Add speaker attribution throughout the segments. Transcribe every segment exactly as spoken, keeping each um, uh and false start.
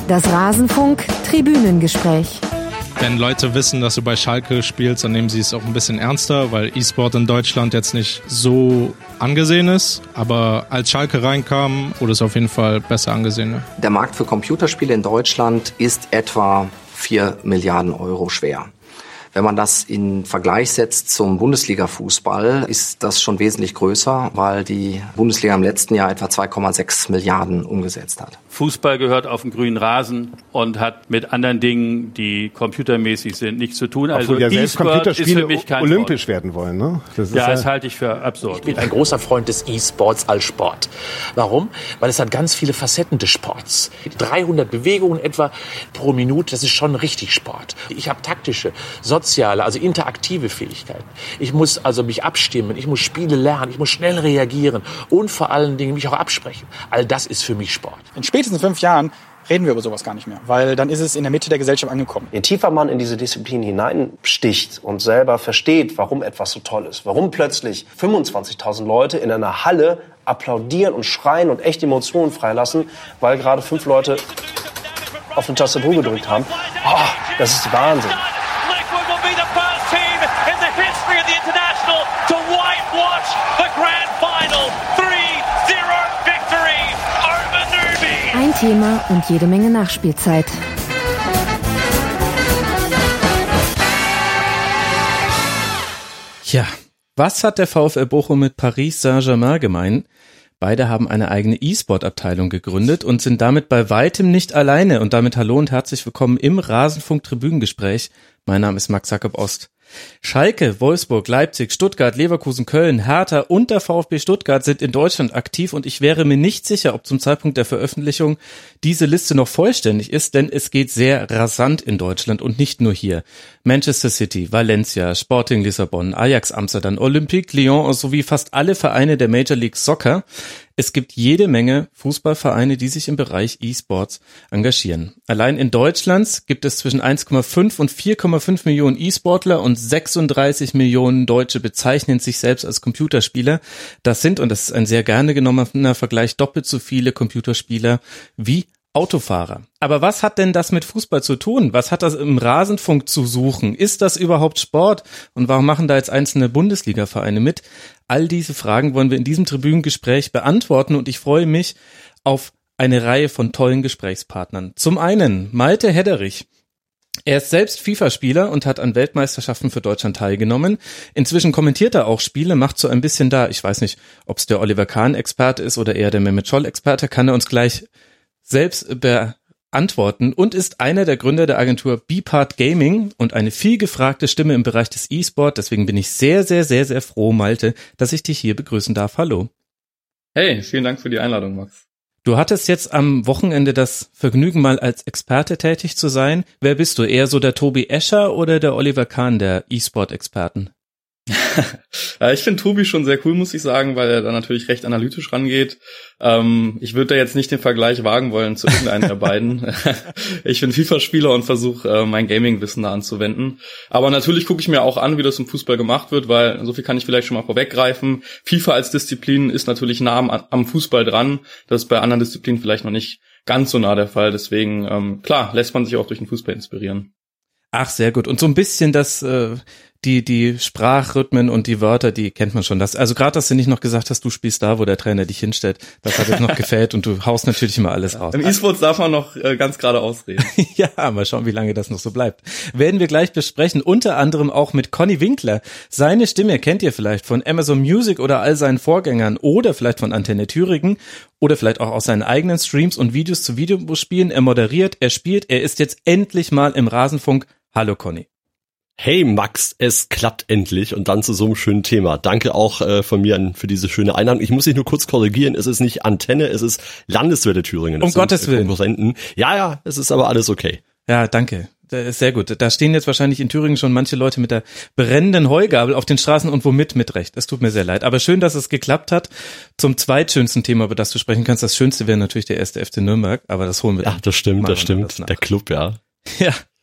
Speaker 1: Das Rasenfunk-Tribünengespräch.
Speaker 2: Wenn Leute wissen, dass du bei Schalke spielst, dann nehmen sie es auch ein bisschen ernster, weil E-Sport in Deutschland jetzt nicht so angesehen ist. Aber als Schalke reinkam, wurde es auf jeden Fall besser angesehen.
Speaker 3: Der Markt für Computerspiele in Deutschland ist etwa vier Milliarden Euro schwer. Wenn man das in Vergleich setzt zum Bundesliga-Fußball, ist das schon wesentlich größer, weil die Bundesliga im letzten Jahr etwa zwei Komma sechs Milliarden umgesetzt hat.
Speaker 4: Fußball gehört auf den grünen Rasen und hat mit anderen Dingen, die computermäßig sind, nichts zu tun. Also
Speaker 5: ja selbst
Speaker 4: E-Sport ist für mich kein
Speaker 5: olympisch
Speaker 4: Sport.
Speaker 5: werden wollen, ne?
Speaker 4: Das ist ja, das halte ich für absurd.
Speaker 6: Ich bin ein großer Freund des E-Sports als Sport. Warum? Weil es hat ganz viele Facetten des Sports. dreihundert Bewegungen etwa pro Minute, das ist schon richtig Sport. Ich habe taktische, soziale, also interaktive Fähigkeiten. Ich muss also mich abstimmen, ich muss Spiele lernen, ich muss schnell reagieren und vor allen Dingen mich auch absprechen. All das ist für mich Sport.
Speaker 7: In spätestens fünf Jahren reden wir über sowas gar nicht mehr, weil dann ist es in der Mitte der Gesellschaft angekommen.
Speaker 8: Je tiefer man in diese Disziplin hineinsticht und selber versteht, warum etwas so toll ist, warum plötzlich fünfundzwanzigtausend Leute in einer Halle applaudieren und schreien und echt Emotionen freilassen, weil gerade fünf Leute auf eine Tastatur gedrückt haben, oh, das ist Wahnsinn.
Speaker 1: Ein Thema und jede Menge Nachspielzeit.
Speaker 9: Ja, was hat der VfL Bochum mit Paris Saint-Germain gemein? Beide haben eine eigene E-Sport-Abteilung gegründet und sind damit bei weitem nicht alleine. Und damit hallo und herzlich willkommen im Rasenfunk-Tribünengespräch. Mein Name ist Max Jakob Ost. Schalke, Wolfsburg, Leipzig, Stuttgart, Leverkusen, Köln, Hertha und der VfB Stuttgart sind in Deutschland aktiv und ich wäre mir nicht sicher, ob zum Zeitpunkt der Veröffentlichung diese Liste noch vollständig ist, denn es geht sehr rasant in Deutschland und nicht nur hier. Manchester City, Valencia, Sporting Lissabon, Ajax Amsterdam, Olympique Lyon sowie fast alle Vereine der Major League Soccer. Es gibt jede Menge Fußballvereine, die sich im Bereich E-Sports engagieren. Allein in Deutschland gibt es zwischen eins Komma fünf und vier Komma fünf Millionen E-Sportler und sechsunddreißig Millionen Deutsche bezeichnen sich selbst als Computerspieler. Das sind, und das ist ein sehr gerne genommener Vergleich, doppelt so viele Computerspieler wie Autofahrer. Aber was hat denn das mit Fußball zu tun? Was hat das im Rasenfunk zu suchen? Ist das überhaupt Sport? Und warum machen da jetzt einzelne Bundesliga-Vereine mit? All diese Fragen wollen wir in diesem Tribünengespräch beantworten und ich freue mich auf eine Reihe von tollen Gesprächspartnern. Zum einen Malte Hedderich. Er ist selbst FIFA-Spieler und hat an Weltmeisterschaften für Deutschland teilgenommen. Inzwischen kommentiert er auch Spiele, macht so ein bisschen da, ich weiß nicht, ob es der Oliver Kahn-Experte ist oder eher der Mehmet Scholl-Experte, kann er uns gleich selbst beantworten und ist einer der Gründer der Agentur B-Part Gaming und eine viel gefragte Stimme im Bereich des E-Sport. Deswegen bin ich sehr, sehr, sehr, sehr froh, Malte, dass ich dich hier begrüßen darf. Hallo.
Speaker 10: Hey, vielen Dank für die Einladung, Max.
Speaker 9: Du hattest jetzt am Wochenende das Vergnügen, mal als Experte tätig zu sein. Wer bist du? Eher so der Tobi Escher oder der Oliver Kahn der E-Sport-Experten?
Speaker 10: Ich finde Tobi schon sehr cool, muss ich sagen, weil er da natürlich recht analytisch rangeht. Ähm, ich würde da jetzt nicht den Vergleich wagen wollen zu irgendeinem der beiden. Ich bin FIFA-Spieler und versuche, äh, mein Gaming-Wissen da anzuwenden. Aber natürlich gucke ich mir auch an, wie das im Fußball gemacht wird, weil so viel kann ich vielleicht schon mal vorweggreifen. FIFA als Disziplin ist natürlich nah am, am Fußball dran. Das ist bei anderen Disziplinen vielleicht noch nicht ganz so nah der Fall. Deswegen, ähm, klar, lässt man sich auch durch den Fußball inspirieren.
Speaker 9: Ach, sehr gut. Und so ein bisschen das... Äh Die, die Sprachrhythmen und die Wörter, die kennt man schon. Das, also gerade, dass du nicht noch gesagt hast, du spielst da, wo der Trainer dich hinstellt, das hat jetzt noch gefällt und du haust natürlich immer alles raus.
Speaker 10: Im E-Sports darf man noch äh, ganz gerade ausreden.
Speaker 9: Ja, mal schauen, wie lange das noch so bleibt. Werden wir gleich besprechen, unter anderem auch mit Conny Winkler. Seine Stimme kennt ihr vielleicht von Amazon Music oder all seinen Vorgängern oder vielleicht von Antenne Thüringen oder vielleicht auch aus seinen eigenen Streams und Videos zu Videospielen. Er moderiert, er spielt, er ist jetzt endlich mal im Rasenfunk. Hallo Conny.
Speaker 11: Hey Max, es klappt endlich und dann zu so einem schönen Thema. Danke auch äh, von mir an, für diese schöne Einladung. Ich muss dich nur kurz korrigieren, es ist nicht Antenne, es ist Landeswelle Thüringen. Das
Speaker 9: um Gottes Willen.
Speaker 11: Konkurrenten. Ja, ja, es ist aber alles okay.
Speaker 9: Ja, danke. Das ist sehr gut. Da stehen jetzt wahrscheinlich in Thüringen schon manche Leute mit der brennenden Heugabel auf den Straßen und womit mit Recht. Es tut mir sehr leid. Aber schön, dass es geklappt hat. Zum zweitschönsten Thema, über das du sprechen kannst. Das Schönste wäre natürlich der erste F C Nürnberg, aber das holen wir dann.
Speaker 11: Ja, das stimmt, das stimmt. Das der Club, ja.
Speaker 9: Ja.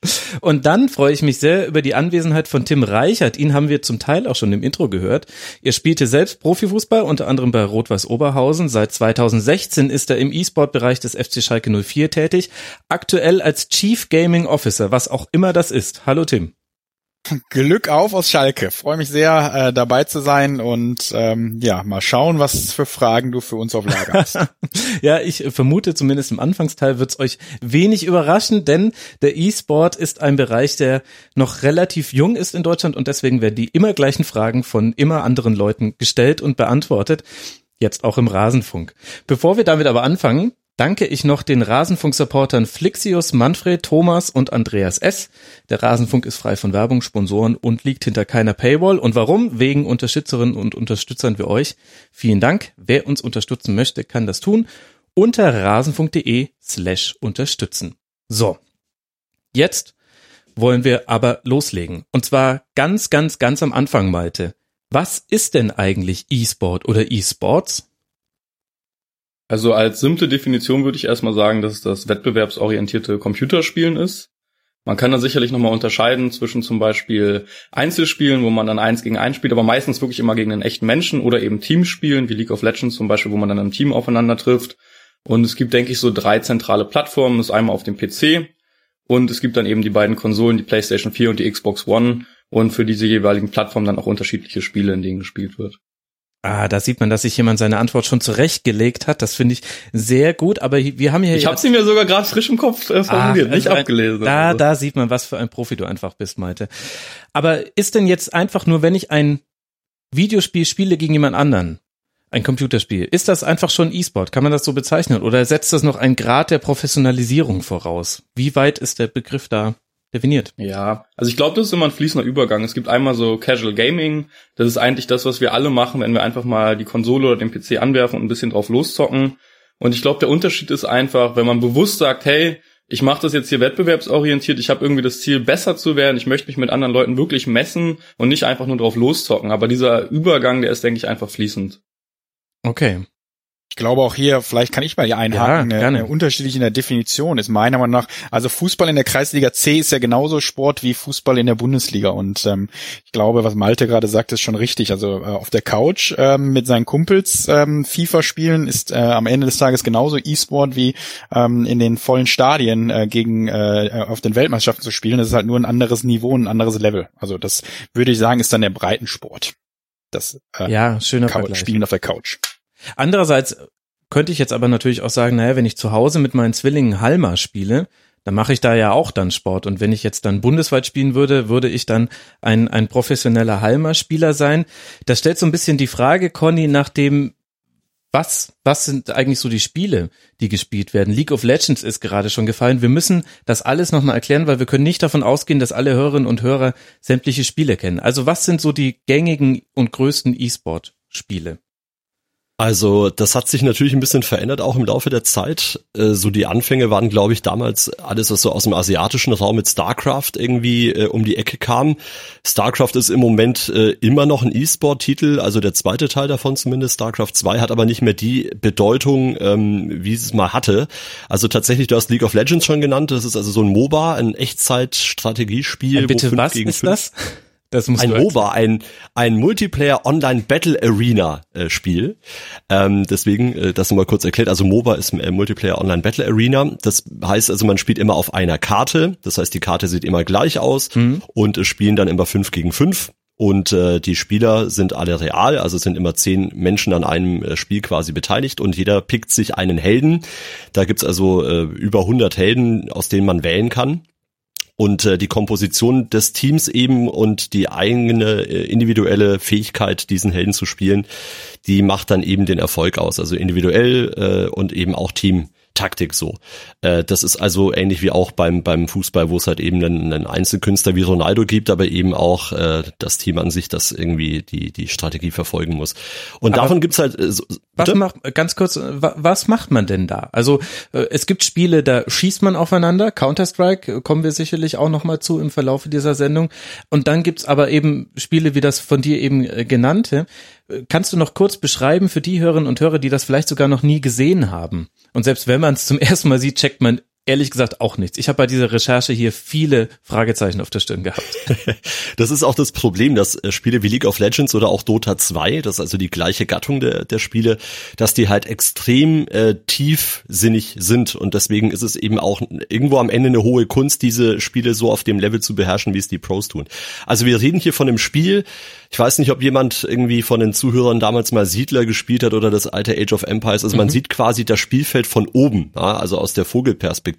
Speaker 9: Und dann freue ich mich sehr über die Anwesenheit von Tim Reichert. Ihn haben wir zum Teil auch schon im Intro gehört. Er spielte selbst Profifußball, unter anderem bei Rot-Weiß Oberhausen. Seit zweitausendsechzehn ist er im E-Sport-Bereich des F C Schalke null vier tätig. Aktuell als Chief Gaming Officer, was auch immer das ist. Hallo Tim.
Speaker 7: Glück auf aus Schalke. Freue mich sehr, äh, dabei zu sein und ähm, ja, mal schauen, was für Fragen du für uns auf Lager hast.
Speaker 9: Ja, ich vermute, zumindest im Anfangsteil wird's euch wenig überraschen, denn der E-Sport ist ein Bereich, der noch relativ jung ist in Deutschland und deswegen werden die immer gleichen Fragen von immer anderen Leuten gestellt und beantwortet. Jetzt auch im Rasenfunk. Bevor wir damit aber anfangen, danke ich noch den Rasenfunk-Supportern Flixius, Manfred, Thomas und Andreas S. Der Rasenfunk ist frei von Werbung, Sponsoren und liegt hinter keiner Paywall. Und warum? Wegen Unterstützerinnen und Unterstützern wie euch. Vielen Dank. Wer uns unterstützen möchte, kann das tun unter rasenfunk.de slash unterstützen. So, jetzt wollen wir aber loslegen. Und zwar ganz, ganz, ganz am Anfang, Malte. Was ist denn eigentlich E-Sport oder E-Sports?
Speaker 10: Also als simple Definition würde ich erstmal sagen, dass es das wettbewerbsorientierte Computerspielen ist. Man kann da sicherlich nochmal unterscheiden zwischen zum Beispiel Einzelspielen, wo man dann eins gegen eins spielt, aber meistens wirklich immer gegen einen echten Menschen oder eben Teamspielen, wie League of Legends zum Beispiel, wo man dann im Team aufeinander trifft. Und es gibt, denke ich, so drei zentrale Plattformen. Das ist einmal auf dem P C und es gibt dann eben die beiden Konsolen, die PlayStation vier und die Xbox One und für diese jeweiligen Plattformen dann auch unterschiedliche Spiele, in denen gespielt wird.
Speaker 9: Ah, da sieht man, dass sich jemand seine Antwort schon zurechtgelegt hat. Das finde ich sehr gut. Aber wir haben hier
Speaker 10: ich habe sie mir sogar gerade frisch im Kopf äh, formuliert, Ach, nicht also abgelesen.
Speaker 9: Da,
Speaker 10: also.
Speaker 9: da sieht man, was für ein Profi du einfach bist, Malte. Aber ist denn jetzt einfach nur, wenn ich ein Videospiel spiele gegen jemand anderen, ein Computerspiel, ist das einfach schon E-Sport? Kann man das so bezeichnen? Oder setzt das noch einen Grad der Professionalisierung voraus? Wie weit ist der Begriff da definiert?
Speaker 10: Ja, also ich glaube, das ist immer ein fließender Übergang. Es gibt einmal so Casual Gaming, das ist eigentlich das, was wir alle machen, wenn wir einfach mal die Konsole oder den P C anwerfen und ein bisschen drauf loszocken. Und ich glaube, der Unterschied ist einfach, wenn man bewusst sagt, hey, ich mache das jetzt hier wettbewerbsorientiert, ich habe irgendwie das Ziel, besser zu werden, ich möchte mich mit anderen Leuten wirklich messen und nicht einfach nur drauf loszocken. Aber dieser Übergang, der ist, denke ich, einfach fließend.
Speaker 9: Okay.
Speaker 7: Ich glaube auch hier, vielleicht kann ich mal hier einhaken,
Speaker 9: ja,
Speaker 7: eine, eine unterschiedlich in der Definition ist meiner Meinung nach, also Fußball in der Kreisliga C ist ja genauso Sport wie Fußball in der Bundesliga und ähm, ich glaube, was Malte gerade sagt, ist schon richtig. Also äh, auf der Couch ähm, mit seinen Kumpels ähm, FIFA spielen ist äh, am Ende des Tages genauso E-Sport wie ähm, in den vollen Stadien äh, gegen äh, auf den Weltmeisterschaften zu spielen. Das ist halt nur ein anderes Niveau, ein anderes Level. Also das würde ich sagen, ist dann der Breitensport. Das äh,
Speaker 9: ja, schöner
Speaker 7: Couch,
Speaker 9: Vergleich.
Speaker 7: Spielen auf der Couch.
Speaker 9: Andererseits könnte ich jetzt aber natürlich auch sagen, naja, wenn ich zu Hause mit meinen Zwillingen Halma spiele, dann mache ich da ja auch dann Sport. Und wenn ich jetzt dann bundesweit spielen würde, würde ich dann ein, ein professioneller Halma-Spieler sein. Das stellt so ein bisschen die Frage, Conny, nach dem, was, was sind eigentlich so die Spiele, die gespielt werden? League of Legends ist gerade schon gefallen. Wir müssen das alles nochmal erklären, weil wir können nicht davon ausgehen, dass alle Hörerinnen und Hörer sämtliche Spiele kennen. Also was sind so die gängigen und größten E-Sport-Spiele?
Speaker 11: Also das hat sich natürlich ein bisschen verändert, auch im Laufe der Zeit. Äh, so die Anfänge waren, glaube ich, damals alles, was so aus dem asiatischen Raum mit StarCraft irgendwie äh, um die Ecke kam. StarCraft ist im Moment äh, immer noch ein E-Sport-Titel, also der zweite Teil davon zumindest. StarCraft zwei hat aber nicht mehr die Bedeutung, ähm, wie es mal hatte. Also tatsächlich, du hast League of Legends schon genannt. Das ist also so ein MOBA, ein Echtzeit-Strategiespiel.
Speaker 9: Äh, bitte, was ist
Speaker 11: fünf
Speaker 9: das? Das
Speaker 11: ein MOBA, ein ein Multiplayer Online Battle Arena äh, Spiel. Ähm, deswegen, äh, das nochmal kurz erklärt. Also MOBA ist äh, Multiplayer Online Battle Arena. Das heißt also, man spielt immer auf einer Karte. Das heißt, die Karte sieht immer gleich aus mhm. und es spielen dann immer fünf gegen fünf. Und äh, die Spieler sind alle real, also sind immer zehn Menschen an einem äh, Spiel quasi beteiligt und jeder pickt sich einen Helden. Da gibt's also äh, über hundert Helden, aus denen man wählen kann. Und äh, die Komposition des Teams eben und die eigene äh, individuelle Fähigkeit, diesen Helden zu spielen, die macht dann eben den Erfolg aus. Also individuell äh, und eben auch Teamtaktik so. Äh, das ist also ähnlich wie auch beim beim Fußball, wo es halt eben einen, einen Einzelkünstler wie Ronaldo gibt, aber eben auch äh, das Team an sich, das irgendwie die die Strategie verfolgen muss. Und aber davon gibt's halt äh, so,
Speaker 9: was macht ganz kurz, was macht man denn da? Also äh, es gibt Spiele, da schießt man aufeinander, Counter-Strike, kommen wir sicherlich auch noch mal zu im Verlauf dieser Sendung. Und dann gibt's aber eben Spiele wie das von dir eben äh, genannte. Kannst du noch kurz beschreiben für die Hörerinnen und Hörer, die das vielleicht sogar noch nie gesehen haben? Und selbst wenn man es zum ersten Mal sieht, checkt man ehrlich gesagt auch nichts. Ich habe bei dieser Recherche hier viele Fragezeichen auf der Stirn gehabt.
Speaker 11: Das ist auch das Problem, dass Spiele wie League of Legends oder auch Dota zwei, das ist also die gleiche Gattung der, der Spiele, dass die halt extrem äh, tiefsinnig sind und deswegen ist es eben auch irgendwo am Ende eine hohe Kunst, diese Spiele so auf dem Level zu beherrschen, wie es die Pros tun. Also wir reden hier von einem Spiel, ich weiß nicht, ob jemand irgendwie von den Zuhörern damals mal Siedler gespielt hat oder das alte Age of Empires, also man mhm. sieht quasi das Spielfeld von oben, ja, also aus der Vogelperspektive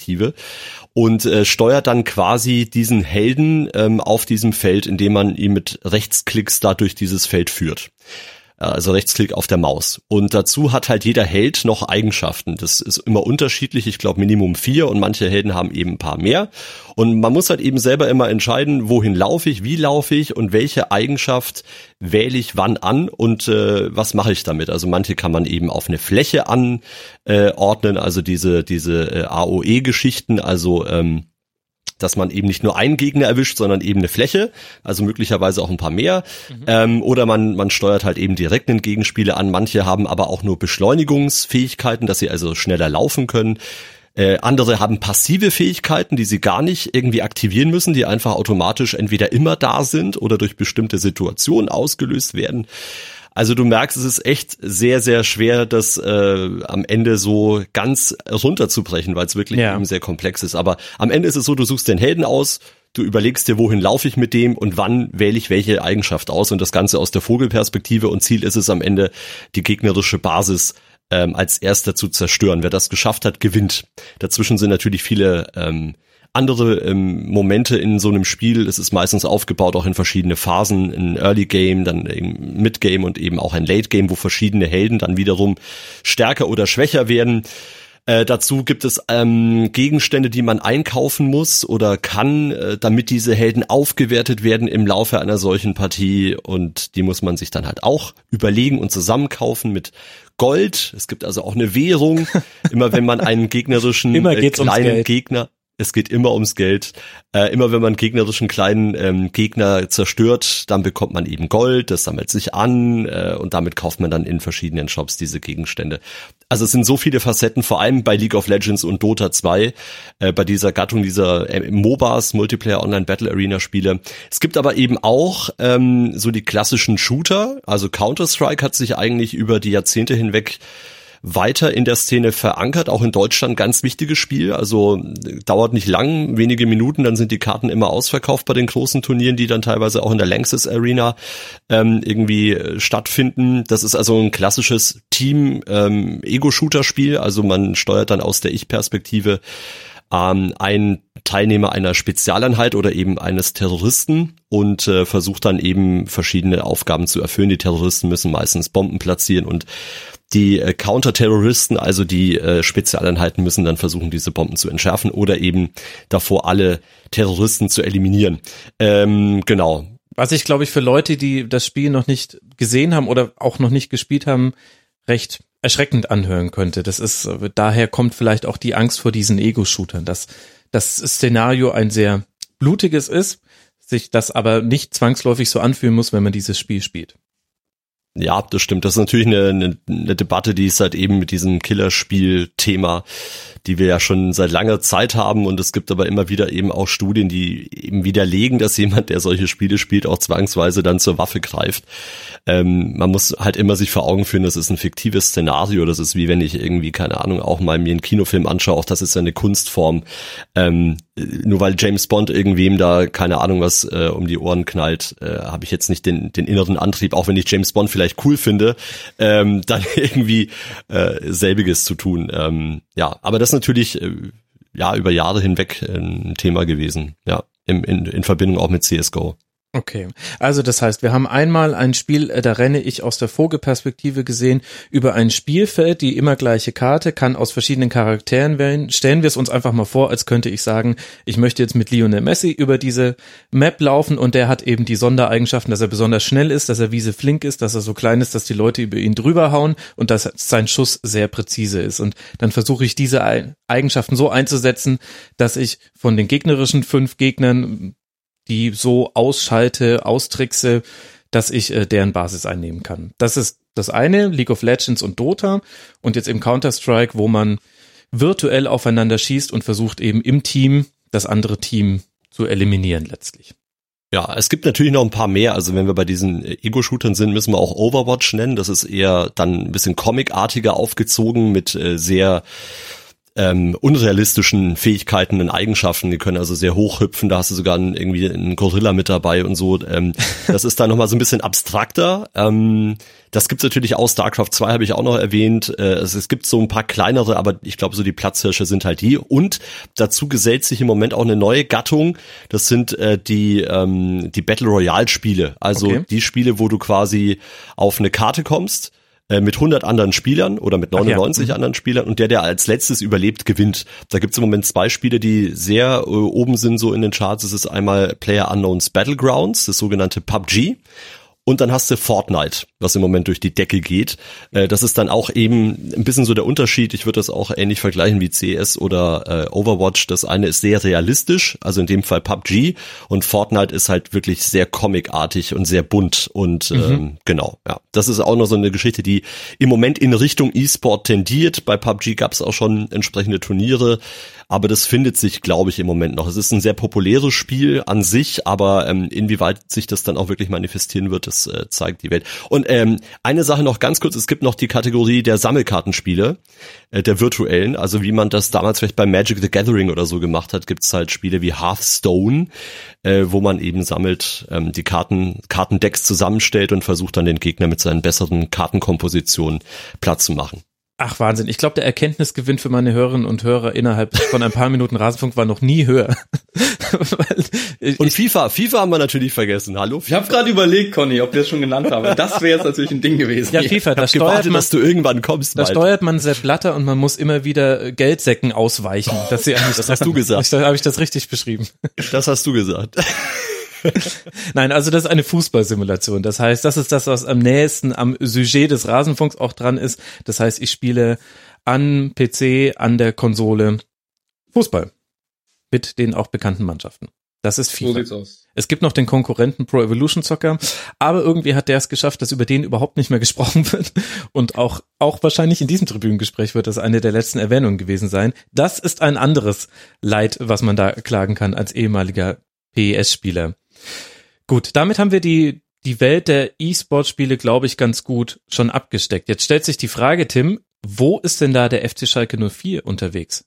Speaker 11: und äh, steuert dann quasi diesen Helden ähm, auf diesem Feld, indem man ihn mit Rechtsklicks da durch dieses Feld führt. Also Rechtsklick auf der Maus. Und dazu hat halt jeder Held noch Eigenschaften. Das ist immer unterschiedlich. Ich glaube Minimum vier und manche Helden haben eben ein paar mehr. Und man muss halt eben selber immer entscheiden, wohin laufe ich, wie laufe ich und welche Eigenschaft wähle ich wann an und äh, was mache ich damit. Also manche kann man eben auf eine Fläche anordnen, äh, also diese diese äh, A O E-Geschichten, also ähm, dass man eben nicht nur einen Gegner erwischt, sondern eben eine Fläche, also möglicherweise auch ein paar mehr. Mhm. Ähm, oder man man steuert halt eben direkt einen Gegenspieler an. Manche haben aber auch nur Beschleunigungsfähigkeiten, dass sie also schneller laufen können. Äh, andere haben passive Fähigkeiten, die sie gar nicht irgendwie aktivieren müssen, die einfach automatisch entweder immer da sind oder durch bestimmte Situationen ausgelöst werden. Also du merkst, es ist echt sehr, sehr schwer, das äh, am Ende so ganz runterzubrechen, weil es wirklich ja. eben sehr komplex ist. Aber am Ende ist es so, du suchst den Helden aus, du überlegst dir, wohin laufe ich mit dem und wann wähle ich welche Eigenschaft aus und das Ganze aus der Vogelperspektive und Ziel ist es am Ende, die gegnerische Basis ähm, als erster zu zerstören. Wer das geschafft hat, gewinnt. Dazwischen sind natürlich viele ähm, andere ähm, Momente in so einem Spiel. Es ist meistens aufgebaut auch in verschiedene Phasen, ein Early Game, dann ein Mid Game und eben auch ein Late Game, wo verschiedene Helden dann wiederum stärker oder schwächer werden. Äh, dazu gibt es ähm, Gegenstände, die man einkaufen muss oder kann, äh, damit diese Helden aufgewertet werden im Laufe einer solchen Partie und die muss man sich dann halt auch überlegen und zusammenkaufen mit Gold. Es gibt also auch eine Währung, immer wenn man einen gegnerischen
Speaker 9: immer
Speaker 11: äh, kleinen Gegner Es geht immer ums Geld. Äh, immer wenn man gegnerischen kleinen ähm, Gegner zerstört, dann bekommt man eben Gold, das sammelt sich an äh, und damit kauft man dann in verschiedenen Shops diese Gegenstände. Also es sind so viele Facetten, vor allem bei League of Legends und Dota zwei, äh, bei dieser Gattung dieser äh, MOBAs, Multiplayer Online Battle Arena Spiele. Es gibt aber eben auch ähm, so die klassischen Shooter, also Counter-Strike hat sich eigentlich über die Jahrzehnte hinweg weiter in der Szene verankert, auch in Deutschland ganz wichtiges Spiel, also dauert nicht lang, wenige Minuten, dann sind die Karten immer ausverkauft bei den großen Turnieren, die dann teilweise auch in der Lanxess Arena ähm, irgendwie stattfinden. Das ist also ein klassisches Team-Ego-Shooter-Spiel, also man steuert dann aus der Ich-Perspektive ähm, einen Teilnehmer einer Spezialeinheit oder eben eines Terroristen und äh, versucht dann eben verschiedene Aufgaben zu erfüllen. Die Terroristen müssen meistens Bomben platzieren und die äh, Counter-Terroristen, also die äh, Spezialeinheiten, müssen dann versuchen, diese Bomben zu entschärfen oder eben davor alle Terroristen zu eliminieren. Ähm, genau.
Speaker 9: Was ich, glaube ich, für Leute, die das Spiel noch nicht gesehen haben oder auch noch nicht gespielt haben, recht erschreckend anhören könnte. Das ist, daher kommt vielleicht auch die Angst vor diesen Ego-Shootern, dass das Szenario ein sehr blutiges ist, sich das aber nicht zwangsläufig so anfühlen muss, wenn man dieses Spiel spielt.
Speaker 11: Ja, das stimmt. Das ist natürlich eine, eine, eine Debatte, die ist halt eben mit diesem Killerspiel-Thema, die wir ja schon seit langer Zeit haben und es gibt aber immer wieder eben auch Studien, die eben widerlegen, dass jemand, der solche Spiele spielt, auch zwangsweise dann zur Waffe greift. Ähm, man muss halt immer sich vor Augen führen, das ist ein fiktives Szenario, das ist wie wenn ich irgendwie, keine Ahnung, auch mal mir einen Kinofilm anschaue, auch das ist ja eine Kunstform. Ähm, nur weil James Bond irgendwem da, keine Ahnung was, äh, um die Ohren knallt, äh, habe ich jetzt nicht den, den inneren Antrieb, auch wenn ich James Bond vielleicht cool finde, ähm, dann irgendwie äh, selbiges zu tun. Ähm, ja, aber das ist natürlich äh, ja über Jahre hinweg ein Thema gewesen, ja, in, in, in Verbindung auch mit C S G O.
Speaker 9: Okay, also das heißt, wir haben einmal ein Spiel, da renne ich aus der Vogelperspektive gesehen, über ein Spielfeld, die immer gleiche Karte, kann aus verschiedenen Charakteren wählen. Stellen wir es uns einfach mal vor, als könnte ich sagen, ich möchte jetzt mit Lionel Messi über diese Map laufen und der hat eben die Sondereigenschaften, dass er besonders schnell ist, dass er wieseflink ist, dass er so klein ist, dass die Leute über ihn drüber hauen und dass sein Schuss sehr präzise ist. Und dann versuche ich diese Eigenschaften so einzusetzen, dass ich von den gegnerischen fünf Gegnern die so ausschalte, austrickse, dass ich äh, deren Basis einnehmen kann. Das ist das eine, League of Legends und Dota und jetzt im Counter-Strike, wo man virtuell aufeinander schießt und versucht eben im Team das andere Team zu eliminieren letztlich.
Speaker 11: Ja, es gibt natürlich noch ein paar mehr. Also wenn wir bei diesen Ego-Shootern sind, müssen wir auch Overwatch nennen. Das ist eher dann ein bisschen comicartiger aufgezogen mit äh, sehr ähm, unrealistischen Fähigkeiten und Eigenschaften. Die können also sehr hoch hüpfen. Da hast du sogar einen, irgendwie einen Gorilla mit dabei und so. Ähm, das ist dann nochmal so ein bisschen abstrakter. Ähm, das gibt's natürlich auch. StarCraft zwei habe ich auch noch erwähnt. Äh, es, es gibt so ein paar kleinere, aber ich glaube, so die Platzhirsche sind halt die. Und dazu gesellt sich im Moment auch eine neue Gattung. Das sind äh, die ähm, die Battle Royale Spiele. Also okay. Die Spiele, wo du quasi auf eine Karte kommst mit hundert anderen Spielern oder mit neunundneunzig ja. anderen Spielern und der, der als letztes überlebt, gewinnt. Da gibt's im Moment zwei Spiele, die sehr äh, oben sind so in den Charts. Das ist einmal PlayerUnknown's Battlegrounds, das sogenannte P U B G. Und dann hast du Fortnite, was im Moment durch die Decke geht. Das ist dann auch eben ein bisschen so der Unterschied. Ich würde das auch ähnlich vergleichen wie C S oder äh, Overwatch. Das eine ist sehr realistisch, also in dem Fall P U B G. Und Fortnite ist halt wirklich sehr comicartig und sehr bunt. Und mhm. ähm, genau, ja. Das ist auch noch so eine Geschichte, die im Moment in Richtung E-Sport tendiert. Bei P U B G gab es auch schon entsprechende Turniere. Aber das findet sich, glaube ich, im Moment noch. Es ist ein sehr populäres Spiel an sich, aber ähm, inwieweit sich das dann auch wirklich manifestieren wird, das äh, zeigt die Welt. Und ähm, eine Sache noch ganz kurz, es gibt noch die Kategorie der Sammelkartenspiele, äh, der virtuellen, also wie man das damals vielleicht bei Magic the Gathering oder so gemacht hat, gibt es halt Spiele wie Hearthstone, äh, wo man eben sammelt, ähm, die Karten Kartendecks zusammenstellt und versucht dann den Gegner mit seinen besseren Kartenkompositionen platt zu machen.
Speaker 9: Ach Wahnsinn, ich glaube, der Erkenntnisgewinn für meine Hörerinnen und Hörer innerhalb von ein paar Minuten Rasenfunk war noch nie höher.
Speaker 11: ich, und FIFA, FIFA haben wir natürlich vergessen, hallo?
Speaker 10: Ich habe gerade überlegt, Conny, ob wir es schon genannt haben. Das wäre jetzt natürlich ein Ding gewesen.
Speaker 9: Ja, FIFA, da steuert gewartet, man,
Speaker 11: dass du irgendwann kommst.
Speaker 9: Da bald. steuert man Sepp Blatter und man muss immer wieder Geldsäcken ausweichen.
Speaker 11: Oh,
Speaker 9: dass sie
Speaker 11: das hast du gesagt.
Speaker 9: Habe ich das richtig beschrieben?
Speaker 11: Das hast du gesagt.
Speaker 9: Nein, also das ist eine Fußballsimulation. Das heißt, das ist das, was am nächsten am Sujet des Rasenfunks auch dran ist. Das heißt, ich spiele an P C, an der Konsole Fußball. Mit den auch bekannten Mannschaften. Das ist FIFA. So sieht's aus. Es gibt noch den Konkurrenten Pro Evolution Soccer, aber irgendwie hat der es geschafft, dass über den überhaupt nicht mehr gesprochen wird. Und auch, auch wahrscheinlich in diesem Tribünengespräch wird das eine der letzten Erwähnungen gewesen sein. Das ist ein anderes Leid, was man da klagen kann als ehemaliger P E S-Spieler. Gut, damit haben wir die die Welt der E-Sport-Spiele, glaube ich, ganz gut schon abgesteckt. Jetzt stellt sich die Frage, Tim, wo ist denn da der F C Schalke null vier unterwegs?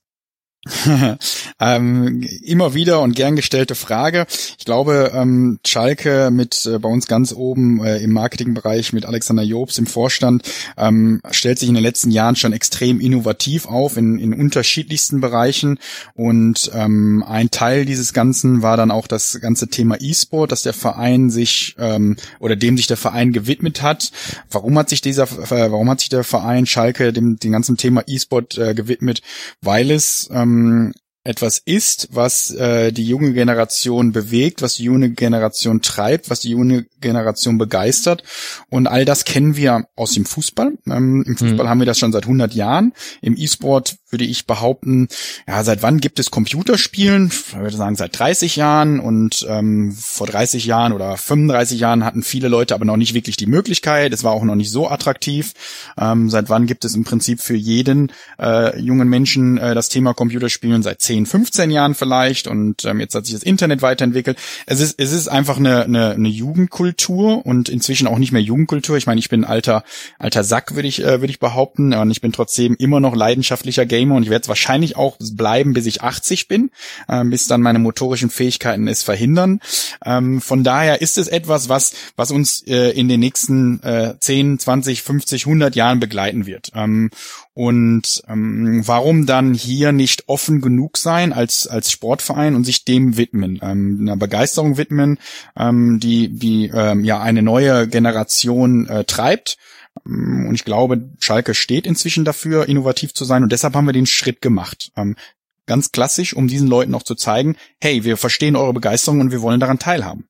Speaker 7: ähm, immer wieder und gern gestellte Frage. Ich glaube, ähm, Schalke mit äh, bei uns ganz oben äh, im Marketingbereich mit Alexander Jobs im Vorstand ähm, stellt sich in den letzten Jahren schon extrem innovativ auf in, in unterschiedlichsten Bereichen und ähm, ein Teil dieses Ganzen war dann auch das ganze Thema E-Sport, dass der Verein sich ähm, oder dem sich der Verein gewidmet hat. Warum hat sich dieser, äh, warum hat sich der Verein Schalke dem, dem ganzen Thema E-Sport äh, gewidmet? Weil es ähm, etwas ist, was äh, die junge Generation bewegt, was die junge Generation treibt, was die junge Generation begeistert. Und all das kennen wir aus dem Fußball. Ähm, Im Fußball mhm. haben wir das schon seit hundert Jahren. Im E-Sport würde ich behaupten, ja, seit wann gibt es Computerspielen? Ich würde sagen, seit dreißig Jahren. Und ähm, vor dreißig Jahren oder fünfunddreißig Jahren hatten viele Leute aber noch nicht wirklich die Möglichkeit. Es war auch noch nicht so attraktiv. Ähm, seit wann gibt es im Prinzip für jeden äh, jungen Menschen äh, das Thema Computerspielen? Seit zehn, fünfzehn Jahren vielleicht. Und ähm, jetzt hat sich das Internet weiterentwickelt. Es ist, es ist einfach eine, eine, eine Jugendkultur und inzwischen auch nicht mehr Jugendkultur. Ich meine, ich bin alter, alter Sack, würde ich, äh, würde ich behaupten. Und ich bin trotzdem immer noch leidenschaftlicher Gamer und ich werde es wahrscheinlich auch bleiben, bis ich achtzig bin, äh, bis dann meine motorischen Fähigkeiten es verhindern. Ähm, von daher ist es etwas, was, was uns äh, in den nächsten äh, zehn, zwanzig, fünfzig, hundert Jahren begleiten wird. Ähm, und ähm, warum dann hier nicht offen genug sein als als Sportverein und sich dem widmen, ähm, einer Begeisterung widmen, ähm, die die ähm, ja eine neue Generation äh, treibt. Und ich glaube, Schalke steht inzwischen dafür, innovativ zu sein und deshalb haben wir den Schritt gemacht. Ähm, ganz klassisch, um diesen Leuten auch zu zeigen, hey, wir verstehen eure Begeisterung und wir wollen daran teilhaben.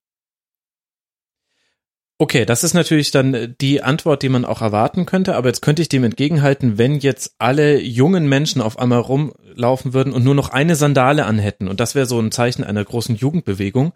Speaker 9: Okay, das ist natürlich dann die Antwort, die man auch erwarten könnte, aber jetzt könnte ich dem entgegenhalten, wenn jetzt alle jungen Menschen auf einmal rumlaufen würden und nur noch eine Sandale anhätten und das wäre so ein Zeichen einer großen Jugendbewegung,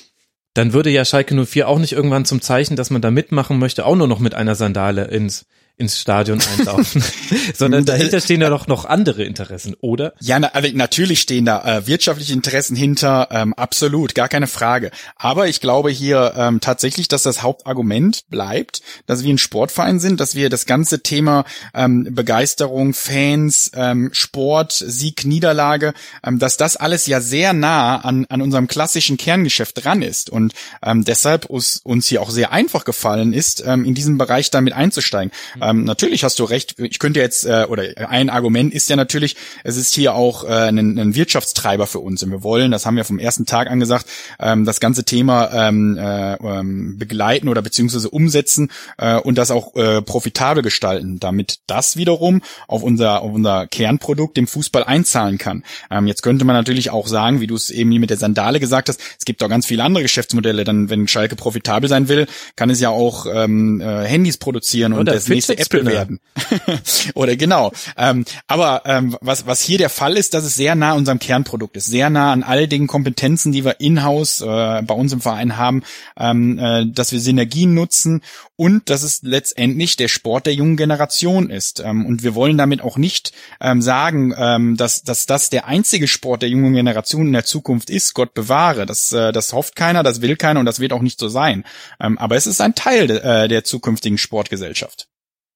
Speaker 9: dann würde ja Schalke null vier auch nicht irgendwann zum Zeichen, dass man da mitmachen möchte, auch nur noch mit einer Sandale ins ins Stadion einlaufen, sondern dahinter stehen ja doch noch andere Interessen, oder?
Speaker 7: Ja, na, also natürlich stehen da äh, wirtschaftliche Interessen hinter, ähm, absolut, gar keine Frage. Aber ich glaube hier ähm, tatsächlich, dass das Hauptargument bleibt, dass wir ein Sportverein sind, dass wir das ganze Thema ähm, Begeisterung, Fans, ähm, Sport, Sieg, Niederlage, ähm, dass das alles ja sehr nah an, an unserem klassischen Kerngeschäft dran ist und ähm, deshalb uns, uns hier auch sehr einfach gefallen ist, ähm, in diesem Bereich damit einzusteigen. Ähm, natürlich hast du recht. Ich könnte jetzt, äh, oder ein Argument ist ja natürlich, es ist hier auch äh, ein, ein Wirtschaftstreiber für uns. Und wir wollen, das haben wir vom ersten Tag an gesagt, ähm, das ganze Thema ähm, äh, ähm, begleiten oder beziehungsweise umsetzen äh, und das auch äh, profitabel gestalten, damit das wiederum auf unser, auf unser Kernprodukt, dem Fußball, einzahlen kann. Ähm, jetzt könnte man natürlich auch sagen, wie du es eben mit der Sandale gesagt hast, es gibt auch ganz viele andere Geschäftsmodelle. Dann, wenn Schalke profitabel sein will, kann es ja auch ähm, äh, Handys produzieren und das nächste Apple werden. Oder genau. Ähm, aber ähm, was was hier der Fall ist, dass es sehr nah unserem Kernprodukt ist, sehr nah an all den Kompetenzen, die wir in-house äh, bei uns im Verein haben, ähm, äh, dass wir Synergien nutzen und dass es letztendlich der Sport der jungen Generation ist. Ähm, und wir wollen damit auch nicht ähm, sagen, ähm, dass dass das der einzige Sport der jungen Generation in der Zukunft ist. Gott bewahre. Das äh, das hofft keiner, das will keiner und das wird auch nicht so sein. Ähm, aber es ist ein Teil de, äh, der zukünftigen Sportgesellschaft.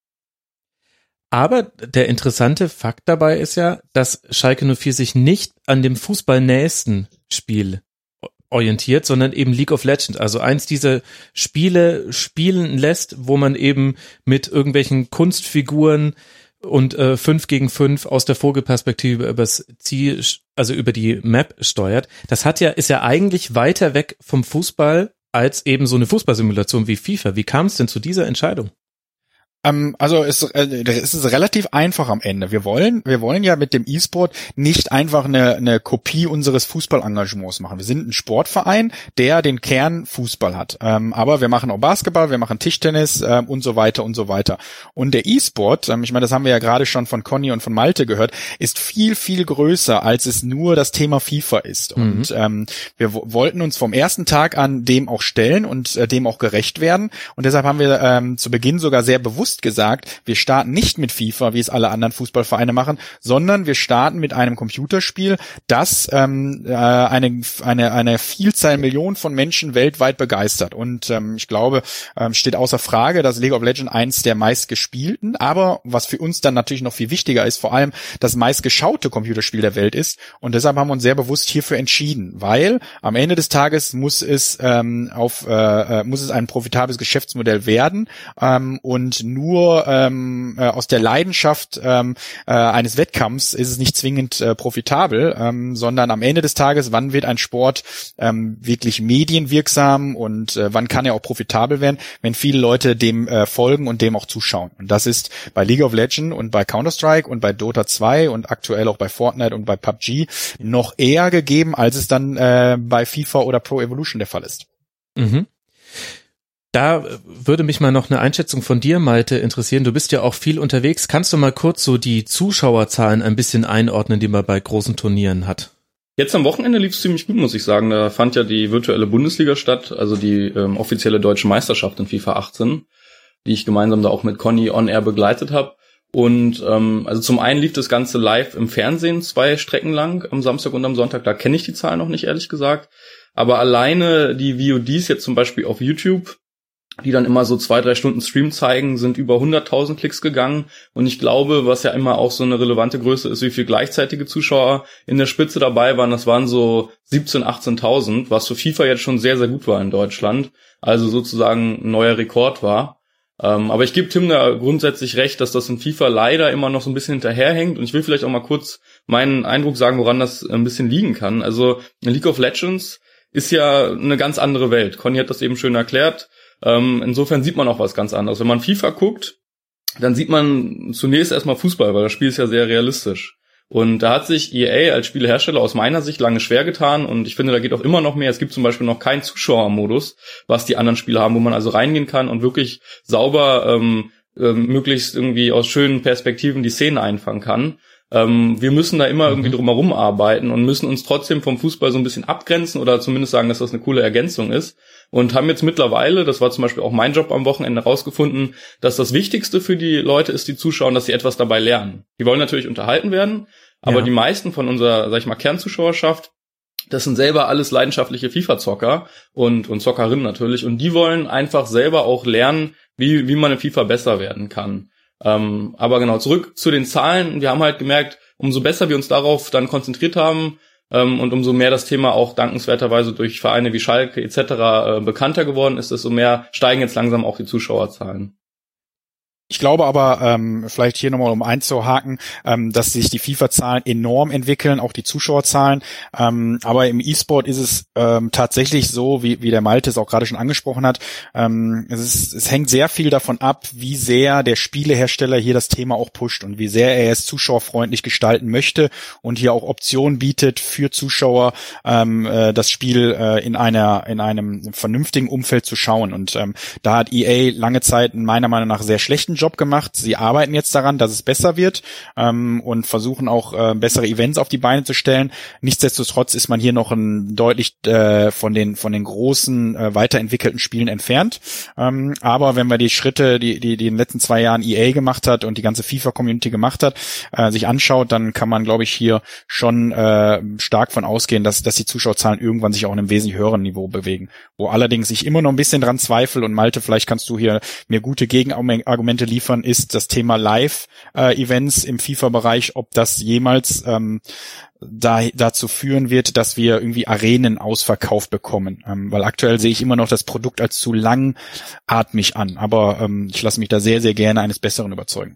Speaker 9: Aber der interessante Fakt dabei ist ja, dass Schalke null vier sich nicht an dem fußballnächsten Spiel orientiert, sondern eben League of Legends, also eins dieser Spiele spielen lässt, wo man eben mit irgendwelchen Kunstfiguren und äh, fünf gegen fünf aus der Vogelperspektive übers Ziel, also über die Map steuert. Das hat ja, ist ja eigentlich weiter weg vom Fußball als eben so eine Fußballsimulation wie FIFA. Wie kam es denn zu dieser Entscheidung?
Speaker 7: Ähm, also es, äh, es ist relativ einfach am Ende. Wir wollen, wir wollen ja mit dem E-Sport nicht einfach eine, eine Kopie unseres Fußballengagements machen. Wir sind ein Sportverein, der den Kern Fußball hat. Ähm, aber wir machen auch Basketball, wir machen Tischtennis ähm, und so weiter und so weiter. Und der E-Sport, ähm, ich meine, das haben wir ja gerade schon von Conny und von Malte gehört, ist viel, viel größer, als es nur das Thema FIFA ist. Mhm. Und ähm, wir w- wollten uns vom ersten Tag an dem auch stellen und äh, dem auch gerecht werden. Und deshalb haben wir ähm, zu Beginn sogar sehr bewusst gesagt, wir starten nicht mit FIFA, wie es alle anderen Fußballvereine machen, sondern wir starten mit einem Computerspiel, das ähm, äh, eine, eine, eine Vielzahl, Millionen von Menschen weltweit begeistert. Und ähm, ich glaube, ähm, steht außer Frage, dass League of Legends eins der meistgespielten, aber was für uns dann natürlich noch viel wichtiger ist, vor allem das meistgeschaute Computerspiel der Welt ist. Und deshalb haben wir uns sehr bewusst hierfür entschieden, weil am Ende des Tages muss es ähm, auf äh, muss es ein profitables Geschäftsmodell werden ähm, und nur ähm, äh, aus der Leidenschaft ähm, äh, eines Wettkampfs ist es nicht zwingend äh, profitabel, ähm, sondern am Ende des Tages, wann wird ein Sport ähm, wirklich medienwirksam und äh, wann kann er auch profitabel werden, wenn viele Leute dem äh, folgen und dem auch zuschauen. Und das ist bei League of Legends und bei Counter-Strike und bei Dota zwei und aktuell auch bei Fortnite und bei P U B G noch eher gegeben, als es dann äh, bei FIFA oder Pro Evolution der Fall ist.
Speaker 9: Mhm. Da würde mich mal noch eine Einschätzung von dir, Malte, interessieren. Du bist ja auch viel unterwegs. Kannst du mal kurz so die Zuschauerzahlen ein bisschen einordnen, die man bei großen Turnieren hat?
Speaker 10: Jetzt am Wochenende lief es ziemlich gut, muss ich sagen. Da fand ja die virtuelle Bundesliga statt, also die ähm, offizielle deutsche Meisterschaft in FIFA achtzehn, die ich gemeinsam da auch mit Conny on Air begleitet habe. Und ähm, also zum einen lief das Ganze live im Fernsehen zwei Strecken lang, am Samstag und am Sonntag. Da kenne ich die Zahlen noch nicht, ehrlich gesagt. Aber alleine die V O Ds jetzt zum Beispiel auf YouTube, die dann immer so zwei, drei Stunden Stream zeigen, sind über hunderttausend Klicks gegangen. Und ich glaube, was ja immer auch so eine relevante Größe ist, wie viele gleichzeitige Zuschauer in der Spitze dabei waren, das waren so siebzehntausend, achtzehntausend, was für FIFA jetzt schon sehr, sehr gut war in Deutschland. Also sozusagen ein neuer Rekord war. Ähm, aber ich gebe Tim da grundsätzlich recht, dass das in FIFA leider immer noch so ein bisschen hinterherhängt. Und ich will vielleicht auch mal kurz meinen Eindruck sagen, woran das ein bisschen liegen kann. Also in League of Legends ist ja eine ganz andere Welt. Conny hat das eben schön erklärt. Ähm, insofern sieht man auch was ganz anderes. Wenn man FIFA guckt, dann sieht man zunächst erstmal Fußball, weil das Spiel ist ja sehr realistisch. Und da hat sich E A als Spielehersteller aus meiner Sicht lange schwer getan und ich finde, da geht auch immer noch mehr. Es gibt zum Beispiel noch keinen Zuschauermodus, was die anderen Spiele haben, wo man also reingehen kann und wirklich sauber ähm, ähm, möglichst irgendwie aus schönen Perspektiven die Szenen einfangen kann. Ähm, wir müssen da immer irgendwie drumherum arbeiten und müssen uns trotzdem vom Fußball so ein bisschen abgrenzen oder zumindest sagen, dass das eine coole Ergänzung ist. Und haben jetzt mittlerweile, das war zum Beispiel auch mein Job am Wochenende, rausgefunden, dass das Wichtigste für die Leute ist, die zuschauen, dass sie etwas dabei lernen. Die wollen natürlich unterhalten werden, aber ja. die meisten von unserer, sag ich mal, Kernzuschauerschaft, das sind selber alles leidenschaftliche FIFA-Zocker und, und Zockerinnen natürlich. Und die wollen einfach selber auch lernen, wie, wie man in FIFA besser werden kann. Ähm, aber genau, zurück zu den Zahlen. Wir haben halt gemerkt, umso besser wir uns darauf dann konzentriert haben ähm, und umso mehr das Thema auch dankenswerterweise durch Vereine wie Schalke et cetera äh, bekannter geworden ist, desto mehr steigen jetzt langsam auch die Zuschauerzahlen.
Speaker 7: Ich glaube aber, ähm, vielleicht hier nochmal um einzuhaken, ähm, dass sich die FIFA-Zahlen enorm entwickeln, auch die Zuschauerzahlen. Ähm, aber im E-Sport ist es ähm, tatsächlich so, wie, wie der Malte es auch gerade schon angesprochen hat, ähm, es, ist, es hängt sehr viel davon ab, wie sehr der Spielehersteller hier das Thema auch pusht und wie sehr er es zuschauerfreundlich gestalten möchte und hier auch Optionen bietet für Zuschauer, ähm, äh, das Spiel äh, in einer in einem vernünftigen Umfeld zu schauen. Und ähm, da hat E A lange Zeit meiner Meinung nach sehr schlechten Job gemacht. Sie arbeiten jetzt daran, dass es besser wird ähm, und versuchen auch äh, bessere Events auf die Beine zu stellen. Nichtsdestotrotz ist man hier noch ein, deutlich äh, von den von den großen äh, weiterentwickelten Spielen entfernt. Ähm, aber wenn wir die Schritte, die, die die in den letzten zwei Jahren E A gemacht hat und die ganze FIFA-Community gemacht hat, äh, sich anschaut, dann kann man, glaube ich, hier schon äh, stark von ausgehen, dass dass die Zuschauerzahlen irgendwann sich auch in einem wesentlich höheren Niveau bewegen. Wo allerdings ich immer noch ein bisschen dran zweifle, und Malte, vielleicht kannst du hier mir gute Gegenargumente liefern, ist das Thema Live-Events im FIFA-Bereich, ob das jemals ähm, da, dazu führen wird, dass wir irgendwie Arenen ausverkauft bekommen. Ähm, weil aktuell sehe ich immer noch das Produkt als zu langatmig an. Aber ähm, ich lasse mich da sehr, sehr gerne eines Besseren überzeugen.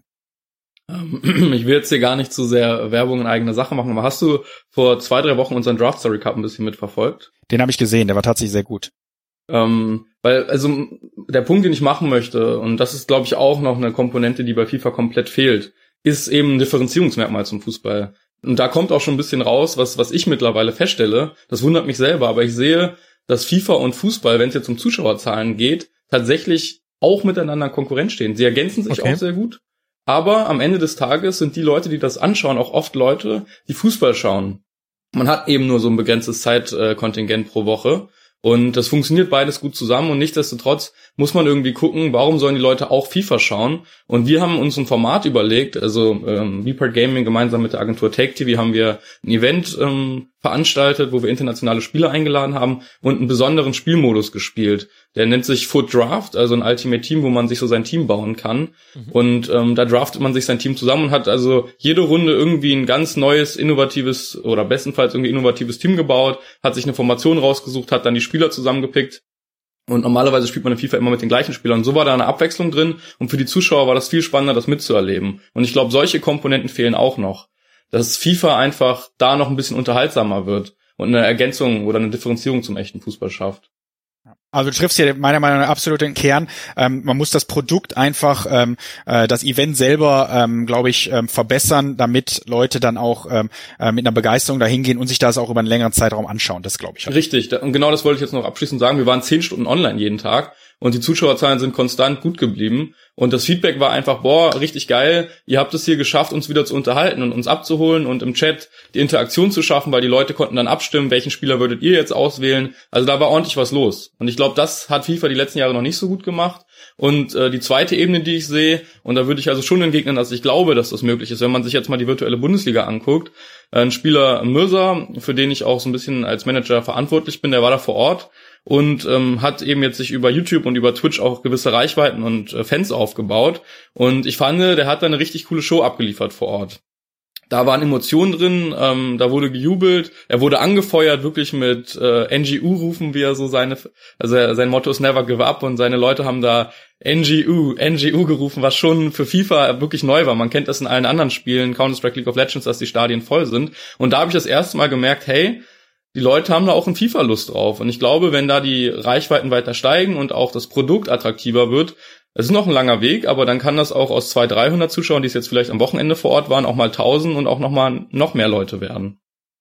Speaker 10: Ich will jetzt hier gar nicht zu sehr Werbung in eigener Sache machen, aber hast du vor zwei, drei Wochen unseren Draft Story Cup ein bisschen mitverfolgt?
Speaker 7: Den habe ich gesehen, der war tatsächlich sehr gut.
Speaker 10: Ähm, weil, also, der Punkt, den ich machen möchte, und das ist, glaube ich, auch noch eine Komponente, die bei FIFA komplett fehlt, ist eben ein Differenzierungsmerkmal zum Fußball. Und da kommt auch schon ein bisschen raus, was, was ich mittlerweile feststelle. Das wundert mich selber, aber ich sehe, dass FIFA und Fußball, wenn es jetzt um Zuschauerzahlen geht, tatsächlich auch miteinander in Konkurrenz stehen. Sie ergänzen sich okay. auch sehr gut. Aber am Ende des Tages sind die Leute, die das anschauen, auch oft Leute, die Fußball schauen. Man hat eben nur so ein begrenztes Zeitkontingent pro Woche. Und das funktioniert beides gut zusammen und nichtsdestotrotz muss man irgendwie gucken, warum sollen die Leute auch FIFA schauen? Und wir haben uns ein Format überlegt, also ähm, Beepart Gaming gemeinsam mit der Agentur Take T V haben wir ein Event ähm, veranstaltet, wo wir internationale Spieler eingeladen haben und einen besonderen Spielmodus gespielt. Der nennt sich Foot Draft, also ein Ultimate Team, wo man sich so sein Team bauen kann. Mhm. Und ähm, da draftet man sich sein Team zusammen und hat also jede Runde irgendwie ein ganz neues, innovatives oder bestenfalls irgendwie innovatives Team gebaut, hat sich eine Formation rausgesucht, hat dann die Spieler zusammengepickt. Und normalerweise spielt man in FIFA immer mit den gleichen Spielern. Und so war da eine Abwechslung drin. Und für die Zuschauer war das viel spannender, das mitzuerleben. Und ich glaube, solche Komponenten fehlen auch noch. Dass FIFA einfach da noch ein bisschen unterhaltsamer wird und eine Ergänzung oder eine Differenzierung zum echten Fußball schafft.
Speaker 7: Also du triffst hier meiner Meinung nach absolut den Kern. Ähm, man muss das Produkt einfach, ähm, äh, das Event selber, ähm, glaube ich, ähm, verbessern, damit Leute dann auch ähm, äh, mit einer Begeisterung dahin gehen und sich das auch über einen längeren Zeitraum anschauen. Das glaube ich. Halt.
Speaker 10: Richtig. Und genau das wollte ich jetzt noch abschließend sagen. Wir waren zehn Stunden online jeden Tag und die Zuschauerzahlen sind konstant gut geblieben. Und das Feedback war einfach, boah, richtig geil, ihr habt es hier geschafft, uns wieder zu unterhalten und uns abzuholen und im Chat die Interaktion zu schaffen, weil die Leute konnten dann abstimmen, welchen Spieler würdet ihr jetzt auswählen. Also da war ordentlich was los. Und ich glaube, das hat FIFA die letzten Jahre noch nicht so gut gemacht. Und äh, die zweite Ebene, die ich sehe, und da würde ich also schon entgegnen, dass ich glaube, dass das möglich ist, wenn man sich jetzt mal die virtuelle Bundesliga anguckt. Ein Spieler Mirza, für den ich auch so ein bisschen als Manager verantwortlich bin, der war da vor Ort und ähm, hat eben jetzt sich über YouTube und über Twitch auch gewisse Reichweiten und äh, Fans aufgebaut. Und ich fand, der hat da eine richtig coole Show abgeliefert vor Ort. Da waren Emotionen drin, ähm, da wurde gejubelt, er wurde angefeuert, wirklich mit äh, N G U-Rufen, wie er so seine, also er, sein Motto ist Never Give Up und seine Leute haben da N G U, N G U gerufen, was schon für FIFA wirklich neu war. Man kennt das in allen anderen Spielen, Counter-Strike, League of Legends, dass die Stadien voll sind. Und da habe ich das erste Mal gemerkt, hey, die Leute haben da auch in FIFA Lust drauf. Und ich glaube, wenn da die Reichweiten weiter steigen und auch das Produkt attraktiver wird, es ist noch ein langer Weg, aber dann kann das auch aus zweihundert, dreihundert Zuschauern, die es jetzt vielleicht am Wochenende vor Ort waren, auch mal tausend und auch noch mal noch mehr Leute werden.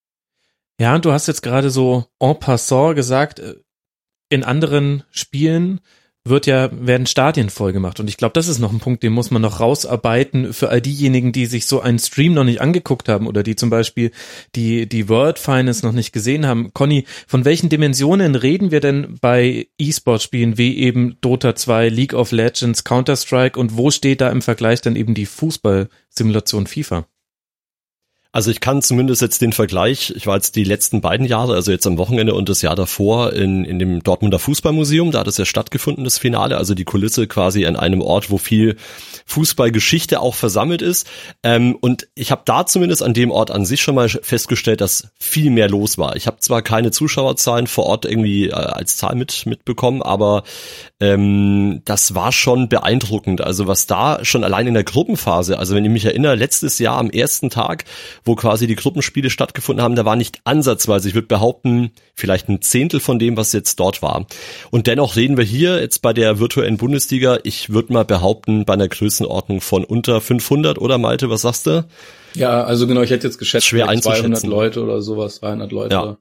Speaker 9: Ja, und du hast jetzt gerade so en passant gesagt, in anderen Spielen wird ja, werden Stadien voll gemacht. Und ich glaube, das ist noch ein Punkt, den muss man noch rausarbeiten für all diejenigen, die sich so einen Stream noch nicht angeguckt haben oder die zum Beispiel die, die World Finals noch nicht gesehen haben. Conny, von welchen Dimensionen reden wir denn bei E-Sport-Spielen wie eben Dota zwei, League of Legends, Counter-Strike und wo steht da im Vergleich dann eben die Fußball-Simulation FIFA?
Speaker 11: Also ich kann zumindest jetzt den Vergleich, ich war jetzt die letzten beiden Jahre, also jetzt am Wochenende und das Jahr davor in, in dem Dortmunder Fußballmuseum, da hat es ja stattgefunden, das Finale, also die Kulisse quasi an einem Ort, wo viel Fußballgeschichte auch versammelt ist. Ähm, und ich habe da zumindest an dem Ort an sich schon mal festgestellt, dass viel mehr los war. Ich habe zwar keine Zuschauerzahlen vor Ort irgendwie äh, als Zahl mit mitbekommen, aber ähm, das war schon beeindruckend. Also was da schon allein in der Gruppenphase, also wenn ich mich erinnere, letztes Jahr am ersten Tag, wo quasi die Gruppenspiele stattgefunden haben, da war nicht ansatzweise, ich würde behaupten, vielleicht ein Zehntel von dem, was jetzt dort war. Und dennoch reden wir hier jetzt bei der virtuellen Bundesliga, ich würde mal behaupten, bei einer Größenordnung von unter fünfhundert, oder Malte, was sagst du?
Speaker 10: Ja, also genau, ich hätte jetzt geschätzt,
Speaker 11: schwer
Speaker 10: zweihundert Leute oder sowas, dreihundert Leute.
Speaker 11: Ja.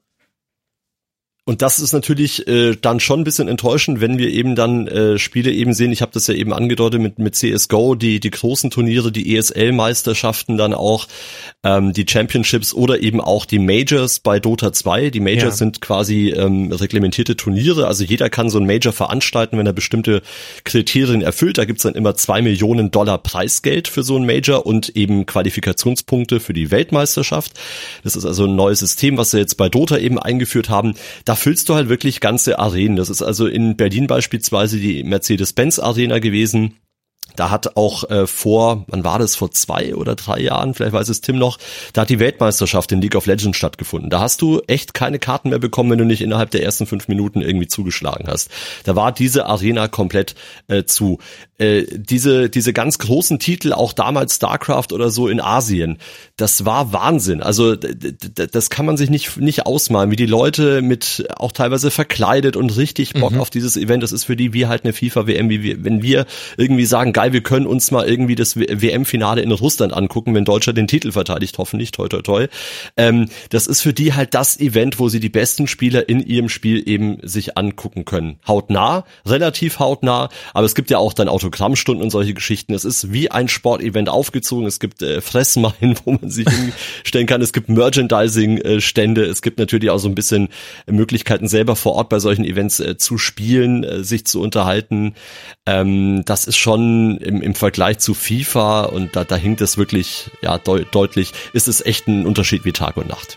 Speaker 11: Und das ist natürlich äh, dann schon ein bisschen enttäuschend, wenn wir eben dann äh, Spiele eben sehen. Ich habe das ja eben angedeutet mit mit C S G O, die die großen Turniere, die E S L-Meisterschaften, dann auch ähm, die Championships oder eben auch die Majors bei Dota zwei. Die Majors ja. sind quasi ähm, reglementierte Turniere, also jeder kann so ein Major veranstalten, wenn er bestimmte Kriterien erfüllt. Da gibt's dann immer zwei Millionen Dollar Preisgeld für so ein Major und eben Qualifikationspunkte für die Weltmeisterschaft. Das ist also ein neues System, was sie jetzt bei Dota eben eingeführt haben. Da füllst du halt wirklich ganze Arenen. Das ist also in Berlin beispielsweise die Mercedes-Benz Arena gewesen. Da hat auch äh, vor, wann war das, vor zwei oder drei Jahren, vielleicht weiß es Tim noch, da hat die Weltmeisterschaft in League of Legends stattgefunden. Da hast du echt keine Karten mehr bekommen, wenn du nicht innerhalb der ersten fünf Minuten irgendwie zugeschlagen hast. Da war diese Arena komplett äh, zu. Äh, diese diese ganz großen Titel, auch damals StarCraft oder so in Asien, das war Wahnsinn. Also d- d- das kann man sich nicht nicht ausmalen, wie die Leute mit auch teilweise verkleidet und richtig Bock mhm. auf dieses Event. Das ist für die wie halt eine FIFA-W M, wie wir, wenn wir irgendwie sagen, geil, wir können uns mal irgendwie das W M-Finale in Russland angucken, wenn Deutschland den Titel verteidigt, hoffentlich, toi toi toi. Ähm, das ist für die halt das Event, wo sie die besten Spieler in ihrem Spiel eben sich angucken können. Hautnah, relativ hautnah, aber es gibt ja auch dann Autogrammstunden und solche Geschichten. Es ist wie ein Sportevent aufgezogen. Es gibt äh, Fressmeilen, wo man sich hinstellen kann. Es gibt Merchandising-Stände. Es gibt natürlich auch so ein bisschen Möglichkeiten, selber vor Ort bei solchen Events äh, zu spielen, äh, sich zu unterhalten. Ähm, das ist schon im, im Vergleich zu FIFA, und da, da hinkt es wirklich ja deu- deutlich, ist es echt ein Unterschied wie Tag und Nacht.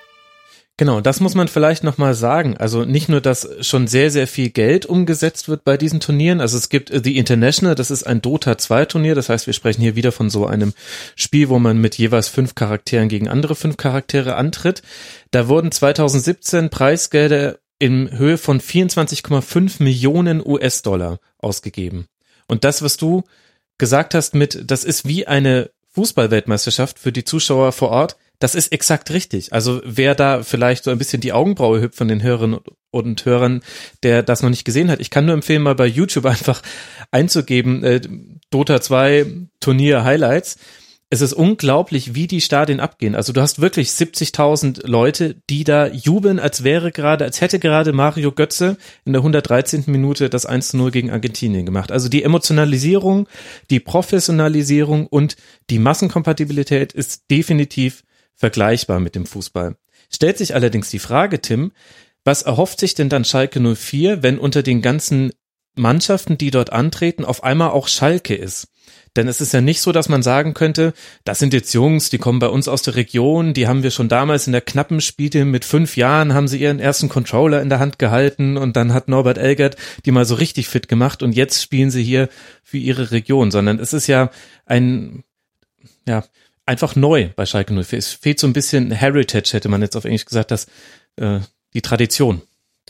Speaker 9: Genau, das muss man vielleicht nochmal sagen. Also nicht nur, dass schon sehr, sehr viel Geld umgesetzt wird bei diesen Turnieren. Also es gibt The International, das ist ein Dota zwei Turnier. Das heißt, wir sprechen hier wieder von so einem Spiel, wo man mit jeweils fünf Charakteren gegen andere fünf Charaktere antritt. Da wurden zwanzig siebzehn Preisgelder in Höhe von vierundzwanzig Komma fünf Millionen U S-Dollar ausgegeben. Und das, was du gesagt hast mit, das ist wie eine Fußballweltmeisterschaft für die Zuschauer vor Ort, das ist exakt richtig. Also wer da vielleicht so ein bisschen die Augenbraue hüpft von den Hörerinnen und Hörern, der das noch nicht gesehen hat, ich kann nur empfehlen, mal bei YouTube einfach einzugeben, äh, Dota zwei Turnier Highlights. Es ist unglaublich, wie die Stadien abgehen. Also du hast wirklich siebzigtausend Leute, die da jubeln, als wäre gerade, als hätte gerade Mario Götze in der hundertdreizehnten Minute das eins zu null gegen Argentinien gemacht. Also die Emotionalisierung, die Professionalisierung und die Massenkompatibilität ist definitiv vergleichbar mit dem Fußball. Stellt sich allerdings die Frage, Tim, was erhofft sich denn dann Schalke null vier, wenn unter den ganzen Mannschaften, die dort antreten, auf einmal auch Schalke ist? Denn es ist ja nicht so, dass man sagen könnte, das sind jetzt Jungs, die kommen bei uns aus der Region, die haben wir schon damals in der knappen Spiele mit fünf Jahren, haben sie ihren ersten Controller in der Hand gehalten und dann hat Norbert Elgert die mal so richtig fit gemacht und jetzt spielen sie hier für ihre Region, sondern es ist ja ein, ja, einfach neu bei Schalke null vier. Es fehlt so ein bisschen Heritage, hätte man jetzt auf Englisch gesagt, das, äh, die Tradition.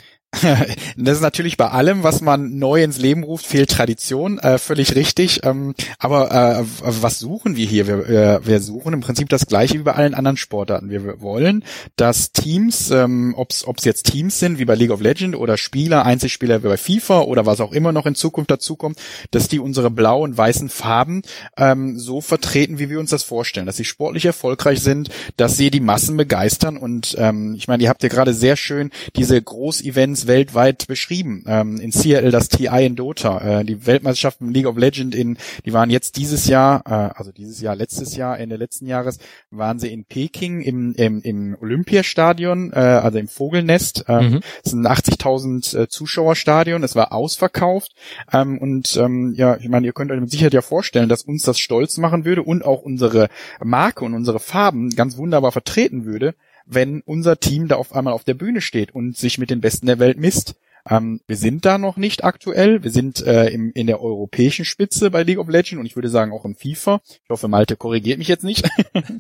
Speaker 7: Das ist natürlich bei allem, was man neu ins Leben ruft, fehlt Tradition, äh, völlig richtig. Ähm, aber äh, was suchen wir hier? Wir, wir, wir suchen im Prinzip das Gleiche wie bei allen anderen Sportarten. Wir wollen, dass Teams, ähm, ob es jetzt Teams sind wie bei League of Legends oder Spieler, Einzelspieler wie bei FIFA oder was auch immer noch in Zukunft dazukommt, dass die unsere blau und weißen Farben ähm, so vertreten, wie wir uns das vorstellen, dass sie sportlich erfolgreich sind, dass sie die Massen begeistern. Und ähm, ich meine, ihr habt ja gerade sehr schön diese Großevents Events weltweit beschrieben. Ähm, in Seattle das T I in Dota, äh, die Weltmeisterschaften League of Legends in, die waren jetzt dieses Jahr, äh, also dieses Jahr, letztes Jahr, Ende letzten Jahres, waren sie in Peking im, im, im Olympiastadion, äh, also im Vogelnest. Ähm,
Speaker 9: Mhm.
Speaker 7: Es ist ein achtzigtausend äh, Zuschauerstadion, es war ausverkauft. Ähm, und ähm, ja, ich meine, ihr könnt euch mit Sicherheit ja vorstellen, dass uns das stolz machen würde und auch unsere Marke und unsere Farben ganz wunderbar vertreten würde, wenn unser Team da auf einmal auf der Bühne steht und sich mit den Besten der Welt misst. Ähm, wir sind da noch nicht aktuell. Wir sind äh, im, in der europäischen Spitze bei League of Legends und ich würde sagen auch im FIFA. Ich hoffe, Malte korrigiert mich jetzt nicht.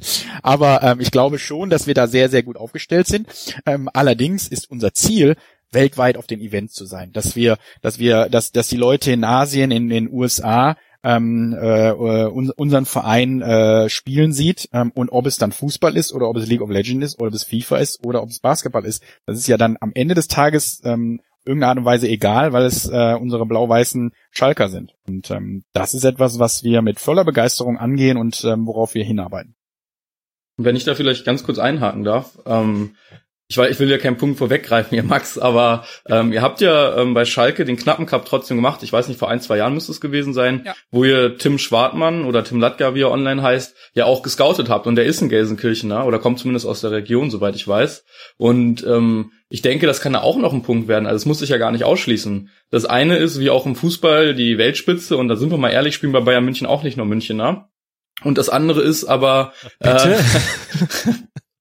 Speaker 7: Aber ähm, ich glaube schon, dass wir da sehr, sehr gut aufgestellt sind. Ähm, allerdings ist unser Ziel, weltweit auf den Events zu sein. Dass wir, dass wir, dass, dass die Leute in Asien, in den U S A ähm, äh, un- unseren Verein äh, spielen sieht, ähm, und ob es dann Fußball ist oder ob es League of Legends ist oder ob es FIFA ist oder ob es Basketball ist, das ist ja dann am Ende des Tages ähm, irgendeine Art und Weise egal, weil es äh, unsere blau-weißen Schalker sind. Und ähm, das ist etwas, was wir mit voller Begeisterung angehen und ähm, worauf wir hinarbeiten.
Speaker 10: Wenn ich da vielleicht ganz kurz einhaken darf, ähm, Ich, weiß, ich will ja keinen Punkt vorweggreifen hier, Max, aber ähm, ihr habt ja ähm, bei Schalke den knappen Cup trotzdem gemacht. Ich weiß nicht, vor ein, zwei Jahren müsste es gewesen sein, ja, wo ihr Tim Schwartmann oder Tim Latka, wie er online heißt, ja auch gescoutet habt. Und der ist ein Gelsenkirchener oder kommt zumindest aus der Region, soweit ich weiß. Und ähm, ich denke, das kann ja auch noch ein Punkt werden. Also das muss sich ja gar nicht ausschließen. Das eine ist, wie auch im Fußball, die Weltspitze. Und da sind wir mal ehrlich, spielen bei Bayern München auch nicht nur Münchener. Und das andere ist aber...
Speaker 11: Bitte?
Speaker 10: Äh,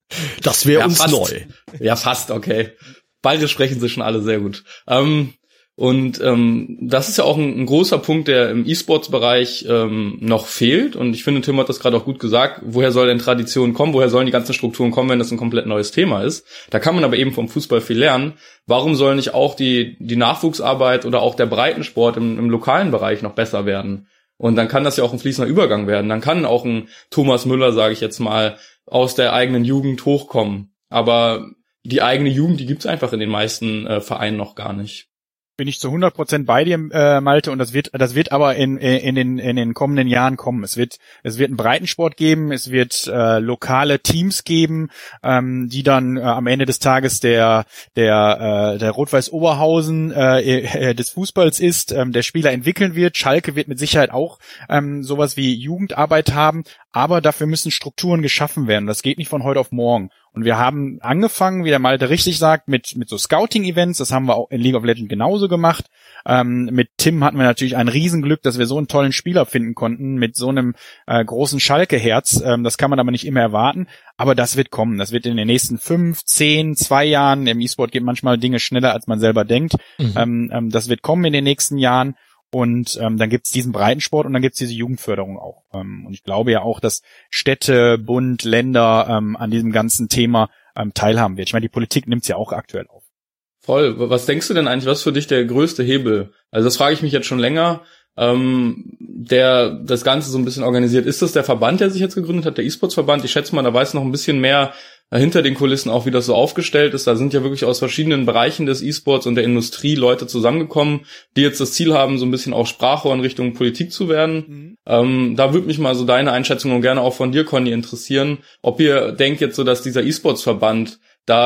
Speaker 11: Das wäre
Speaker 10: ja,
Speaker 11: uns
Speaker 10: fast.
Speaker 11: neu.
Speaker 10: Ja, fast, okay. Beide sprechen sie schon alle sehr gut. Ähm, und ähm, das ist ja auch ein, ein großer Punkt, der im E-Sports-Bereich ähm, noch fehlt. Und ich finde, Tim hat das gerade auch gut gesagt. Woher soll denn Tradition kommen? Woher sollen die ganzen Strukturen kommen, wenn das ein komplett neues Thema ist? Da kann man aber eben vom Fußball viel lernen. Warum soll nicht auch die die Nachwuchsarbeit oder auch der Breitensport im, im lokalen Bereich noch besser werden? Und dann kann das ja auch ein fließender Übergang werden. Dann kann auch ein Thomas Müller, sage ich jetzt mal, aus der eigenen Jugend hochkommen. Aber die eigene Jugend, die gibt's einfach in den meisten äh, Vereinen noch gar nicht.
Speaker 7: Bin ich zu hundert Prozent bei dir, äh, Malte, und das wird, das wird aber in, in den, in den kommenden Jahren kommen. Es wird, es wird einen Breitensport geben, es wird äh, lokale Teams geben, ähm, die dann äh, am Ende des Tages der, der, äh, der Rot-Weiß Oberhausen äh, äh, des Fußballs ist, ähm, der Spieler entwickeln wird. Schalke wird mit Sicherheit auch ähm, sowas wie Jugendarbeit haben, aber dafür müssen Strukturen geschaffen werden. Das geht nicht von heute auf morgen. Und wir haben angefangen, wie der Malte richtig sagt, mit mit so Scouting-Events. Das haben wir auch in League of Legends genauso gemacht. Ähm, mit Tim hatten wir natürlich ein Riesenglück, dass wir so einen tollen Spieler finden konnten, mit so einem äh, großen Schalke-Herz. Ähm, das kann man aber nicht immer erwarten. Aber das wird kommen. Das wird in den nächsten fünf, zehn, zwei Jahren. Im E-Sport geht manchmal Dinge schneller, als man selber denkt. Mhm. Ähm, ähm, das wird kommen in den nächsten Jahren. Und ähm, dann gibt's diesen Breitensport und dann gibt's diese Jugendförderung auch. Ähm, und ich glaube ja auch, dass Städte, Bund, Länder ähm, an diesem ganzen Thema ähm, teilhaben wird. Ich meine, die Politik nimmt's ja auch aktuell auf.
Speaker 10: Voll. Was denkst du denn eigentlich, was ist für dich der größte Hebel? Also das frage ich mich jetzt schon länger, ähm, der das Ganze so ein bisschen organisiert. Ist das der Verband, der sich jetzt gegründet hat, der E-Sports-Verband? Ich schätze mal, da weiß noch ein bisschen mehr hinter den Kulissen auch, wie das so aufgestellt ist. Da sind ja wirklich aus verschiedenen Bereichen des E-Sports und der Industrie Leute zusammengekommen, die jetzt das Ziel haben, so ein bisschen auch Sprachrohr in Richtung Politik zu werden. Mhm. Ähm, da würde mich mal so deine Einschätzung und gerne auch von dir, Conny, interessieren, ob ihr denkt jetzt so, dass dieser E-Sports-Verband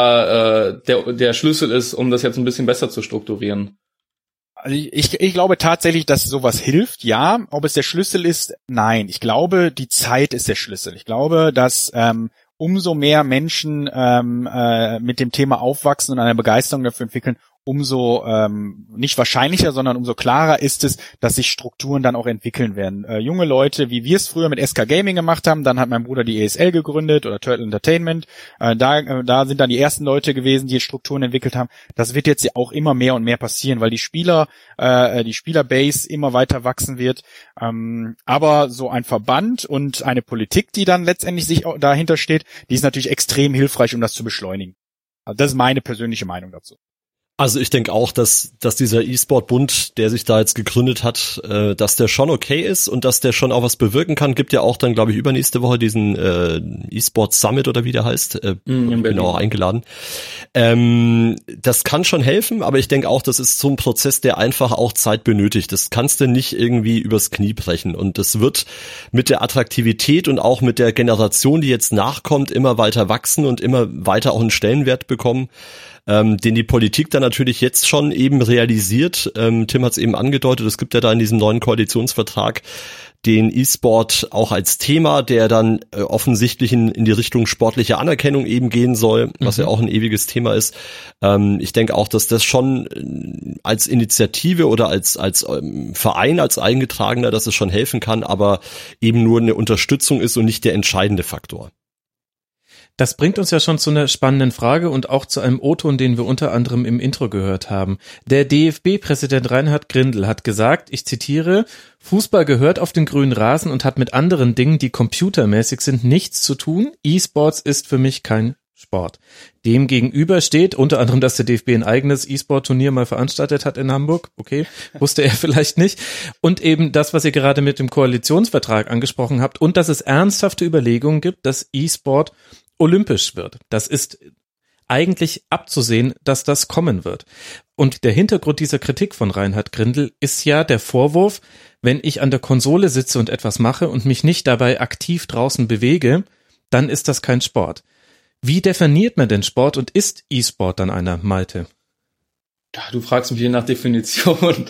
Speaker 10: da äh, der, der Schlüssel ist, um das jetzt ein bisschen besser zu strukturieren.
Speaker 7: Also ich, ich glaube tatsächlich, dass sowas hilft, ja. Ob es der Schlüssel ist, nein. Ich glaube, die Zeit ist der Schlüssel. Ich glaube, dass ähm, umso mehr Menschen ähm, äh, mit dem Thema aufwachsen und eine Begeisterung dafür entwickeln, umso ähm, nicht wahrscheinlicher, sondern umso klarer ist es, dass sich Strukturen dann auch entwickeln werden. Äh, junge Leute, wie wir es früher mit S K Gaming gemacht haben, dann hat mein Bruder die E S L gegründet oder Turtle Entertainment. Äh, da, äh, da sind dann die ersten Leute gewesen, die Strukturen entwickelt haben. Das wird jetzt ja auch immer mehr und mehr passieren, weil die Spieler, äh, die Spielerbase immer weiter wachsen wird. Ähm, aber so ein Verband und eine Politik, die dann letztendlich sich auch dahinter steht, die ist natürlich extrem hilfreich, um das zu beschleunigen. Also das ist meine persönliche Meinung dazu.
Speaker 11: Also ich denke auch, dass dass dieser E-Sport-Bund, der sich da jetzt gegründet hat, äh, dass der schon okay ist und dass der schon auch was bewirken kann. Gibt ja auch dann, glaube ich, übernächste Woche diesen äh, E-Sport Summit oder wie der heißt. Äh, mm, ich bin auch eingeladen. Ähm, das kann schon helfen, aber ich denke auch, das ist so ein Prozess, der einfach auch Zeit benötigt. Das kannst du nicht irgendwie übers Knie brechen. Und das wird mit der Attraktivität und auch mit der Generation, die jetzt nachkommt, immer weiter wachsen und immer weiter auch einen Stellenwert bekommen. ähm, den die Politik dann natürlich jetzt schon eben realisiert. Ähm, Tim hat es eben angedeutet, es gibt ja da in diesem neuen Koalitionsvertrag den E-Sport auch als Thema, der dann äh, offensichtlich in, in die Richtung sportliche Anerkennung eben gehen soll, was mhm. ja auch ein ewiges Thema ist. Ähm, ich denke auch, dass das schon äh, als Initiative oder als als ähm, Verein, als Eingetragener, dass es schon helfen kann, aber eben nur eine Unterstützung ist und nicht der entscheidende Faktor.
Speaker 9: Das bringt uns ja schon zu einer spannenden Frage und auch zu einem O-Ton, den wir unter anderem im Intro gehört haben. Der D F B-Präsident Reinhard Grindel hat gesagt, ich zitiere, Fußball gehört auf den grünen Rasen und hat mit anderen Dingen, die computermäßig sind, nichts zu tun. E-Sports ist für mich kein Sport. Dem gegenüber steht unter anderem, dass der D F B ein eigenes E-Sport-Turnier mal veranstaltet hat in Hamburg. Okay, wusste er vielleicht nicht. Und eben das, was ihr gerade mit dem Koalitionsvertrag angesprochen habt und dass es ernsthafte Überlegungen gibt, dass E-Sport olympisch wird. Das ist eigentlich abzusehen, dass das kommen wird. Und der Hintergrund dieser Kritik von Reinhard Grindel ist ja der Vorwurf, wenn ich an der Konsole sitze und etwas mache und mich nicht dabei aktiv draußen bewege, dann ist das kein Sport. Wie definiert man denn Sport und ist E-Sport dann einer, Malte?
Speaker 10: Ja, du fragst mich je nach Definition.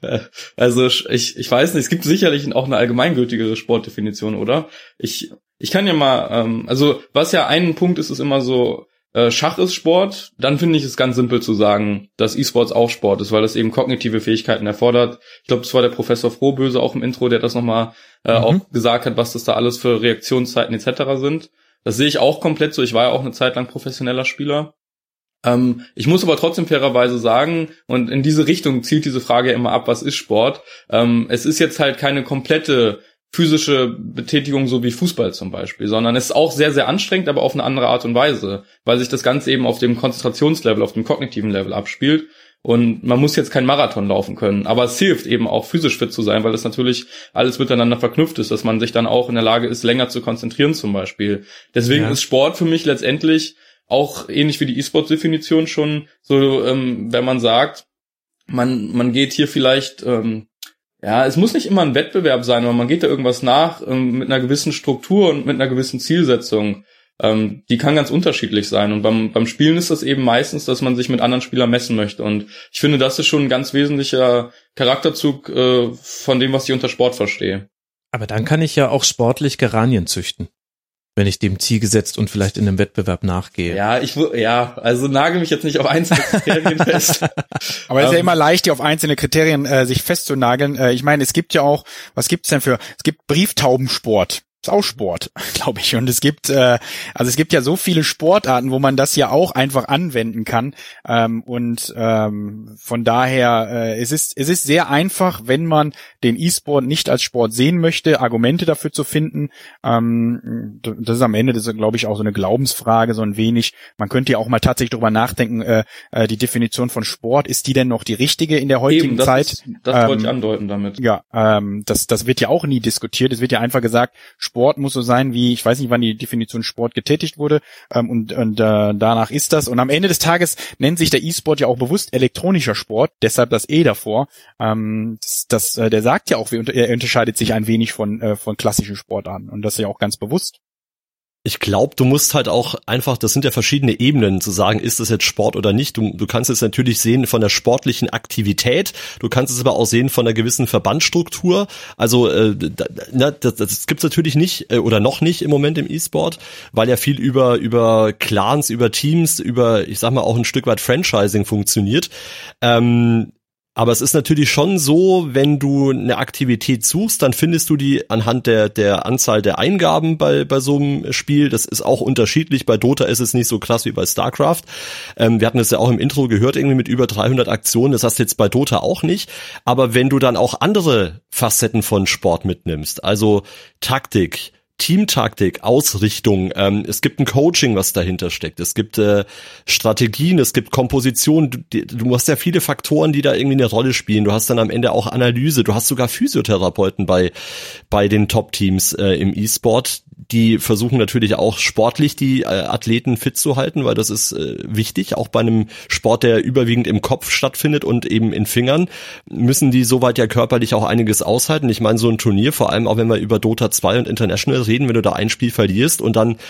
Speaker 10: Also ich ich weiß nicht, es gibt sicherlich auch eine allgemeingültigere Sportdefinition, oder? Ich ich kann ja mal, ähm, also was ja ein Punkt ist, ist immer so, äh, Schach ist Sport. Dann finde ich es ganz simpel zu sagen, dass E-Sports auch Sport ist, weil das eben kognitive Fähigkeiten erfordert. Ich glaube, das war der Professor Frohböse auch im Intro, der das nochmal äh, mhm. auch gesagt hat, was das da alles für Reaktionszeiten et cetera sind. Das sehe ich auch komplett so. Ich war ja auch eine Zeit lang professioneller Spieler. Ähm, ich muss aber trotzdem fairerweise sagen, und in diese Richtung zielt diese Frage ja immer ab, was ist Sport? Ähm, es ist jetzt halt keine komplette physische Betätigung, so wie Fußball zum Beispiel, sondern es ist auch sehr, sehr anstrengend, aber auf eine andere Art und Weise, weil sich das Ganze eben auf dem Konzentrationslevel, auf dem kognitiven Level abspielt. Und man muss jetzt kein Marathon laufen können, aber es hilft eben auch physisch fit zu sein, weil es natürlich alles miteinander verknüpft ist, dass man sich dann auch in der Lage ist, länger zu konzentrieren zum Beispiel. Deswegen ja. ist Sport für mich letztendlich auch ähnlich wie die E-Sport-Definition schon so, ähm, wenn man sagt, man man geht hier vielleicht, ähm, ja, es muss nicht immer ein Wettbewerb sein, aber man geht da irgendwas nach ähm, mit einer gewissen Struktur und mit einer gewissen Zielsetzung. Ähm, die kann ganz unterschiedlich sein. Und beim beim Spielen ist das eben meistens, dass man sich mit anderen Spielern messen möchte. Und ich finde, das ist schon ein ganz wesentlicher Charakterzug äh, von dem, was ich unter Sport verstehe.
Speaker 9: Aber dann kann ich ja auch sportlich Geranien züchten, wenn ich dem Ziel gesetzt und vielleicht in einem Wettbewerb nachgehe.
Speaker 10: Ja, ich ja, also nagel mich jetzt nicht auf einzelne Kriterien fest.
Speaker 7: Aber es ist ja immer leicht, die auf einzelne Kriterien äh, sich festzunageln. Äh, ich meine, es gibt ja auch, was gibt's denn für, es gibt Brieftaubensport. Ist auch Sport, glaube ich. Und es gibt, äh, also es gibt ja so viele Sportarten, wo man das ja auch einfach anwenden kann. Ähm, und ähm, von daher, äh, es ist, es ist sehr einfach, wenn man den E-Sport nicht als Sport sehen möchte, Argumente dafür zu finden. Ähm, das ist am Ende, das ist, glaube ich, auch so eine Glaubensfrage, so ein wenig. Man könnte ja auch mal tatsächlich drüber nachdenken, äh, äh, die Definition von Sport, ist die denn noch die richtige in der heutigen
Speaker 10: Eben, das
Speaker 7: Zeit?
Speaker 10: Ist, das ähm, wollte ich andeuten damit.
Speaker 7: Ja, ähm, das, das wird ja auch nie diskutiert. Es wird ja einfach gesagt, Sport muss so sein, wie, ich weiß nicht, wann die Definition Sport getätigt wurde, ähm, und, und äh, danach ist das. Und am Ende des Tages nennt sich der E-Sport ja auch bewusst elektronischer Sport, deshalb das E davor. Ähm, das, das, äh, der sagt ja auch, er unterscheidet sich ein wenig von, äh, von klassischen Sportarten und das ist ja auch ganz bewusst.
Speaker 11: Ich glaube, du musst halt auch einfach, das sind ja verschiedene Ebenen, zu sagen, ist das jetzt Sport oder nicht. Du, du kannst es natürlich sehen von der sportlichen Aktivität, du kannst es aber auch sehen von einer gewissen Verbandsstruktur. Also äh, da, das, das gibt's natürlich nicht äh, oder noch nicht im Moment im E-Sport, weil ja viel über über Clans, über Teams, über, ich sag mal, auch ein Stück weit Franchising funktioniert. Ähm, Aber es ist natürlich schon so, wenn du eine Aktivität suchst, dann findest du die anhand der der Anzahl der Eingaben bei bei so einem Spiel. Das ist auch unterschiedlich. Bei Dota ist es nicht so krass wie bei StarCraft. Ähm, wir hatten das ja auch im Intro gehört, irgendwie mit über dreihundert Aktionen. Das hast du jetzt bei Dota auch nicht. Aber wenn du dann auch andere Facetten von Sport mitnimmst, also Taktik, Teamtaktik, Ausrichtung, ähm, es gibt ein Coaching, was dahinter steckt, es gibt äh, Strategien, es gibt Komposition, du, die, du hast ja viele Faktoren, die da irgendwie eine Rolle spielen, du hast dann am Ende auch Analyse, du hast sogar Physiotherapeuten bei bei den Top-Teams äh, im E-Sport, die versuchen natürlich auch sportlich die äh, Athleten fit zu halten, weil das ist äh, wichtig, auch bei einem Sport, der überwiegend im Kopf stattfindet und eben in Fingern, müssen die soweit ja körperlich auch einiges aushalten. Ich meine, so ein Turnier, vor allem auch wenn wir über Dota zwei und International reden, wenn du da ein Spiel verlierst und dann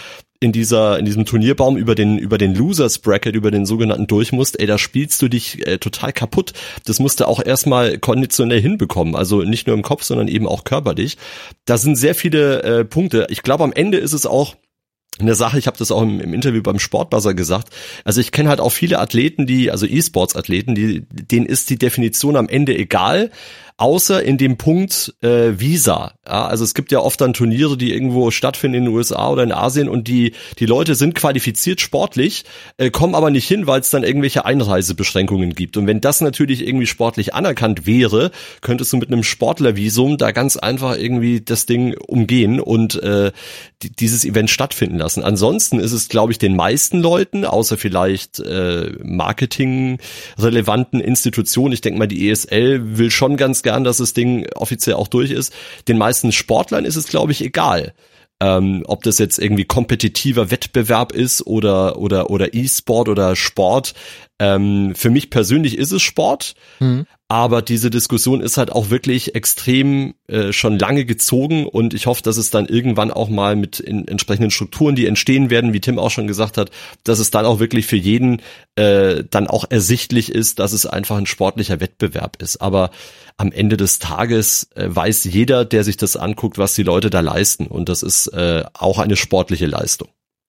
Speaker 11: in dieser, in diesem Turnierbaum über den, über den Losers Bracket, über den sogenannten durch musst, ey, da spielst du dich äh, total kaputt. Das musst du auch erstmal konditionell hinbekommen. Also nicht nur im Kopf, sondern eben auch körperlich. Da sind sehr viele äh, Punkte. Ich glaube, am Ende ist es auch eine Sache, ich habe das auch im, im Interview beim Sportbuzzer gesagt, also ich kenne halt auch viele Athleten, die, also E-Sports-Athleten, die, denen ist die Definition am Ende egal, außer in dem Punkt äh, Visa. Ja, also es gibt ja oft dann Turniere, die irgendwo stattfinden in den U S A oder in Asien und die die Leute sind qualifiziert sportlich, äh, kommen aber nicht hin, weil es dann irgendwelche Einreisebeschränkungen gibt. Und wenn das natürlich irgendwie sportlich anerkannt wäre, könntest du mit einem Sportlervisum da ganz einfach irgendwie das Ding umgehen und äh, die, dieses Event stattfinden lassen. Ansonsten ist es, glaube ich, den meisten Leuten, außer vielleicht äh, marketingrelevanten Institutionen, ich denke mal, die E S L will schon ganz gern, dass das Ding offiziell auch durch ist. Den meisten Sportlern ist es, glaube ich, egal, ähm, ob das jetzt irgendwie kompetitiver Wettbewerb ist oder oder oder E-Sport oder Sport. Ähm, für mich persönlich ist es Sport, mhm. aber diese Diskussion ist halt auch wirklich extrem äh, schon lange gezogen und ich hoffe, dass es dann irgendwann auch mal mit in, entsprechenden Strukturen, die entstehen werden, wie Tim auch schon gesagt hat, dass es dann auch wirklich für jeden äh, dann auch ersichtlich ist, dass es einfach ein sportlicher Wettbewerb ist. Aber am Ende des Tages äh, weiß jeder, der sich das anguckt, was die Leute da leisten und das ist äh, auch eine sportliche Leistung.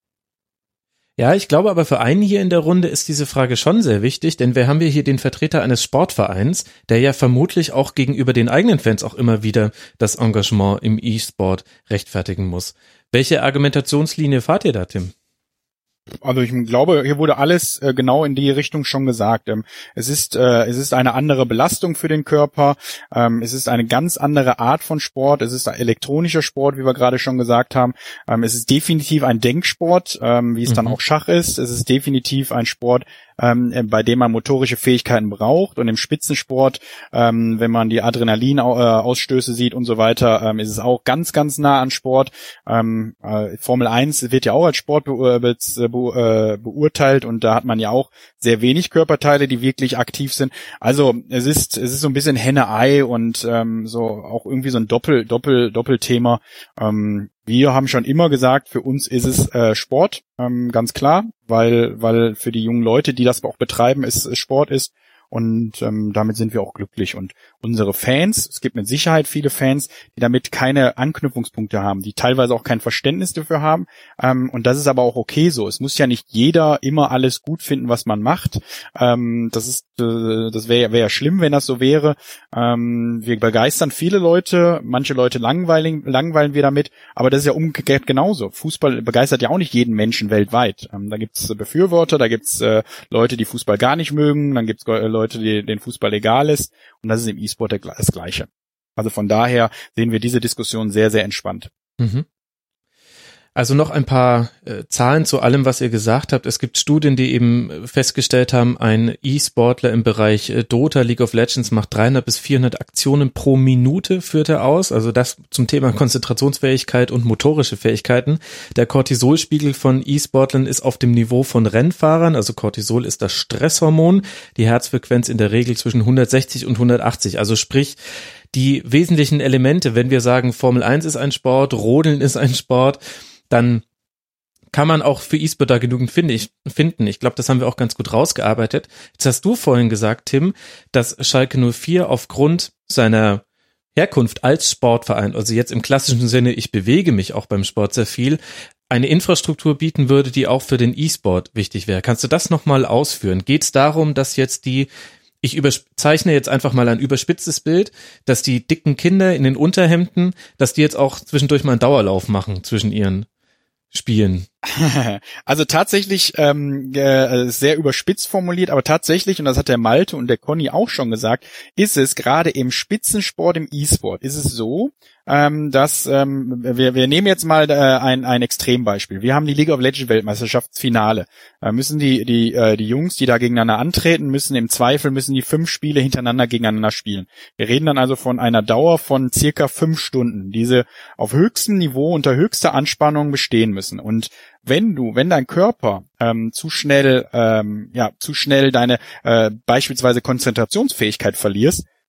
Speaker 9: Ja, ich glaube aber für einen hier in der Runde ist diese Frage schon sehr wichtig, denn wir haben hier den Vertreter eines Sportvereins, der ja vermutlich auch gegenüber den eigenen Fans auch immer wieder das Engagement im E-Sport rechtfertigen muss. Welche Argumentationslinie fahrt ihr da, Tim?
Speaker 7: Also ich glaube, hier wurde alles äh, genau in die Richtung schon gesagt. Ähm, es ist äh, es ist eine andere Belastung für den Körper. Ähm, es ist eine ganz andere Art von Sport. Es ist ein elektronischer Sport, wie wir gerade schon gesagt haben. Ähm, es ist definitiv ein Denksport, ähm, wie es mhm. dann auch Schach ist. Es ist definitiv ein Sport, ähm, bei dem man motorische Fähigkeiten braucht. Und im Spitzensport, ähm, wenn man die Adrenalin-Ausstöße sieht und so weiter, ähm, ist es auch ganz, ganz nah an Sport. Ähm, äh, Formel eins wird ja auch als Sport be- be- be- beurteilt und da hat man ja auch sehr wenig Körperteile, die wirklich aktiv sind. Also es ist es ist so ein bisschen Henne-Ei und ähm, so auch irgendwie so ein Doppel Doppel Doppelthema. Ähm, wir haben schon immer gesagt, für uns ist es äh, Sport, ähm, ganz klar, weil weil für die jungen Leute, die das auch betreiben, es, es Sport ist. Und ähm, damit sind wir auch glücklich. Und unsere Fans, es gibt mit Sicherheit viele Fans, die damit keine Anknüpfungspunkte haben, die teilweise auch kein Verständnis dafür haben. Ähm, und das ist aber auch okay so. Es muss ja nicht jeder immer alles gut finden, was man macht. Ähm, das ist, äh, das wäre wär ja schlimm, wenn das so wäre. Ähm, wir begeistern viele Leute, manche Leute langweilen, langweilen wir damit, aber das ist ja umgekehrt genauso. Fußball begeistert ja auch nicht jeden Menschen weltweit. Ähm, da gibt's Befürworter, da gibt's äh, Leute, die Fußball gar nicht mögen, dann gibt's äh, Leute, die den Fußball egal ist. Und das ist im E-Sport das Gleiche. Also von daher sehen wir diese Diskussion sehr, sehr entspannt.
Speaker 9: Mhm. Also noch ein paar äh, Zahlen zu allem, was ihr gesagt habt. Es gibt Studien, die eben festgestellt haben, ein E-Sportler im Bereich äh, Dota, League of Legends macht dreihundert bis vierhundert Aktionen pro Minute, führt er aus. Also das zum Thema Konzentrationsfähigkeit und motorische Fähigkeiten. Der Cortisolspiegel von E-Sportlern ist auf dem Niveau von Rennfahrern. Also Cortisol ist das Stresshormon. Die Herzfrequenz in der Regel zwischen hundertsechzig und hundertachtzig. Also sprich, die wesentlichen Elemente, wenn wir sagen, Formel eins ist ein Sport, Rodeln ist ein Sport, dann kann man auch für E-Sport da genügend finden. Ich, finden. ich glaube, das haben wir auch ganz gut rausgearbeitet. Jetzt hast du vorhin gesagt, Tim, dass Schalke null vier aufgrund seiner Herkunft als Sportverein, also jetzt im klassischen Sinne, ich bewege mich auch beim Sport sehr viel, eine Infrastruktur bieten würde, die auch für den E-Sport wichtig wäre. Kannst du das nochmal ausführen? Geht es darum, dass jetzt die Ich überzeichne jetzt einfach mal ein überspitztes Bild, dass die dicken Kinder in den Unterhemden, dass die jetzt auch zwischendurch mal einen Dauerlauf machen zwischen ihren Spielen.
Speaker 7: Also tatsächlich ähm, äh, sehr überspitzt formuliert, aber tatsächlich, und das hat der Malte und der Conny auch schon gesagt, ist es gerade im Spitzensport, im E-Sport, ist es so, ähm, dass ähm, wir, wir nehmen jetzt mal äh, ein, ein Extrembeispiel. Wir haben die League of Legends Weltmeisterschaftsfinale. Da müssen die die äh, die Jungs, die da gegeneinander antreten, müssen im Zweifel müssen die fünf Spiele hintereinander gegeneinander spielen. Wir reden dann also von einer Dauer von circa fünf Stunden, diese auf höchstem Niveau unter höchster Anspannung bestehen müssen. Und wenn du, wenn dein Körper ähm, zu schnell, ähm, ja, zu schnell deine äh, beispielsweise Konzentrationsfähigkeit verlierst,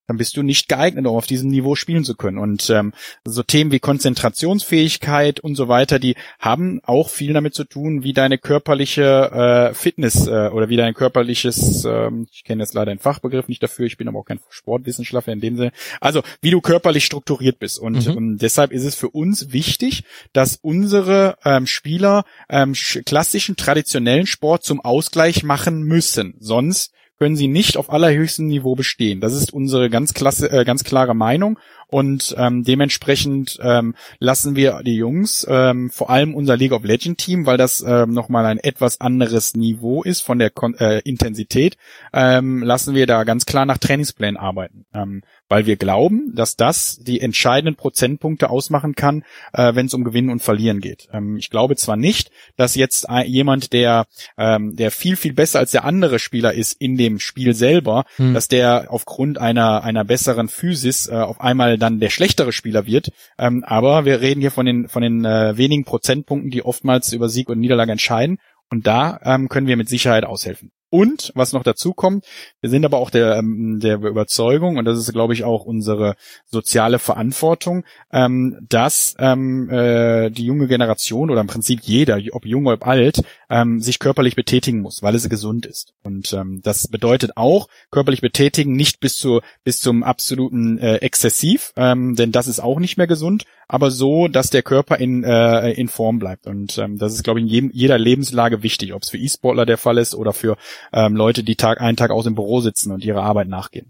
Speaker 7: dann bist du nicht geeignet, um auf diesem Niveau spielen zu können. Und ähm, so Themen wie Konzentrationsfähigkeit und so weiter, die haben auch viel damit zu tun, wie deine körperliche äh, Fitness äh, oder wie dein körperliches, ähm, ich kenne jetzt leider den Fachbegriff nicht dafür, ich bin aber auch kein Sportwissenschaftler in dem Sinne, also wie du körperlich strukturiert bist. Und, mhm. und deshalb ist es für uns wichtig, dass unsere ähm, Spieler ähm, klassischen, traditionellen Sport zum Ausgleich machen müssen. Sonst können sie nicht auf allerhöchstem Niveau bestehen. Das ist unsere ganz klasse, äh, ganz klare Meinung. Und ähm, dementsprechend ähm, lassen wir die Jungs, ähm, vor allem unser League of Legends Team, weil das ähm, nochmal ein etwas anderes Niveau ist von der Kon- äh, Intensität, ähm, lassen wir da ganz klar nach Trainingsplänen arbeiten. Ähm, weil wir glauben, dass das die entscheidenden Prozentpunkte ausmachen kann, äh, wenn es um Gewinnen und Verlieren geht. Ähm, ich glaube zwar nicht, dass jetzt ein, jemand, der ähm, der viel, viel besser als der andere Spieler ist in dem Spiel selber, hm. dass der aufgrund einer einer besseren Physis äh, auf einmal dann der schlechtere Spieler wird. Ähm, aber wir reden hier von den von den äh, wenigen Prozentpunkten, die oftmals über Sieg und Niederlage entscheiden. Und da ähm, können wir mit Sicherheit aushelfen. Und was noch dazu kommt, wir sind aber auch der, ähm, der Überzeugung, und das ist, glaube ich, auch unsere soziale Verantwortung, ähm, dass ähm, äh, die junge Generation oder im Prinzip jeder, ob jung oder alt, ähm, sich körperlich betätigen muss, weil es gesund ist. Und ähm, das bedeutet auch, körperlich betätigen nicht bis zu bis zum absoluten äh, Exzessiv, ähm, denn das ist auch nicht mehr gesund, aber so, dass der Körper in äh, in Form bleibt. Und ähm, das ist, glaube ich, in jedem, jeder Lebenslage wichtig, ob es für E-Sportler der Fall ist oder für ähm, Leute, die Tag ein, Tag aus im Büro sitzen und ihrer Arbeit nachgehen.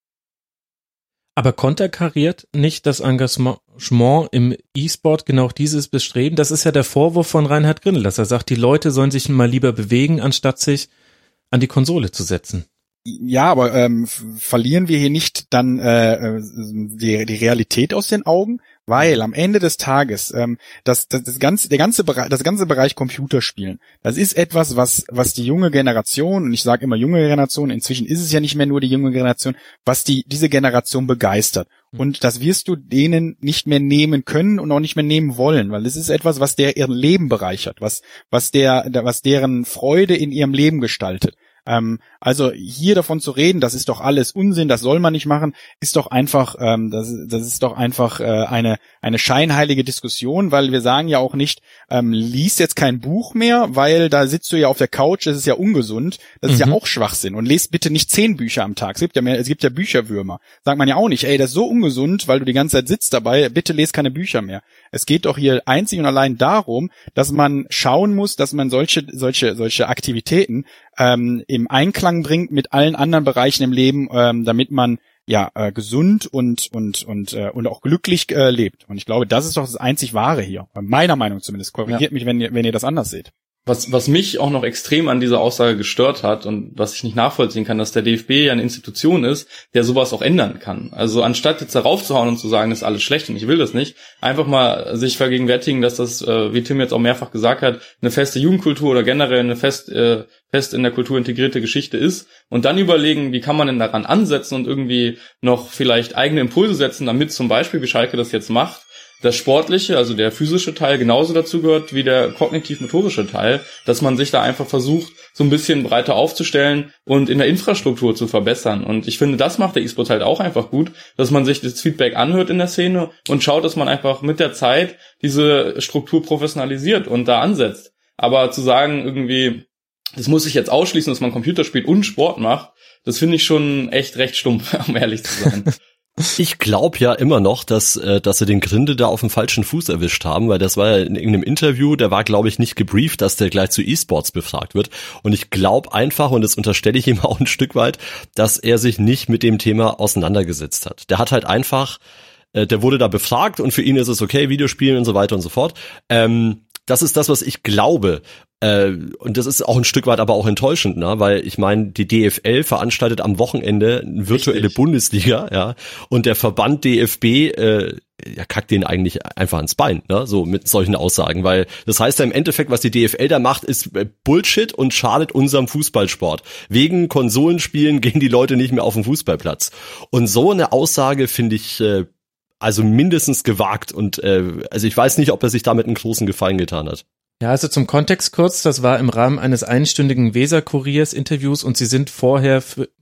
Speaker 9: Aber konterkariert nicht das Engagement im E-Sport genau dieses Bestreben? Das ist ja der Vorwurf von Reinhard Grindel, dass er sagt, die Leute sollen sich mal lieber bewegen, anstatt sich an die Konsole zu setzen.
Speaker 7: Ja, aber ähm, verlieren wir hier nicht dann äh, die, die Realität aus den Augen? Weil am Ende des Tages ähm, das, das, das ganze der ganze Bereich das ganze Bereich Computerspielen, das ist etwas, was was die junge Generation, und ich sage immer junge Generation, inzwischen ist es ja nicht mehr nur die junge Generation, was die diese Generation begeistert. Und das wirst du denen nicht mehr nehmen können und auch nicht mehr nehmen wollen, weil es ist etwas, was der ihr Leben bereichert, was was der was deren Freude in ihrem Leben gestaltet. Ähm, also hier davon zu reden, das ist doch alles Unsinn, das soll man nicht machen, ist doch einfach, ähm, das, das ist doch einfach äh, eine eine scheinheilige Diskussion, weil wir sagen ja auch nicht, ähm, lies jetzt kein Buch mehr, weil da sitzt du ja auf der Couch, das ist ja ungesund, das ist mhm. ja auch Schwachsinn, und lest bitte nicht zehn Bücher am Tag, es gibt ja mehr, es gibt ja Bücherwürmer, sagt man ja auch nicht, ey, das ist so ungesund, weil du die ganze Zeit sitzt dabei, bitte lest keine Bücher mehr. Es geht doch hier einzig und allein darum, dass man schauen muss, dass man solche solche solche Aktivitäten ähm, im Einklang bringt mit allen anderen Bereichen im Leben, ähm, damit man ja äh, gesund und und und äh, und auch glücklich äh, lebt. Und ich glaube, das ist doch das einzig Wahre hier, meiner Meinung zumindest. Korrigiert ja. mich, wenn ihr wenn ihr das anders seht.
Speaker 10: Was, was mich auch noch extrem an dieser Aussage gestört hat und was ich nicht nachvollziehen kann, dass der D F B ja eine Institution ist, der sowas auch ändern kann. Also anstatt jetzt darauf zu hauen und zu sagen, das ist alles schlecht und ich will das nicht, einfach mal sich vergegenwärtigen, dass das, äh, wie Tim jetzt auch mehrfach gesagt hat, eine feste Jugendkultur oder generell eine fest, äh, fest in der Kultur integrierte Geschichte ist, und dann überlegen, wie kann man denn daran ansetzen und irgendwie noch vielleicht eigene Impulse setzen, damit zum Beispiel, wie Schalke das jetzt macht, das Sportliche, also der physische Teil, genauso dazu gehört wie der kognitiv-motorische Teil, dass man sich da einfach versucht, so ein bisschen breiter aufzustellen und in der Infrastruktur zu verbessern. Und ich finde, das macht der E-Sport halt auch einfach gut, dass man sich das Feedback anhört in der Szene und schaut, dass man einfach mit der Zeit diese Struktur professionalisiert und da ansetzt. Aber zu sagen irgendwie, das muss sich jetzt ausschließen, dass man Computer spielt und Sport macht, das finde ich schon echt recht stumpf, um ehrlich zu sein.
Speaker 11: Ich glaube ja immer noch, dass äh, dass sie den Grindel da auf dem falschen Fuß erwischt haben, weil das war ja in irgendeinem Interview, der war, glaube ich, nicht gebrieft, dass der gleich zu E-Sports befragt wird. Und ich glaube einfach, und das unterstelle ich ihm auch ein Stück weit, dass er sich nicht mit dem Thema auseinandergesetzt hat. Der hat halt einfach, äh, der wurde da befragt und für ihn ist es okay, Videospielen und so weiter und so fort. Ähm, das ist das, was ich glaube. Äh, und das ist auch ein Stück weit aber auch enttäuschend, ne? Weil ich meine, die D F L veranstaltet am Wochenende eine virtuelle Richtig. Bundesliga, ja, und der Verband D F B äh, ja, kackt den eigentlich einfach ans Bein, ne? So mit solchen Aussagen, weil das heißt ja im Endeffekt, was die D F L da macht, ist Bullshit und schadet unserem Fußballsport. Wegen Konsolenspielen gehen die Leute nicht mehr auf den Fußballplatz. Und so eine Aussage finde ich äh, also mindestens gewagt, und äh, also ich weiß nicht, ob er sich damit einen großen Gefallen getan hat.
Speaker 9: Ja, also zum Kontext kurz, das war im Rahmen eines einstündigen Weser-Kuriers-Interviews und sie sind vorher für,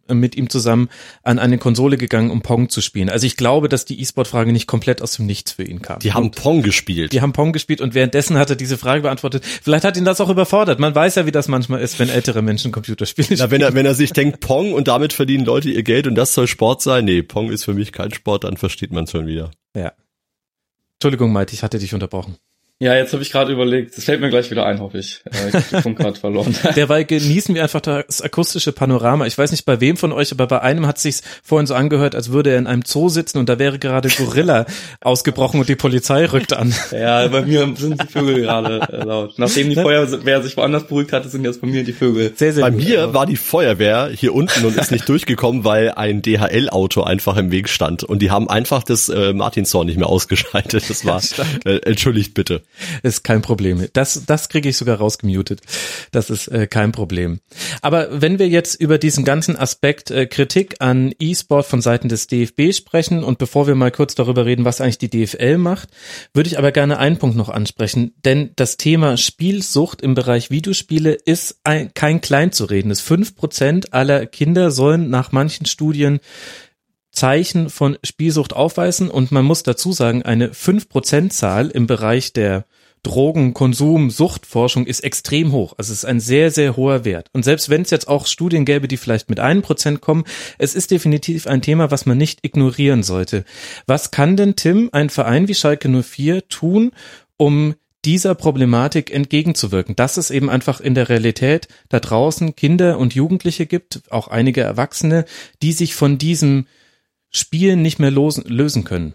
Speaker 9: mit ihm zusammen an eine Konsole gegangen, um Pong zu spielen. Also ich glaube, dass die E-Sport-Frage nicht komplett aus dem Nichts für ihn kam.
Speaker 11: Die haben
Speaker 9: und
Speaker 11: Pong gespielt.
Speaker 9: Die haben Pong gespielt und währenddessen hat er diese Frage beantwortet. Vielleicht hat ihn das auch überfordert. Man weiß ja, wie das manchmal ist, wenn ältere Menschen Computerspiele spielen.
Speaker 11: Na, wenn er, wenn er sich denkt, Pong und damit verdienen Leute ihr Geld und das soll Sport sein. Nee, Pong ist für mich kein Sport, dann versteht man es schon wieder.
Speaker 9: Ja. Entschuldigung, Malte, ich hatte dich unterbrochen.
Speaker 10: Ja, jetzt habe ich gerade überlegt, das fällt mir gleich wieder ein, hoffe ich. Äh, ich habe den Punkt gerade verloren.
Speaker 9: Derweil genießen wir einfach das akustische Panorama. Ich weiß nicht bei wem von euch, aber bei einem hat es sich vorhin so angehört, als würde er in einem Zoo sitzen und da wäre gerade Gorilla ausgebrochen und die Polizei rückt an.
Speaker 10: Ja, bei mir sind die Vögel gerade äh, laut. Nachdem die Feuerwehr sich woanders beruhigt hatte, sind jetzt bei mir die Vögel.
Speaker 9: Sehr, sehr
Speaker 11: bei
Speaker 9: gut.
Speaker 11: mir war die Feuerwehr hier unten und ist nicht durchgekommen, weil ein D H L-Auto einfach im Weg stand. Und die haben einfach das äh, Martinshorn nicht mehr ausgeschaltet. Das war, äh, entschuldigt bitte.
Speaker 9: Ist kein Problem. Das, das kriege ich sogar rausgemutet. Das ist äh, kein Problem. Aber wenn wir jetzt über diesen ganzen Aspekt äh, Kritik an E-Sport von Seiten des D F B sprechen und bevor wir mal kurz darüber reden, was eigentlich die D F L macht, würde ich aber gerne einen Punkt noch ansprechen, denn das Thema Spielsucht im Bereich Videospiele ist ein, kein kleinzuredendes. Fünf Prozent aller Kinder sollen nach manchen Studien Zeichen von Spielsucht aufweisen und man muss dazu sagen, eine fünf Prozent Zahl im Bereich der Drogen-, Konsum-, Suchtforschung ist extrem hoch. Also es ist ein sehr, sehr hoher Wert. Und selbst wenn es jetzt auch Studien gäbe, die vielleicht mit einem Prozent kommen, es ist definitiv ein Thema, was man nicht ignorieren sollte. Was kann denn, Tim, ein Verein wie Schalke null vier tun, um dieser Problematik entgegenzuwirken, dass es eben einfach in der Realität da draußen Kinder und Jugendliche gibt, auch einige Erwachsene, die sich von diesem Spiel nicht mehr losen, lösen können?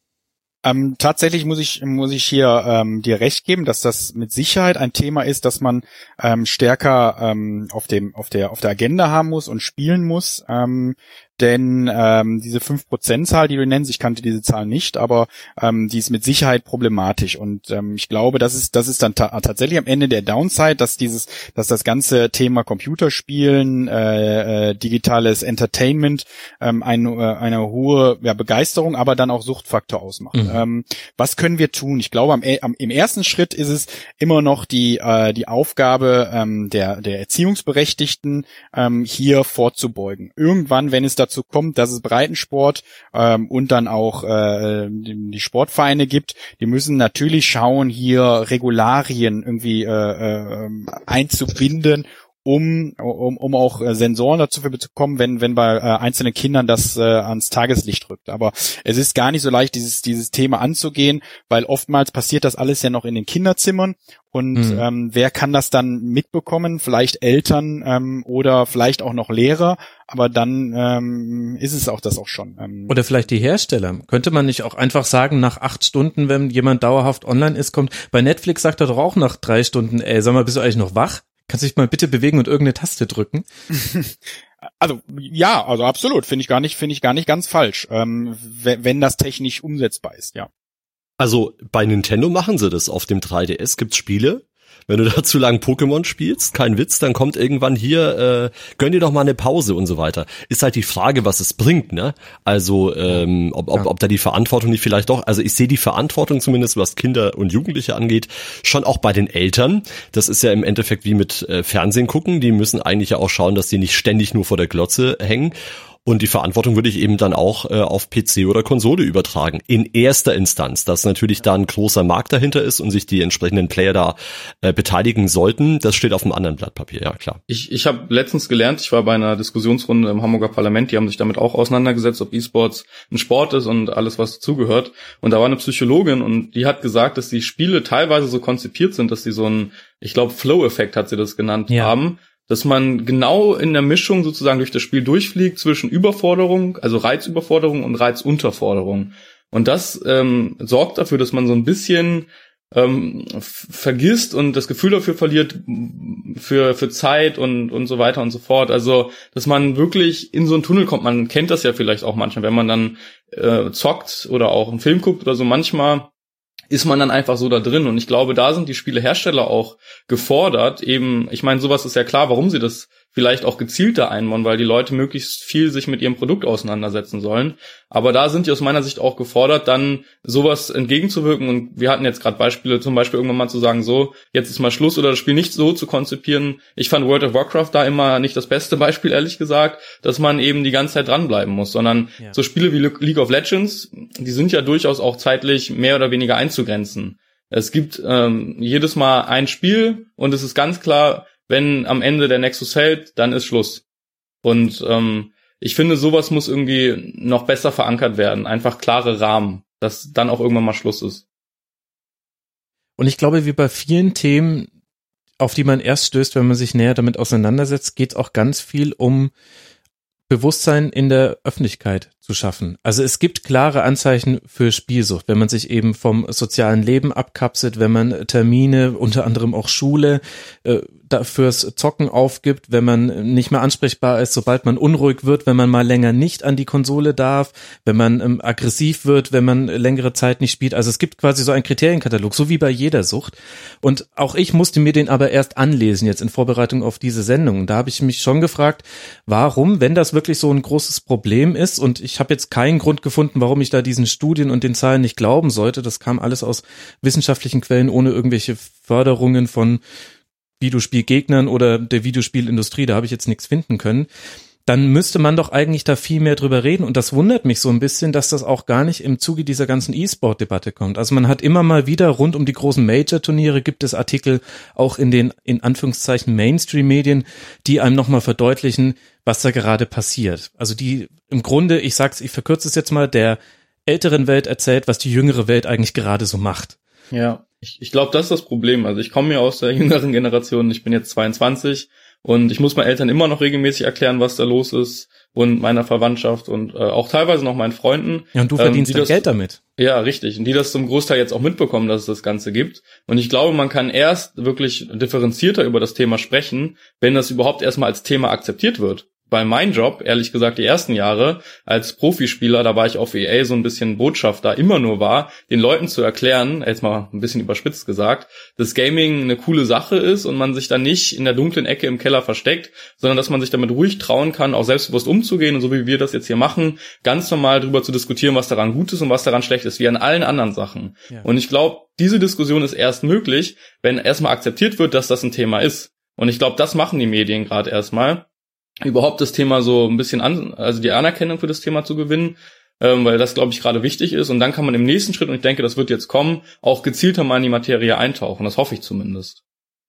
Speaker 7: Ähm, tatsächlich muss ich muss ich hier ähm, dir recht geben, dass das mit Sicherheit ein Thema ist, dass man ähm, stärker ähm, auf dem auf der auf der Agenda haben muss und spielen muss. Ähm, denn ähm, diese fünf Prozent Zahl, die du nennst, ich kannte diese Zahl nicht, aber ähm, die ist mit Sicherheit problematisch und ähm, ich glaube, das ist das ist dann ta- tatsächlich am Ende der Downside, dass dieses dass das ganze Thema Computerspielen, äh, äh, digitales Entertainment ähm, eine äh, eine hohe ja, Begeisterung, aber dann auch Suchtfaktor ausmacht. Mhm. Ähm, was können wir tun? Ich glaube, am, am im ersten Schritt ist es immer noch die äh, die Aufgabe ähm, der der Erziehungsberechtigten, ähm, hier vorzubeugen. Irgendwann, wenn es dazu kommt, dass es Breitensport ähm, und dann auch äh, die, die Sportvereine gibt, die müssen natürlich schauen, hier Regularien irgendwie äh, äh, einzubinden, um um um auch Sensoren dazu zu bekommen, wenn wenn bei äh, einzelnen Kindern das äh, ans Tageslicht rückt. Aber es ist gar nicht so leicht, dieses dieses Thema anzugehen, weil oftmals passiert das alles ja noch in den Kinderzimmern und mhm. ähm, wer kann das dann mitbekommen? Vielleicht Eltern ähm, oder vielleicht auch noch Lehrer, aber dann ähm, ist es auch das auch schon. Ähm,
Speaker 9: oder vielleicht die Hersteller. Könnte man nicht auch einfach sagen, nach acht Stunden, wenn jemand dauerhaft online ist, kommt, bei Netflix sagt er doch auch nach drei Stunden, ey, sag mal, bist du eigentlich noch wach? Kannst du dich mal bitte bewegen und irgendeine Taste drücken?
Speaker 7: Also ja, also absolut, finde ich gar nicht, finde ich gar nicht ganz falsch, ähm, wenn, wenn das technisch umsetzbar ist, ja.
Speaker 11: Also bei Nintendo machen sie das. Auf dem drei D S gibt's Spiele. Wenn du da zu lang Pokémon spielst, kein Witz, dann kommt irgendwann hier, äh, gönn dir doch mal eine Pause und so weiter. Ist halt die Frage, was es bringt, ne? Also, ähm, ob, ob, ob da die Verantwortung nicht vielleicht doch, also ich sehe die Verantwortung zumindest, was Kinder und Jugendliche angeht, schon auch bei den Eltern. Das ist ja im Endeffekt wie mit äh, Fernsehen gucken. Die müssen eigentlich ja auch schauen, dass die nicht ständig nur vor der Glotze hängen. Und die Verantwortung würde ich eben dann auch äh, auf P C oder Konsole übertragen. In erster Instanz, dass natürlich da ein großer Markt dahinter ist und sich die entsprechenden Player da äh, beteiligen sollten. Das steht auf einem anderen Blatt Papier, ja klar.
Speaker 10: Ich, ich habe letztens gelernt, ich war bei einer Diskussionsrunde im Hamburger Parlament, die haben sich damit auch auseinandergesetzt, ob E-Sports ein Sport ist und alles, was dazugehört. Und da war eine Psychologin und die hat gesagt, dass die Spiele teilweise so konzipiert sind, dass die so einen, ich glaube, Flow-Effekt hat sie das genannt, ja. haben. Dass man genau in der Mischung sozusagen durch das Spiel durchfliegt zwischen Überforderung, also Reizüberforderung und Reizunterforderung. Und das ähm, sorgt dafür, dass man so ein bisschen ähm, vergisst und das Gefühl dafür verliert für für Zeit und und so weiter und so fort. Also, dass man wirklich in so einen Tunnel kommt. Man kennt das ja vielleicht auch manchmal, wenn man dann äh, zockt oder auch einen Film guckt oder so. Manchmal ist man dann einfach so da drin. Und ich glaube, da sind die Spielehersteller auch gefordert. Eben, ich meine, sowas ist ja klar, warum sie das vielleicht auch gezielter einbauen, weil die Leute möglichst viel sich mit ihrem Produkt auseinandersetzen sollen. Aber da sind die aus meiner Sicht auch gefordert, dann sowas entgegenzuwirken. Und wir hatten jetzt gerade Beispiele, zum Beispiel irgendwann mal zu sagen, so, jetzt ist mal Schluss oder das Spiel nicht so zu konzipieren. Ich fand World of Warcraft da immer nicht das beste Beispiel, ehrlich gesagt, dass man eben die ganze Zeit dranbleiben muss, sondern ja. so Spiele wie League of Legends, die sind ja durchaus auch zeitlich mehr oder weniger einzugrenzen. Es gibt ähm, jedes Mal ein Spiel und es ist ganz klar, wenn am Ende der Nexus hält, dann ist Schluss. Und ähm, ich finde, sowas muss irgendwie noch besser verankert werden. Einfach klare Rahmen, dass dann auch irgendwann mal Schluss ist.
Speaker 9: Und ich glaube, wie bei vielen Themen, auf die man erst stößt, wenn man sich näher damit auseinandersetzt, geht es auch ganz viel um Bewusstsein in der Öffentlichkeit zu schaffen. Also es gibt klare Anzeichen für Spielsucht, wenn man sich eben vom sozialen Leben abkapselt, wenn man Termine, unter anderem auch Schule, äh, fürs Zocken aufgibt, wenn man nicht mehr ansprechbar ist, sobald man unruhig wird, wenn man mal länger nicht an die Konsole darf, wenn man ähm, aggressiv wird, wenn man längere Zeit nicht spielt. Also es gibt quasi so einen Kriterienkatalog, so wie bei jeder Sucht. Und auch ich musste mir den aber erst anlesen, jetzt in Vorbereitung auf diese Sendung. Da habe ich mich schon gefragt, warum, wenn das wirklich so ein großes Problem ist, und ich habe jetzt keinen Grund gefunden, warum ich da diesen Studien und den Zahlen nicht glauben sollte. Das kam alles aus wissenschaftlichen Quellen, ohne irgendwelche Förderungen von Videospielgegnern oder der Videospielindustrie, da habe ich jetzt nichts finden können, dann müsste man doch eigentlich da viel mehr drüber reden. Und das wundert mich so ein bisschen, dass das auch gar nicht im Zuge dieser ganzen E-Sport-Debatte kommt. Also man hat immer mal wieder rund um die großen Major-Turniere gibt es Artikel auch in den, in Anführungszeichen, Mainstream-Medien, die einem nochmal verdeutlichen, was da gerade passiert. Also die im Grunde, ich sag's, ich verkürze es jetzt mal, der älteren Welt erzählt, was die jüngere Welt eigentlich gerade so macht.
Speaker 10: Ja. Ich, ich glaube, das ist das Problem. Also ich komme ja aus der jüngeren Generation, ich bin jetzt zweiundzwanzig und ich muss meinen Eltern immer noch regelmäßig erklären, was da los ist und meiner Verwandtschaft und äh, auch teilweise noch meinen Freunden.
Speaker 9: Ja, und du verdienst ähm,
Speaker 10: das,
Speaker 9: Geld damit.
Speaker 10: Ja, richtig. Und die das zum Großteil jetzt auch mitbekommen, dass es das Ganze gibt. Und ich glaube, man kann erst wirklich differenzierter über das Thema sprechen, wenn das überhaupt erstmal als Thema akzeptiert wird. Bei meinem Job, ehrlich gesagt, die ersten Jahre als Profispieler, da war ich auf E A so ein bisschen Botschafter, immer nur war, den Leuten zu erklären, jetzt mal ein bisschen überspitzt gesagt, dass Gaming eine coole Sache ist und man sich da nicht in der dunklen Ecke im Keller versteckt, sondern dass man sich damit ruhig trauen kann, auch selbstbewusst umzugehen und so wie wir das jetzt hier machen, ganz normal drüber zu diskutieren, was daran gut ist und was daran schlecht ist, wie an allen anderen Sachen. Ja. Und ich glaube, diese Diskussion ist erst möglich, wenn erstmal akzeptiert wird, dass das ein Thema ist. Und ich glaube, das machen die Medien gerade erstmal, überhaupt das Thema so ein bisschen an, also die Anerkennung für das Thema zu gewinnen, ähm, weil das, glaube ich, gerade wichtig ist. Und dann kann man im nächsten Schritt, und ich denke, das wird jetzt kommen, auch gezielter mal in die Materie eintauchen. Das hoffe ich zumindest.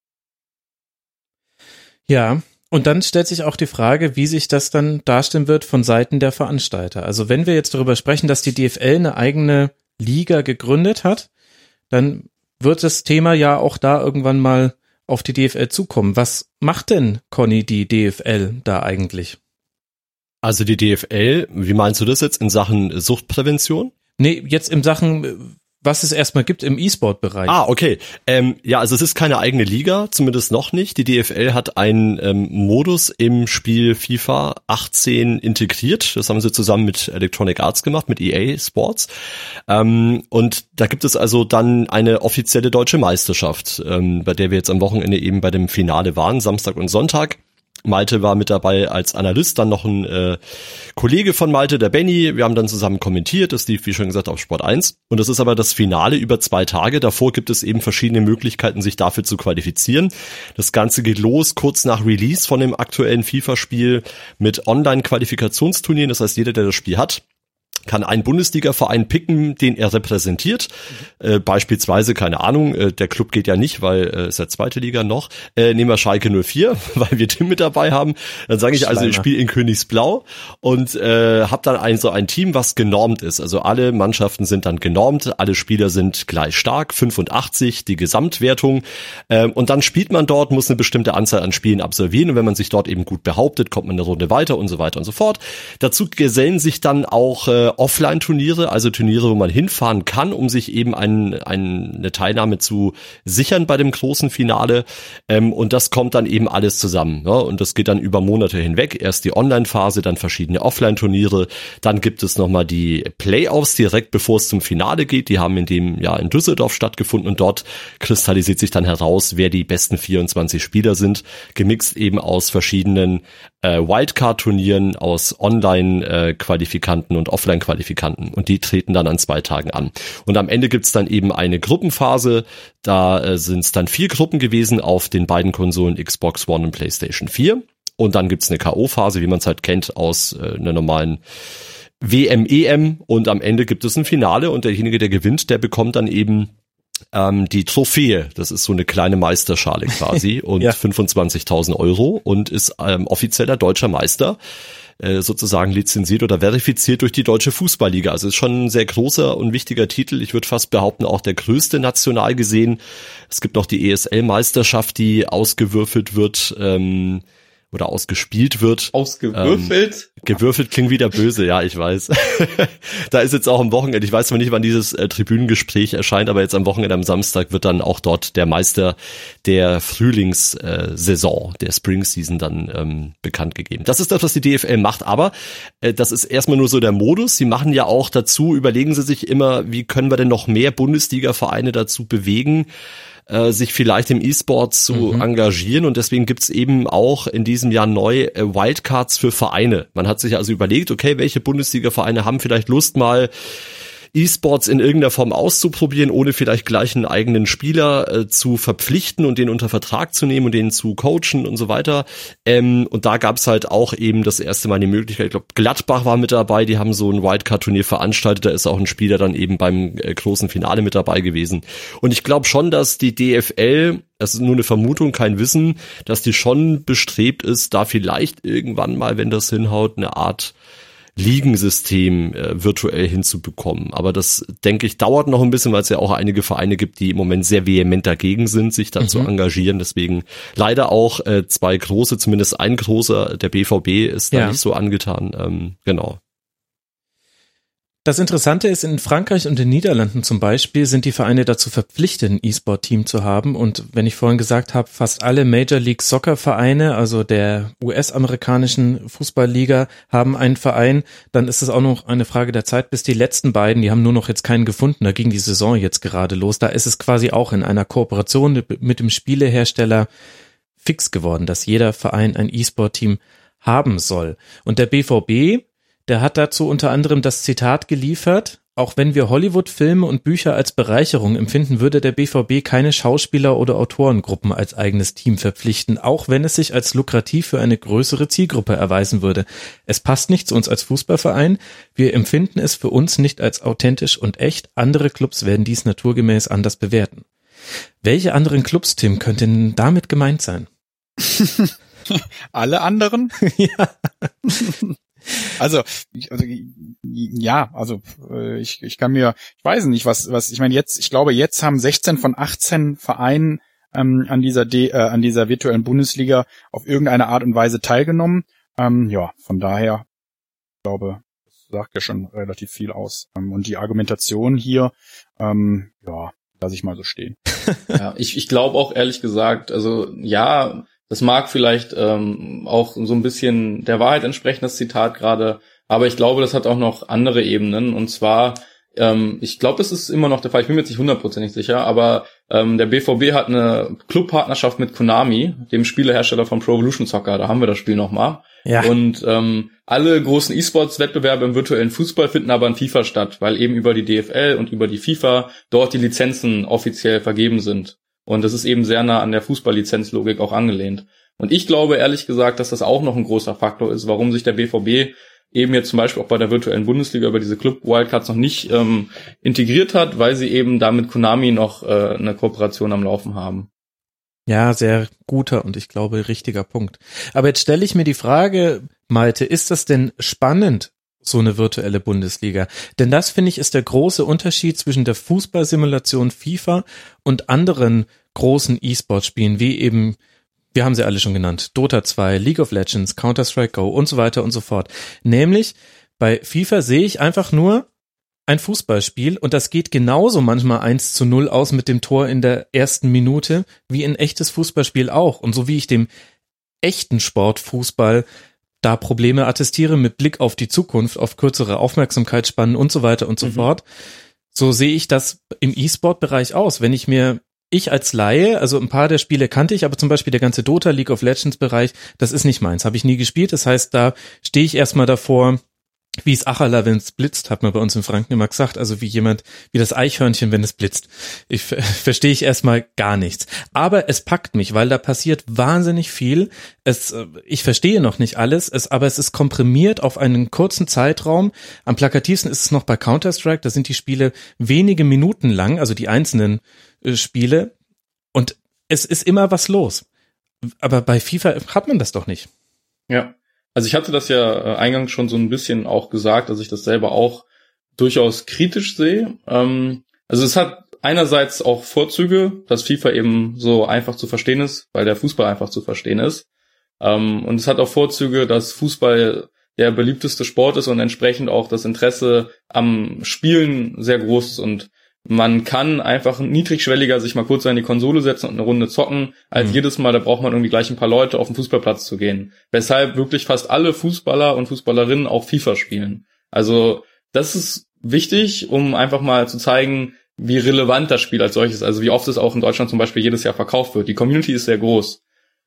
Speaker 9: Ja, und dann stellt sich auch die Frage, wie sich das dann darstellen wird von Seiten der Veranstalter. Also wenn wir jetzt darüber sprechen, dass die D F L eine eigene Liga gegründet hat, dann wird das Thema ja auch da irgendwann mal auf die D F L zukommen. Was macht denn, Conny, die D F L da eigentlich?
Speaker 11: Also die D F L, wie meinst du das jetzt in Sachen Suchtprävention?
Speaker 9: Nee, jetzt in Sachen, was es erstmal gibt im E-Sport-Bereich.
Speaker 11: Ah, okay. Ähm, ja, also es ist keine eigene Liga, zumindest noch nicht. Die D F L hat einen ähm, Modus im Spiel FIFA achtzehn integriert. Das haben sie zusammen mit Electronic Arts gemacht, mit E A Sports. Ähm, und da gibt es also dann eine offizielle deutsche Meisterschaft, ähm, bei der wir jetzt am Wochenende eben bei dem Finale waren, Samstag und Sonntag. Malte war mit dabei als Analyst, dann noch ein äh, Kollege von Malte, der Benny. Wir haben dann zusammen kommentiert, das lief, wie schon gesagt, auf Sport eins. Und das ist aber das Finale über zwei Tage. Davor gibt es eben verschiedene Möglichkeiten, sich dafür zu qualifizieren. Das Ganze geht los kurz nach Release von dem aktuellen FIFA-Spiel mit Online-Qualifikationsturnieren. Das heißt, jeder, der das Spiel hat, kann einen Bundesliga-Verein picken, den er repräsentiert. Mhm. Äh, beispielsweise, keine Ahnung, äh, der Club geht ja nicht, weil es äh, ist ja zweite Liga noch. Äh, nehmen wir Schalke null vier, weil wir Tim mit dabei haben. Dann sage ich also, ich spiele in Königsblau und äh, habe dann ein, so ein Team, was genormt ist. Also alle Mannschaften sind dann genormt, alle Spieler sind gleich stark, fünfundachtzig, die Gesamtwertung. Äh, und dann spielt man dort, muss eine bestimmte Anzahl an Spielen absolvieren. Und wenn man sich dort eben gut behauptet, kommt man eine Runde weiter und so weiter und so fort. Dazu gesellen sich dann auch äh, Offline-Turniere, also Turniere, wo man hinfahren kann, um sich eben ein, ein, eine Teilnahme zu sichern bei dem großen Finale. Ähm, und das kommt dann eben alles zusammen. Ne? Und das geht dann über Monate hinweg. Erst die Online-Phase, dann verschiedene Offline-Turniere. Dann gibt es nochmal die Playoffs direkt bevor es zum Finale geht. Die haben in dem Jahr in Düsseldorf stattgefunden und dort kristallisiert sich dann heraus, wer die besten vierundzwanzig Spieler sind. Gemixt eben aus verschiedenen äh, Wildcard-Turnieren, aus Online-Qualifikanten und Offline-Qualifikanten. Und die treten dann an zwei Tagen an. Und am Ende gibt's dann eben eine Gruppenphase. Da äh, sind es dann vier Gruppen gewesen auf den beiden Konsolen Xbox One und PlayStation vier. Und dann gibt's eine K O-Phase, wie man es halt kennt, aus äh, einer normalen W M E M. Und am Ende gibt es ein Finale und derjenige, der gewinnt, der bekommt dann eben ähm, die Trophäe. Das ist so eine kleine Meisterschale quasi und ja. fünfundzwanzigtausend Euro und ist ähm, offizieller deutscher Meister, äh, sozusagen lizenziert oder verifiziert durch die Deutsche Fußballliga. Also ist schon ein sehr großer und wichtiger Titel. Ich würde fast behaupten, auch der größte national gesehen. Es gibt noch die E S L-Meisterschaft, die ausgewürfelt wird, ähm, oder ausgespielt wird.
Speaker 10: Ausgewürfelt?
Speaker 11: Ähm, gewürfelt klingt wieder böse, ja, ich weiß. Da ist jetzt auch am Wochenende, ich weiß zwar nicht, wann dieses äh, Tribünengespräch erscheint, aber jetzt am Wochenende, am Samstag, wird dann auch dort der Meister der Frühlingssaison, äh, der Spring Season dann ähm, bekannt gegeben. Das ist das, was die D F L macht, aber äh, das ist erstmal nur so der Modus. Sie machen ja auch dazu, überlegen sie sich immer, wie können wir denn noch mehr Bundesliga-Vereine dazu bewegen, sich vielleicht im E-Sport zu mhm. engagieren und deswegen gibt's eben auch in diesem Jahr neu Wildcards für Vereine. Man hat sich also überlegt, okay, welche Bundesliga-Vereine haben vielleicht Lust mal E-Sports in irgendeiner Form auszuprobieren, ohne vielleicht gleich einen eigenen Spieler äh, zu verpflichten und den unter Vertrag zu nehmen und den zu coachen und so weiter. Ähm, und da gab es halt auch eben das erste Mal die Möglichkeit, ich glaube Gladbach war mit dabei, die haben so ein Wildcard-Turnier veranstaltet, da ist auch ein Spieler dann eben beim äh, großen Finale mit dabei gewesen. Und ich glaube schon, dass die D F L, das ist nur eine Vermutung, kein Wissen, dass die schon bestrebt ist, da vielleicht irgendwann mal, wenn das hinhaut, eine Art Ligensystem äh, virtuell hinzubekommen. Aber das, denke ich, dauert noch ein bisschen, weil es ja auch einige Vereine gibt, die im Moment sehr vehement dagegen sind, sich da mhm. zu engagieren. Deswegen leider auch äh, zwei große, zumindest ein großer, der B V B ist da ja. nicht so angetan. Ähm, genau.
Speaker 9: Das Interessante ist, in Frankreich und den Niederlanden zum Beispiel sind die Vereine dazu verpflichtet, ein E-Sport-Team zu haben. Und wenn ich vorhin gesagt habe, fast alle Major League Soccer Vereine, also der U S-amerikanischen Fußballliga, haben einen Verein, dann ist es auch noch eine Frage der Zeit, bis die letzten beiden, die haben nur noch jetzt keinen gefunden, da ging die Saison jetzt gerade los. Da ist es quasi auch in einer Kooperation mit dem Spielehersteller fix geworden, dass jeder Verein ein E-Sport-Team haben soll. Und der B V B, der hat dazu unter anderem das Zitat geliefert: Auch wenn wir Hollywood-Filme und Bücher als Bereicherung empfinden, würde der B V B keine Schauspieler- oder Autorengruppen als eigenes Team verpflichten, auch wenn es sich als lukrativ für eine größere Zielgruppe erweisen würde. Es passt nicht zu uns als Fußballverein. Wir empfinden es für uns nicht als authentisch und echt. Andere Clubs werden dies naturgemäß anders bewerten. Welche anderen Clubs, Tim, könnten damit gemeint sein?
Speaker 7: Alle anderen?
Speaker 9: Ja.
Speaker 7: Also, also ja, also ich, ich kann mir, ich weiß nicht, was, was ich meine jetzt, ich glaube, jetzt haben sechzehn von achtzehn Vereinen ähm, an dieser D, äh, an dieser virtuellen Bundesliga auf irgendeine Art und Weise teilgenommen. Ähm, ja, von daher, ich glaube, das sagt ja schon relativ viel aus. Ähm, und die Argumentation hier, ähm, ja, lasse ich mal so stehen.
Speaker 10: Ja, ich, ich glaube auch ehrlich gesagt, also ja, das mag vielleicht ähm, auch so ein bisschen der Wahrheit entsprechen, das Zitat gerade, aber ich glaube, das hat auch noch andere Ebenen. Und zwar, ähm, ich glaube, das ist immer noch der Fall, ich bin mir jetzt nicht hundertprozentig sicher, aber ähm, der B V B hat eine Clubpartnerschaft mit Konami, dem Spielehersteller von Pro Evolution Soccer, da haben wir das Spiel nochmal. Ja. Und ähm, alle großen E-Sports-Wettbewerbe im virtuellen Fußball finden aber in FIFA statt, weil eben über die D F L und über die FIFA dort die Lizenzen offiziell vergeben sind. Und das ist eben sehr nah an der Fußballlizenzlogik auch angelehnt. Und ich glaube ehrlich gesagt, dass das auch noch ein großer Faktor ist, warum sich der B V B eben jetzt zum Beispiel auch bei der virtuellen Bundesliga über diese Club-Wildcards noch nicht ähm, integriert hat, weil sie eben da mit Konami noch äh, eine Kooperation am Laufen haben.
Speaker 9: Ja, sehr guter und ich glaube richtiger Punkt. Aber jetzt stelle ich mir die Frage, Malte, ist das denn spannend, so eine virtuelle Bundesliga? Denn das, finde ich, ist der große Unterschied zwischen der Fußballsimulation FIFA und anderen großen E-Sport-Spielen, wie eben, wir haben sie alle schon genannt, Dota zwei, League of Legends, Counter-Strike Go und so weiter und so fort. Nämlich, Bei FIFA sehe ich einfach nur ein Fußballspiel und das geht genauso manchmal eins zu null aus mit dem Tor in der ersten Minute wie ein echtes Fußballspiel auch. Und so wie ich dem echten Sport Fußball da Probleme attestiere mit Blick auf die Zukunft, auf kürzere Aufmerksamkeitsspannen und so weiter und so mhm. fort, so sehe ich das im E-Sport-Bereich aus. Wenn ich mir, ich als Laie, also ein paar der Spiele kannte ich, aber zum Beispiel der ganze Dota, League of Legends Bereich, das ist nicht meins, habe ich nie gespielt. Das heißt, da stehe ich erstmal davor, wie es Achalla, wenn es blitzt, hat man bei uns in Franken immer gesagt, also wie jemand, wie das Eichhörnchen, wenn es blitzt. Ich verstehe ich erstmal gar nichts. Aber es packt mich, weil da passiert wahnsinnig viel. Es, ich verstehe noch nicht alles, es, aber es ist komprimiert auf einen kurzen Zeitraum. Am plakativsten ist es noch bei Counter-Strike, da sind die Spiele wenige Minuten lang, also die einzelnen äh, Spiele. Und es ist immer was los. Aber bei FIFA hat man das doch nicht.
Speaker 10: Ja. Also ich hatte das ja eingangs schon so ein bisschen auch gesagt, dass ich das selber auch durchaus kritisch sehe. Ähm, also es hat einerseits auch Vorzüge, dass FIFA eben so einfach zu verstehen ist, weil der Fußball einfach zu verstehen ist. Ähm, und es hat auch Vorzüge, dass Fußball der beliebteste Sport ist und entsprechend auch das Interesse am Spielen sehr groß ist und man kann einfach niedrigschwelliger sich mal kurz an die Konsole setzen und eine Runde zocken, als mhm. jedes Mal, da braucht man irgendwie gleich ein paar Leute auf den Fußballplatz zu gehen. Weshalb wirklich fast alle Fußballer und Fußballerinnen auch FIFA spielen. Also das ist wichtig, um einfach mal zu zeigen, wie relevant das Spiel als solches, also wie oft es auch in Deutschland zum Beispiel jedes Jahr verkauft wird. Die Community ist sehr groß.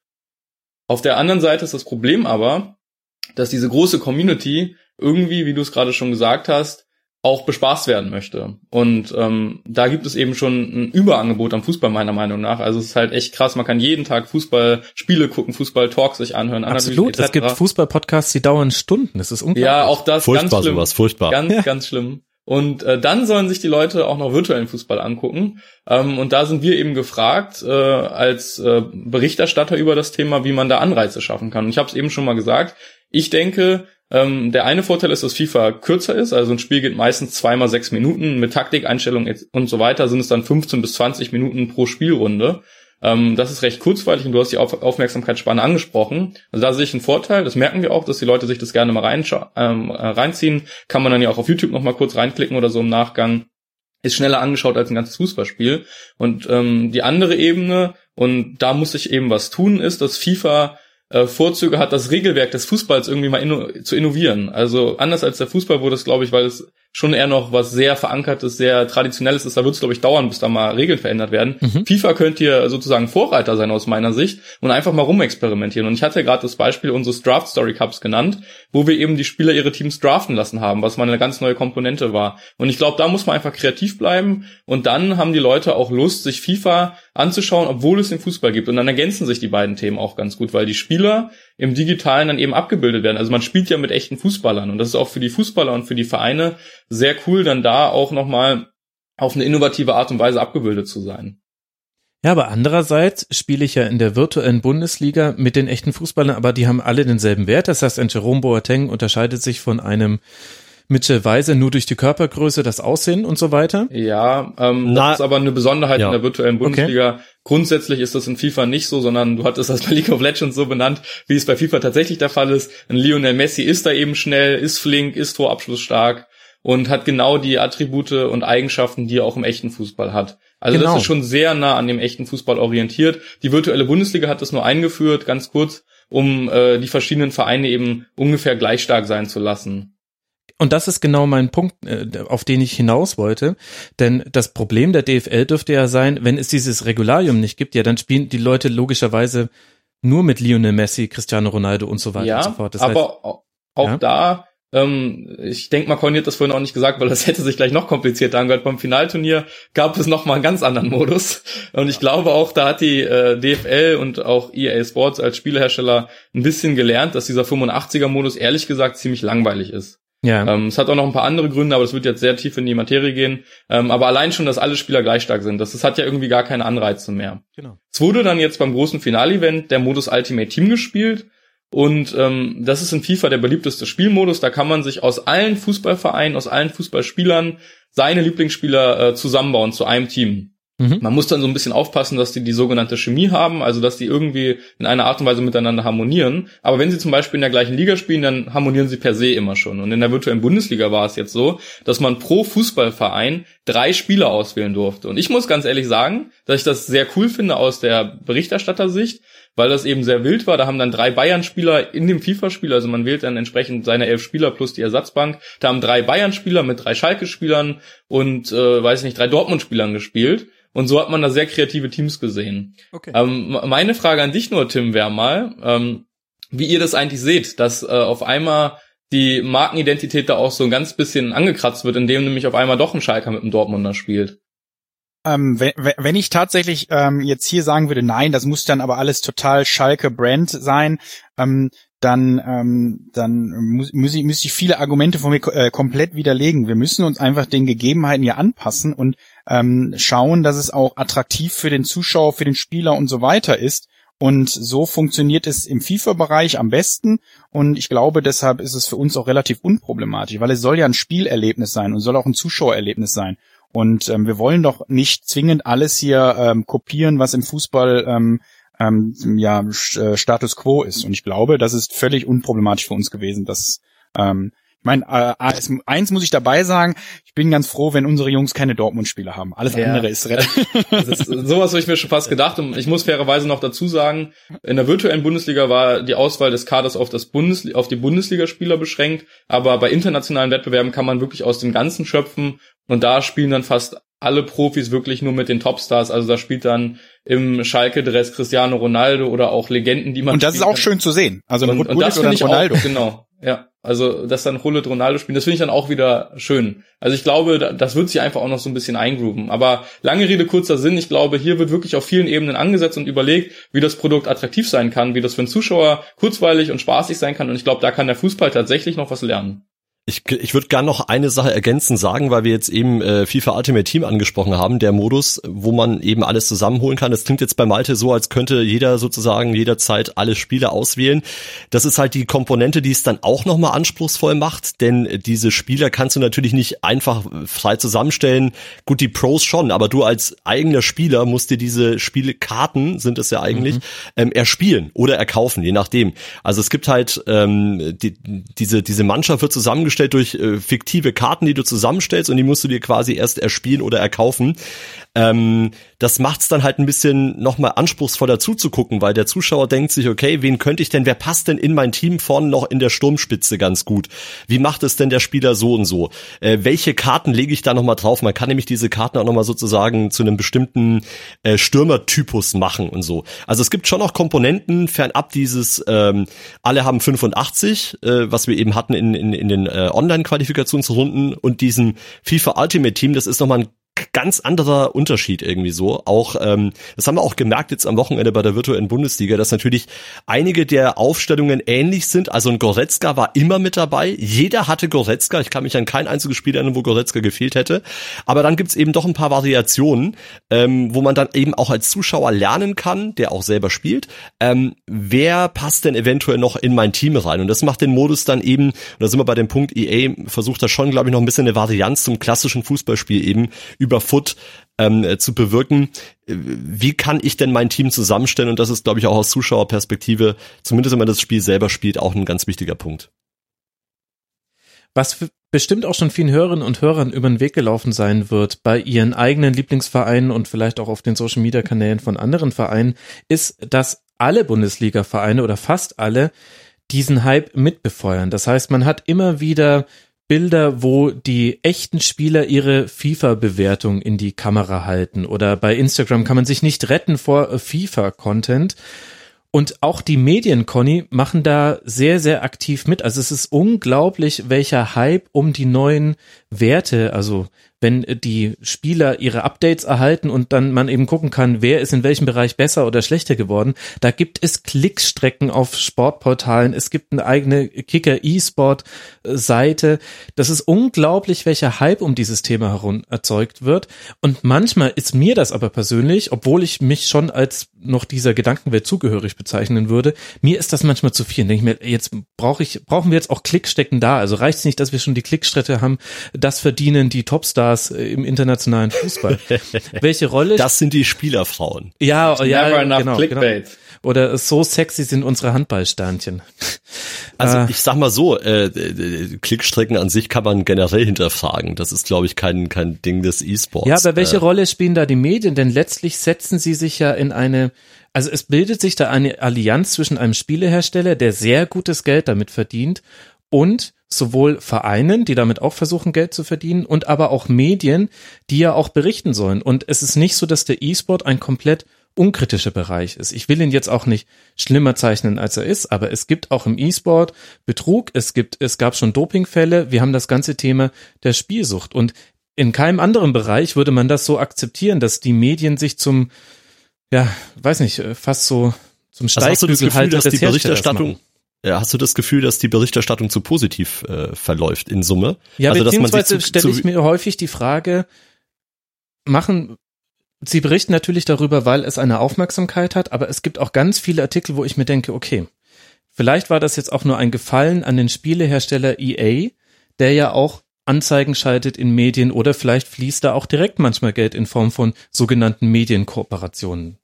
Speaker 10: Auf der anderen Seite ist das Problem aber, dass diese große Community irgendwie, wie du es gerade schon gesagt hast, auch bespaßt werden möchte. Und ähm, da gibt es eben schon ein Überangebot am Fußball meiner Meinung nach. Also es ist halt echt krass. Man kann jeden Tag Fußballspiele gucken, Fußball-Talks sich anhören.
Speaker 9: Absolut. Es gibt Fußball-Podcasts, die dauern Stunden. Das ist unglaublich.
Speaker 10: Ja, auch das
Speaker 11: furchtbar,
Speaker 10: ganz schlimm.
Speaker 11: Sowas, furchtbar.
Speaker 10: Ganz,
Speaker 9: ja.
Speaker 10: ganz schlimm. Und äh, dann sollen sich die Leute auch noch virtuellen Fußball angucken. Ähm, und da sind wir eben gefragt, äh, als äh, Berichterstatter über das Thema, wie man da Anreize schaffen kann. Und ich habe es eben schon mal gesagt. Ich denke, Ähm, der eine Vorteil ist, dass FIFA kürzer ist, also ein Spiel geht meistens zweimal sechs Minuten, mit Taktikeinstellungen und so weiter sind es dann fünfzehn bis zwanzig Minuten pro Spielrunde. Ähm, das ist recht kurzweilig und du hast die Auf- Aufmerksamkeitsspanne angesprochen. Also da sehe ich einen Vorteil, das merken wir auch, dass die Leute sich das gerne mal reinscha- ähm, reinziehen. Kann man dann ja auch auf YouTube noch mal kurz reinklicken oder so im Nachgang. Ist schneller angeschaut als ein ganzes Fußballspiel. Und ähm, die andere Ebene, und da muss ich eben was tun, ist, dass FIFA Vorzüge hat, das Regelwerk des Fußballs irgendwie mal inno- zu innovieren. Also anders als der Fußball, wo das, glaube ich, weil es schon eher noch was sehr Verankertes, sehr Traditionelles ist, da wird es, glaube ich, dauern, bis da mal Regeln verändert werden. Mhm. FIFA könnte hier sozusagen Vorreiter sein aus meiner Sicht und einfach mal rumexperimentieren. Und ich hatte ja gerade das Beispiel unseres Draft Story Cups genannt, wo wir eben die Spieler ihre Teams draften lassen haben, was mal eine ganz neue Komponente war. Und ich glaube, da muss man einfach kreativ bleiben und dann haben die Leute auch Lust, sich FIFA anzuschauen, obwohl es den Fußball gibt. Und dann ergänzen sich die beiden Themen auch ganz gut, weil die Spieler im Digitalen dann eben abgebildet werden. Also man spielt ja mit echten Fußballern und das ist auch für die Fußballer und für die Vereine sehr cool, dann da auch nochmal auf eine innovative Art und Weise abgebildet zu sein.
Speaker 9: Ja, aber andererseits spiele ich ja in der virtuellen Bundesliga mit den echten Fußballern, aber die haben alle denselben Wert. Das heißt, ein Jerome Boateng unterscheidet sich von einem Mitchell Weise nur durch die Körpergröße, das Aussehen und so weiter?
Speaker 10: Ja, ähm,
Speaker 11: Na,
Speaker 10: das ist aber eine Besonderheit
Speaker 11: ja.
Speaker 10: in der virtuellen Bundesliga.
Speaker 9: Okay.
Speaker 10: Grundsätzlich ist das in FIFA nicht so, sondern du hattest das bei League of Legends so benannt, wie es bei FIFA tatsächlich der Fall ist. Ein Lionel Messi ist da eben schnell, ist flink, ist torabschlussstark und hat genau die Attribute und Eigenschaften, die er auch im echten Fußball hat. Also
Speaker 9: genau.
Speaker 10: Das ist schon sehr nah an dem echten Fußball orientiert. Die virtuelle Bundesliga hat das nur eingeführt, ganz kurz, um äh, die verschiedenen Vereine eben ungefähr gleich stark sein zu lassen.
Speaker 9: Und das ist genau mein Punkt, auf den ich hinaus wollte, denn das Problem der D F L dürfte ja sein, wenn es dieses Regularium nicht gibt, ja, dann spielen die Leute logischerweise nur mit Lionel Messi, Cristiano Ronaldo und so weiter
Speaker 10: ja,
Speaker 9: und so fort. Das
Speaker 10: aber
Speaker 9: heißt,
Speaker 10: auch
Speaker 9: ja?
Speaker 10: da, ähm, ich denke mal, Conny hat das vorhin auch nicht gesagt, weil das hätte sich gleich noch komplizierter angehört. Beim Finalturnier gab es noch mal einen ganz anderen Modus und ich glaube auch, da hat die äh, D F L und auch E A Sports als Spielehersteller ein bisschen gelernt, dass dieser fünfundachtziger-Modus ehrlich gesagt ziemlich langweilig ist.
Speaker 9: Ja.
Speaker 10: Ähm, es hat auch noch ein paar andere Gründe, aber das wird jetzt sehr tief in die Materie gehen. Ähm, aber allein schon, dass alle Spieler gleich stark sind, das, das hat ja irgendwie gar keine Anreize mehr.
Speaker 9: Genau.
Speaker 10: Es wurde dann jetzt beim großen Finalevent der Modus Ultimate Team gespielt und ähm, das ist in FIFA der beliebteste Spielmodus. Da kann man sich aus allen Fußballvereinen, aus allen Fußballspielern seine Lieblingsspieler äh, zusammenbauen zu einem Team. Mhm. Man muss dann so ein bisschen aufpassen, dass die die sogenannte Chemie haben, also dass die irgendwie in einer Art und Weise miteinander harmonieren. Aber wenn sie zum Beispiel in der gleichen Liga spielen, dann harmonieren sie per se immer schon. Und in der virtuellen Bundesliga war es jetzt so, dass man pro Fußballverein drei Spieler auswählen durfte. Und ich muss ganz ehrlich sagen, dass ich das sehr cool finde aus der Berichterstattersicht, weil das eben sehr wild war. Da haben dann drei Bayern-Spieler in dem FIFA-Spiel, also man wählt dann entsprechend seine elf Spieler plus die Ersatzbank. Da haben drei Bayern-Spieler mit drei Schalke-Spielern und, äh, weiß ich nicht, drei Dortmund-Spielern gespielt. Und so hat man da sehr kreative Teams gesehen. Okay. Ähm, meine Frage an dich nur, Tim, wäre mal, ähm, wie ihr das eigentlich seht, dass äh, auf einmal die Markenidentität da auch so ein ganz bisschen angekratzt wird, indem nämlich auf einmal doch ein Schalker mit einem Dortmunder spielt.
Speaker 7: Ähm, wenn, wenn ich tatsächlich ähm, jetzt hier sagen würde, nein, das muss dann aber alles total Schalke-Brand sein, ähm, dann ähm, dann muss, muss ich, müsste ich viele Argumente von mir äh, komplett widerlegen. Wir müssen uns einfach den Gegebenheiten hier anpassen und ähm, schauen, dass es auch attraktiv für den Zuschauer, für den Spieler und so weiter ist. Und so funktioniert es im FIFA-Bereich am besten. Und ich glaube, deshalb ist es für uns auch relativ unproblematisch, weil es soll ja ein Spielerlebnis sein und soll auch ein Zuschauererlebnis sein. Und ähm, wir wollen doch nicht zwingend alles hier ähm, kopieren, was im Fußball ähm, ähm, ja Status Quo ist. Und ich glaube, das ist völlig unproblematisch für uns gewesen. Dass, ähm, ich meine, äh, eins muss ich dabei sagen, ich bin ganz froh, wenn unsere Jungs keine Dortmund-Spieler haben. Alles ja. andere ist relativ.
Speaker 10: Sowas habe ich mir schon fast gedacht. Und ich muss fairerweise noch dazu sagen, in der virtuellen Bundesliga war die Auswahl des Kaders auf das Bundesli- auf die Bundesligaspieler beschränkt. Aber bei internationalen Wettbewerben kann man wirklich aus dem Ganzen schöpfen. Und da spielen dann fast alle Profis wirklich nur mit den Topstars. Also da spielt dann im Schalke-Dress Cristiano Ronaldo oder auch Legenden, die man
Speaker 7: Und das ist auch schön zu sehen. Also
Speaker 10: und, und das finde ich Ronaldo. Auch, genau. Ja, also dass dann Rullet Ronaldo spielen, das finde ich dann auch wieder schön. Also ich glaube, das wird sich einfach auch noch so ein bisschen eingrooven. Aber lange Rede, kurzer Sinn, ich glaube, hier wird wirklich auf vielen Ebenen angesetzt und überlegt, wie das Produkt attraktiv sein kann, wie das für einen Zuschauer kurzweilig und spaßig sein kann. Und ich glaube, da kann der Fußball tatsächlich noch was lernen.
Speaker 11: Ich, ich würde gerne noch eine Sache ergänzend sagen, weil wir jetzt eben äh, FIFA Ultimate Team angesprochen haben, der Modus, wo man eben alles zusammenholen kann. Das klingt jetzt bei Malte so, als könnte jeder sozusagen jederzeit alle Spiele auswählen. Das ist halt die Komponente, die es dann auch nochmal anspruchsvoll macht, denn diese Spieler kannst du natürlich nicht einfach frei zusammenstellen. Gut, die Pros schon, aber du als eigener Spieler musst dir diese Spielkarten, sind es ja eigentlich, mhm. ähm, erspielen oder erkaufen, je nachdem. Also es gibt halt ähm, die, diese diese Mannschaft wird zusammengestellt durch äh, fiktive Karten, die du zusammenstellst und die musst du dir quasi erst erspielen oder erkaufen. Ähm, das macht's dann halt ein bisschen nochmal anspruchsvoller zuzugucken, weil der Zuschauer denkt sich, okay, wen könnte ich denn, wer passt denn in mein Team vorne noch in der Sturmspitze ganz gut? Wie macht es denn der Spieler so und so? Äh, welche Karten lege ich da nochmal drauf? Man kann nämlich diese Karten auch nochmal sozusagen zu einem bestimmten äh, Stürmertypus machen und so. Also es gibt schon noch Komponenten, fernab dieses ähm, alle haben fünfundachtzig, äh, was wir eben hatten in, in, in den äh, Online-Qualifikationsrunden und diesem FIFA Ultimate Team, das ist nochmal ein ganz anderer Unterschied irgendwie so. Auch ähm, das haben wir auch gemerkt jetzt am Wochenende bei der virtuellen Bundesliga, dass natürlich einige der Aufstellungen ähnlich sind. Also ein Goretzka war immer mit dabei. Jeder hatte Goretzka. Ich kann mich an kein einziges Spiel erinnern, wo Goretzka gefehlt hätte. Aber dann gibt's eben doch ein paar Variationen, ähm, wo man dann eben auch als Zuschauer lernen kann, der auch selber spielt, ähm, wer passt denn eventuell noch in mein Team rein. Und das macht den Modus dann eben, und da sind wir bei dem Punkt, E A versucht da schon, glaube ich, noch ein bisschen eine Varianz zum klassischen Fußballspiel eben über Foot ähm, zu bewirken. Wie kann ich denn mein Team zusammenstellen? Und das ist, glaube ich, auch aus Zuschauerperspektive, zumindest wenn man das Spiel selber spielt, auch ein ganz wichtiger Punkt.
Speaker 9: Was bestimmt auch schon vielen Hörerinnen und Hörern über den Weg gelaufen sein wird bei ihren eigenen Lieblingsvereinen und vielleicht auch auf den Social-Media-Kanälen von anderen Vereinen, ist, dass alle Bundesliga-Vereine oder fast alle diesen Hype mitbefeuern. Das heißt, man hat immer wieder Bilder, wo die echten Spieler ihre FIFA-Bewertung in die Kamera halten, oder bei Instagram kann man sich nicht retten vor FIFA-Content. Und auch die Medien, Conny, machen da sehr, sehr aktiv mit. Also es ist unglaublich, welcher Hype um die neuen Werte, also wenn die Spieler ihre Updates erhalten und dann man eben gucken kann, wer ist in welchem Bereich besser oder schlechter geworden. Da gibt es Klickstrecken auf Sportportalen, es gibt eine eigene Kicker-E-Sport-Seite. Das ist unglaublich, welcher Hype um dieses Thema herum erzeugt wird. Und manchmal ist mir das aber persönlich, obwohl ich mich schon als noch dieser Gedankenwelt zugehörig bezeichnen würde, mir ist das manchmal zu viel. Denke ich mir, jetzt brauche ich, brauchen wir jetzt auch Klickstrecken da. Also reicht es nicht, dass wir schon die Klickstrecke haben, das verdienen die Topstars Superstars im internationalen Fußball. Welche Rolle?
Speaker 11: Das sind die Spielerfrauen.
Speaker 9: Ja, ja,
Speaker 10: Never enough
Speaker 9: genau,
Speaker 10: Clickbait.
Speaker 9: genau. Oder so sexy sind unsere Handballsternchen.
Speaker 11: Also
Speaker 9: äh,
Speaker 11: ich sag mal so, äh, Klickstrecken an sich kann man generell hinterfragen. Das ist, glaube ich, kein kein Ding des E-Sports.
Speaker 9: Ja, aber welche
Speaker 11: äh,
Speaker 9: Rolle spielen da die Medien? Denn letztlich setzen sie sich ja in eine, also es bildet sich da eine Allianz zwischen einem Spielehersteller, der sehr gutes Geld damit verdient, und sowohl Vereinen, die damit auch versuchen, Geld zu verdienen, und aber auch Medien, die ja auch berichten sollen. Und es ist nicht so, dass der E-Sport ein komplett unkritischer Bereich ist. Ich will ihn jetzt auch nicht schlimmer zeichnen, als er ist, aber es gibt auch im E-Sport Betrug, es gibt, es gab schon Dopingfälle, wir haben das ganze Thema der Spielsucht, und in keinem anderen Bereich würde man das so akzeptieren, dass die Medien sich zum, ja, weiß nicht, fast so zum Steigbügelhalter des Herstellers machen.
Speaker 11: Ja, hast du das Gefühl, dass die Berichterstattung zu positiv äh, verläuft in Summe?
Speaker 9: Ja,
Speaker 11: also,
Speaker 9: beziehungsweise stelle ich mir häufig die Frage, machen, sie berichten natürlich darüber, weil es eine Aufmerksamkeit hat, aber es gibt auch ganz viele Artikel, wo ich mir denke, okay, vielleicht war das jetzt auch nur ein Gefallen an den Spielehersteller E A, der ja auch Anzeigen schaltet in Medien, oder vielleicht fließt da auch direkt manchmal Geld in Form von sogenannten Medienkooperationen.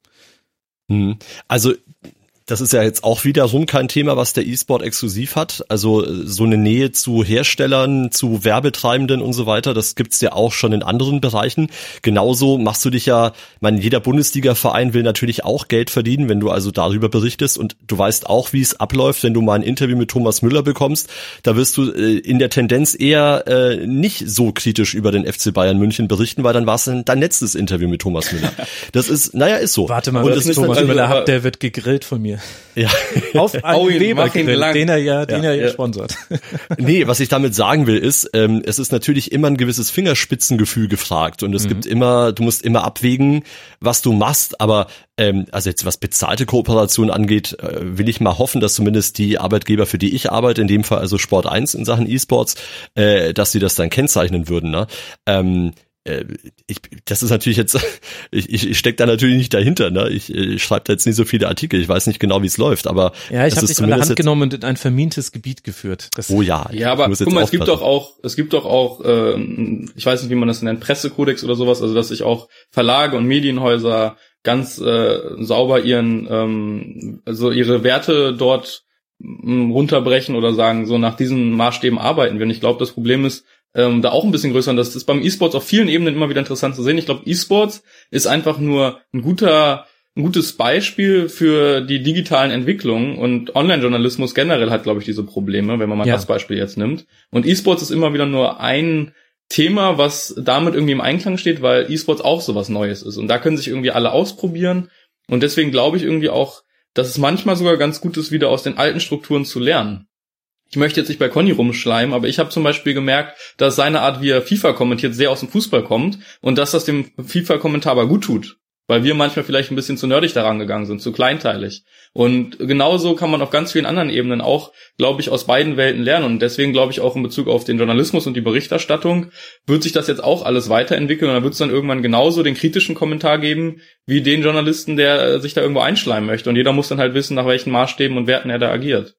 Speaker 11: Hm. Also das ist ja jetzt auch wiederum kein Thema, was der E-Sport exklusiv hat. Also so eine Nähe zu Herstellern, zu Werbetreibenden und so weiter, das gibt's ja auch schon in anderen Bereichen. Genauso machst du dich ja, ich meine, jeder Bundesliga-Verein will natürlich auch Geld verdienen, wenn du also darüber berichtest, und du weißt auch, wie es abläuft, wenn du mal ein Interview mit Thomas Müller bekommst. Da wirst du äh, in der Tendenz eher äh, nicht so kritisch über den F C Bayern München berichten, weil dann war es dann dein letztes Interview mit Thomas Müller. Das ist, naja, ist so.
Speaker 9: Warte mal,
Speaker 11: und
Speaker 9: das
Speaker 11: das
Speaker 9: Thomas
Speaker 11: ist
Speaker 9: Müller hat, der wird gegrillt von mir.
Speaker 11: Ja.
Speaker 9: Auf einen Weber-Grill, den er ja, den
Speaker 11: ja,
Speaker 9: er ja
Speaker 11: ja.
Speaker 9: sponsert.
Speaker 11: Nee, was ich damit sagen will, ist, ähm, es ist natürlich immer ein gewisses Fingerspitzengefühl gefragt, und es mhm. gibt immer, du musst immer abwägen, was du machst, aber ähm, also jetzt was bezahlte Kooperation angeht, äh, will ich mal hoffen, dass zumindest die Arbeitgeber, für die ich arbeite, in dem Fall also Sport eins in Sachen E-Sports, äh, dass sie das dann kennzeichnen würden, ne? Ähm, Ich, das ist natürlich jetzt, ich, ich, ich stecke da natürlich nicht dahinter, ne? Ich, ich schreibe da jetzt nicht so viele Artikel, ich weiß nicht genau, wie es läuft, aber
Speaker 9: ja, ich habe dich an der Hand genommen und in ein vermintes Gebiet geführt. Das
Speaker 11: oh ja,
Speaker 10: ja, aber guck mal, es gibt doch auch, es gibt doch auch, ähm, ich weiß nicht, wie man das nennt, Pressekodex oder sowas, also dass sich auch Verlage und Medienhäuser ganz äh, sauber ihren, ähm, also ihre Werte dort m, runterbrechen oder sagen, so nach diesen Maßstäben arbeiten wir. Und ich glaube, das Problem ist, Ähm, da auch ein bisschen größer, und das ist beim E-Sports auf vielen Ebenen immer wieder interessant zu sehen. Ich glaube, E-Sports ist einfach nur ein guter, ein gutes Beispiel für die digitalen Entwicklungen, und Online-Journalismus generell hat, glaube ich, diese Probleme, wenn man mal ja. das Beispiel jetzt nimmt. Und E-Sports ist immer wieder nur ein Thema, was damit irgendwie im Einklang steht, weil E-Sports auch sowas Neues ist, und da können sich irgendwie alle ausprobieren, und deswegen glaube ich irgendwie auch, dass es manchmal sogar ganz gut ist, wieder aus den alten Strukturen zu lernen. Ich möchte jetzt nicht bei Conny rumschleimen, aber ich habe zum Beispiel gemerkt, dass seine Art, wie er FIFA kommentiert, sehr aus dem Fußball kommt, und dass das dem FIFA-Kommentar aber gut tut, weil wir manchmal vielleicht ein bisschen zu nerdig daran gegangen sind, zu kleinteilig. Und genauso kann man auf ganz vielen anderen Ebenen auch, glaube ich, aus beiden Welten lernen, und deswegen glaube ich auch in Bezug auf den Journalismus und die Berichterstattung wird sich das jetzt auch alles weiterentwickeln, und dann wird es dann irgendwann genauso den kritischen Kommentar geben, wie den Journalisten, der sich da irgendwo einschleimen möchte, und jeder muss dann halt wissen, nach welchen Maßstäben und Werten er da agiert.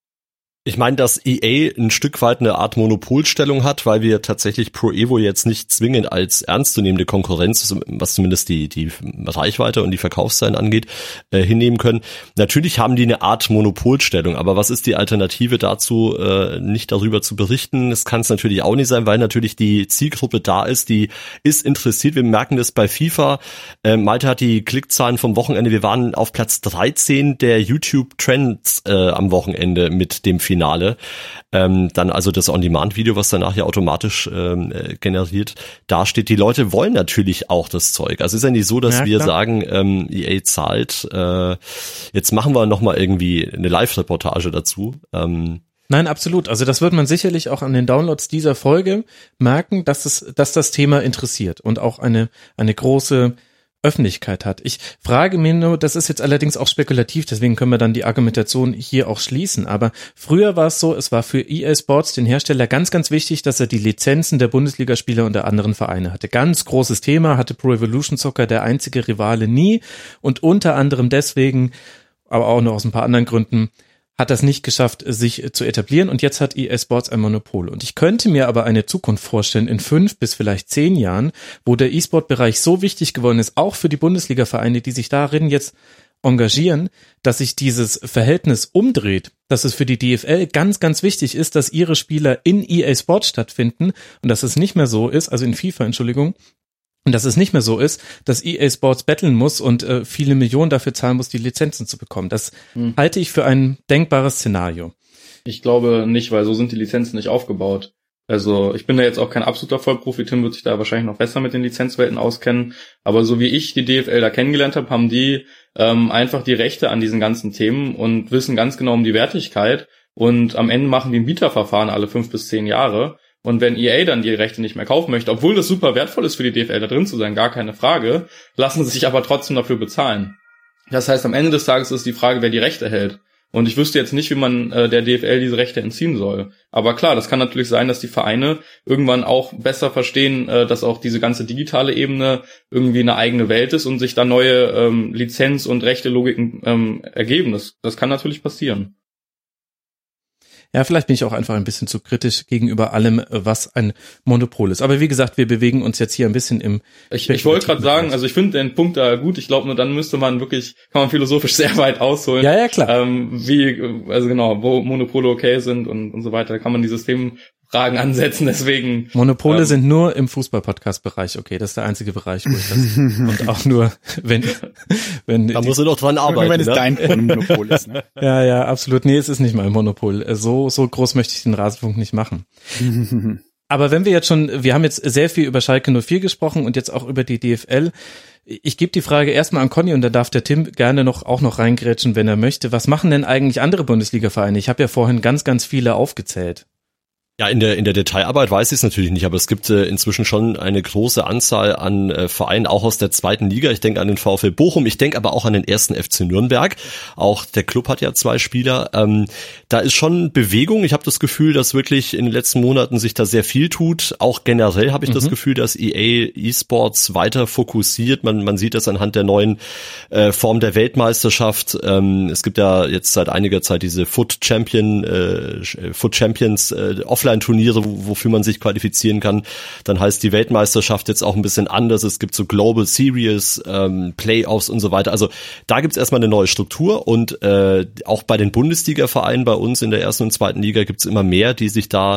Speaker 11: Ich meine, dass E A ein Stück weit eine Art Monopolstellung hat, weil wir tatsächlich Pro Evo jetzt nicht zwingend als ernstzunehmende Konkurrenz, was zumindest die die Reichweite und die Verkaufszahlen angeht, äh, hinnehmen können. Natürlich haben die eine Art Monopolstellung, aber was ist die Alternative dazu, äh, nicht darüber zu berichten? Das kann es natürlich auch nicht sein, weil natürlich die Zielgruppe da ist, die ist interessiert. Wir merken das bei FIFA. Äh, Malte hat die Klickzahlen vom Wochenende. Wir waren auf Platz dreizehn der YouTube-Trends äh, am Wochenende mit dem Finale. Ähm, dann also das On-Demand-Video, was danach ja automatisch ähm, äh, generiert, da steht, die Leute wollen natürlich auch das Zeug. Also es ist ja nicht so, dass ja, wir sagen, ähm, E A zahlt, äh, jetzt machen wir nochmal irgendwie eine Live-Reportage dazu. Ähm,
Speaker 9: Nein, absolut. Also das wird man sicherlich auch an den Downloads dieser Folge merken, dass es, dass das Thema interessiert und auch eine, eine große Öffentlichkeit hat. Ich frage mir nur, das ist jetzt allerdings auch spekulativ, deswegen können wir dann die Argumentation hier auch schließen, aber früher war es so, es war für E A Sports, den Hersteller, ganz, ganz wichtig, dass er die Lizenzen der Bundesligaspieler und der anderen Vereine hatte. Ganz großes Thema, hatte Pro Evolution Soccer der einzige Rivale nie, und unter anderem deswegen, aber auch noch aus ein paar anderen Gründen, hat das nicht geschafft, sich zu etablieren und jetzt hat E A Sports ein Monopol. Und ich könnte mir aber eine Zukunft vorstellen in fünf bis vielleicht zehn Jahren, wo der E-Sport-Bereich so wichtig geworden ist, auch für die Bundesliga-Vereine, die sich darin jetzt engagieren, dass sich dieses Verhältnis umdreht, dass es für die D F L ganz, ganz wichtig ist, dass ihre Spieler in E A Sports stattfinden und dass es nicht mehr so ist, also in FIFA, Entschuldigung, und dass es nicht mehr so ist, dass E A Sports battlen muss und äh, viele Millionen dafür zahlen muss, die Lizenzen zu bekommen. Das hm. halte ich für ein denkbares Szenario.
Speaker 10: Ich glaube nicht, weil so sind die Lizenzen nicht aufgebaut. Also ich bin da jetzt auch kein absoluter Vollprofi, Tim wird sich da wahrscheinlich noch besser mit den Lizenzwelten auskennen, aber so wie ich die D F L da kennengelernt habe, haben die ähm, einfach die Rechte an diesen ganzen Themen und wissen ganz genau um die Wertigkeit und am Ende machen die ein Bieterverfahren alle fünf bis zehn Jahre und wenn E A dann die Rechte nicht mehr kaufen möchte, obwohl das super wertvoll ist für die D F L da drin zu sein, gar keine Frage, lassen sie sich aber trotzdem dafür bezahlen. Das heißt, am Ende des Tages ist die Frage, wer die Rechte hält. Und ich wüsste jetzt nicht, wie man äh, der D F L diese Rechte entziehen soll. Aber klar, das kann natürlich sein, dass die Vereine irgendwann auch besser verstehen, äh, dass auch diese ganze digitale Ebene irgendwie eine eigene Welt ist und sich da neue ähm, Lizenz- und Rechte-Logiken ähm, ergeben. Das, das kann natürlich passieren.
Speaker 9: Ja, vielleicht bin ich auch einfach ein bisschen zu kritisch gegenüber allem, was ein Monopol ist. Aber wie gesagt, wir bewegen uns jetzt hier ein bisschen im...
Speaker 10: Ich, ich wollte gerade sagen, also ich finde den Punkt da gut. Ich glaube, nur dann müsste man wirklich, kann man philosophisch sehr weit ausholen.
Speaker 9: Ja, ja, klar.
Speaker 10: Ähm, wie, also genau, wo Monopole okay sind und, und so weiter. Da kann man die Systemfragen ansetzen, deswegen...
Speaker 9: Monopole
Speaker 10: ähm,
Speaker 9: sind nur im Fußball-Podcast-Bereich okay. Das ist der einzige Bereich, wo ich das... und auch nur, wenn... wenn
Speaker 11: da musst du doch dran arbeiten,
Speaker 7: wenn es
Speaker 11: ne?
Speaker 7: dein Monopol ist, ne?
Speaker 9: Ja, ja, absolut. Nee, es ist nicht mein Monopol. So, so groß möchte ich den Rasenfunk nicht machen. Aber wenn wir jetzt schon, wir haben jetzt sehr viel über Schalke null vier gesprochen und jetzt auch über die D F L. Ich gebe die Frage erstmal an Conny und da darf der Tim gerne noch auch noch reingrätschen, wenn er möchte. Was machen denn eigentlich andere Bundesliga-Vereine? Ich habe ja vorhin ganz, ganz viele aufgezählt.
Speaker 11: Ja, in der in der Detailarbeit weiß ich es natürlich nicht, aber es gibt äh, inzwischen schon eine große Anzahl an äh, Vereinen, auch aus der zweiten Liga. Ich denke an den VfL Bochum, ich denke aber auch an den ersten F C Nürnberg. Auch der Club hat ja zwei Spieler. Ähm, da ist schon Bewegung. Ich habe das Gefühl, dass wirklich in den letzten Monaten sich da sehr viel tut. Auch generell habe ich mhm. das Gefühl, dass E A E-Sports weiter fokussiert. Man man sieht das anhand der neuen äh, Form der Weltmeisterschaft. Ähm, es gibt ja jetzt seit einiger Zeit diese Foot Champion, äh, Foot Champions äh, Offline Turniere, wofür man sich qualifizieren kann. Dann heißt die Weltmeisterschaft jetzt auch ein bisschen anders. Es gibt so Global Series, ähm, Playoffs und so weiter. Also da gibt's erstmal eine neue Struktur und äh, auch bei den Bundesliga-Vereinen bei uns in der ersten und zweiten Liga gibt's immer mehr, die sich da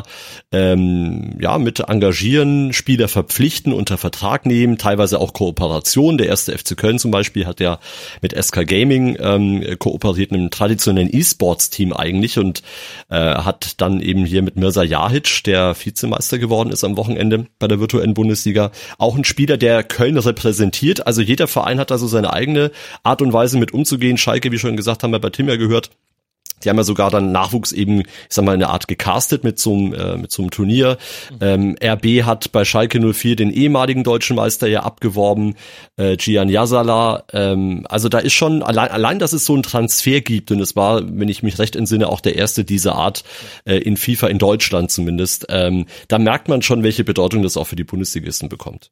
Speaker 11: ähm, ja mit engagieren, Spieler verpflichten, unter Vertrag nehmen, teilweise auch Kooperation. Der erste F C Köln zum Beispiel hat ja mit S K Gaming ähm, kooperiert, einem traditionellen E-Sports-Team eigentlich und äh, hat dann eben hier mit Mirza Jahic, der Vizemeister geworden ist am Wochenende bei der virtuellen Bundesliga, auch ein Spieler, der Köln repräsentiert. Also jeder Verein hat also seine eigene Art und Weise mit umzugehen. Schalke, wie schon gesagt, haben wir bei Tim ja gehört. Die haben ja sogar dann Nachwuchs eben, ich sag mal, eine Art gecastet mit so einem, äh, mit so einem Turnier. Mhm. Ähm, R B hat bei Schalke null vier den ehemaligen deutschen Meister ja abgeworben, äh, Gian Yazala. Ähm, also da ist schon, allein, allein, dass es so einen Transfer gibt und es war, wenn ich mich recht entsinne, auch der erste dieser Art äh, in FIFA, in Deutschland zumindest. Ähm, da merkt man schon, welche Bedeutung das auch für die Bundesligisten bekommt.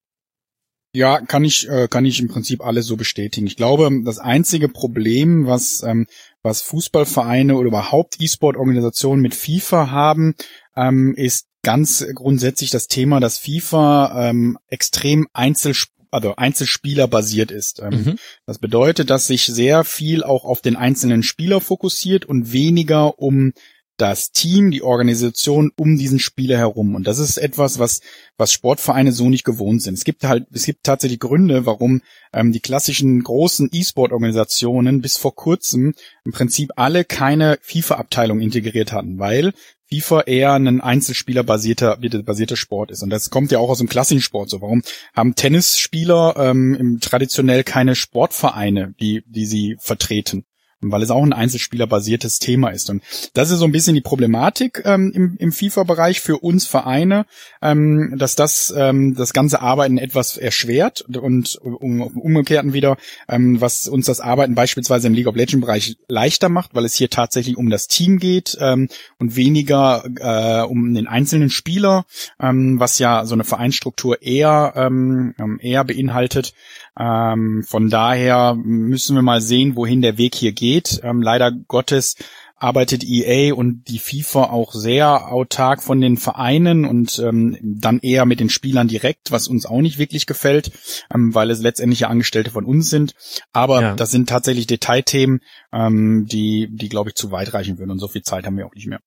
Speaker 7: Ja, kann ich, äh, kann ich im Prinzip alles so bestätigen. Ich glaube, das einzige Problem, was, ähm, was Fußballvereine oder überhaupt E-Sport-Organisationen mit FIFA haben, ähm, ist ganz grundsätzlich das Thema, dass FIFA ähm, extrem Einzelsp- also Einzelspieler basiert ist. Ähm, mhm. Das bedeutet, dass sich sehr viel auch auf den einzelnen Spieler fokussiert und weniger um das Team, die Organisation um diesen Spieler herum. Und das ist etwas, was was Sportvereine so nicht gewohnt sind. Es gibt halt, es gibt tatsächlich Gründe, warum ähm, die klassischen großen E-Sport-Organisationen bis vor kurzem im Prinzip alle keine FIFA-Abteilung integriert hatten, weil FIFA eher ein Einzelspieler-basierter basierter Sport ist. Und das kommt ja auch aus dem klassischen Sport so. Warum haben Tennisspieler ähm, traditionell keine Sportvereine, die die sie vertreten? Weil es auch ein Einzelspieler-basiertes Thema ist. Und das ist so ein bisschen die Problematik ähm, im, im FIFA-Bereich für uns Vereine, ähm, dass das ähm, das ganze Arbeiten etwas erschwert und um, umgekehrten wieder, ähm, was uns das Arbeiten beispielsweise im League of Legends-Bereich leichter macht, weil es hier tatsächlich um das Team geht ähm, und weniger äh, um den einzelnen Spieler, ähm, was ja so eine Vereinsstruktur eher ähm, eher beinhaltet. Ähm, von daher müssen wir mal sehen, wohin der Weg hier geht. Ähm, leider Gottes arbeitet E A und die FIFA auch sehr autark von den Vereinen und ähm, dann eher mit den Spielern direkt, was uns auch nicht wirklich gefällt, ähm, weil es letztendlich ja Angestellte von uns sind. Aber ja. das sind tatsächlich Detailthemen, ähm, die, die glaube ich zu weit reichen würden und so viel Zeit haben wir auch nicht mehr.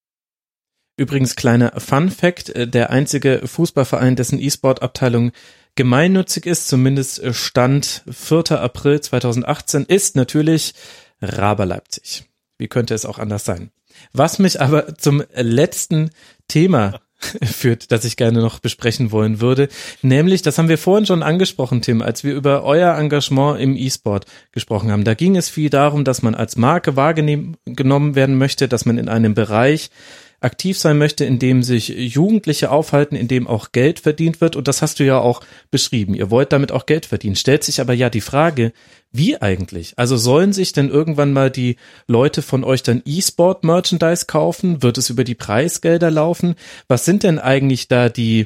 Speaker 9: Übrigens kleiner Fun Fact, der einzige Fußballverein, dessen E-Sport-Abteilung gemeinnützig ist, zumindest Stand vierter April zweitausendachtzehn, ist natürlich Raber Leipzig. Wie könnte es auch anders sein? Was mich aber zum letzten Thema führt, das ich gerne noch besprechen wollen würde, nämlich, das haben wir vorhin schon angesprochen, Tim, als wir über euer Engagement im E-Sport gesprochen haben. Da ging es viel darum, dass man als Marke wahrgenommen werden möchte, dass man in einem Bereich aktiv sein möchte, in dem sich Jugendliche aufhalten, in dem auch Geld verdient wird, und das hast du ja auch beschrieben. Ihr wollt damit auch Geld verdienen. Stellt sich aber ja die Frage, wie eigentlich? Also sollen sich denn irgendwann mal die Leute von euch dann E-Sport-Merchandise kaufen? Wird es über die Preisgelder laufen? Was sind denn eigentlich da die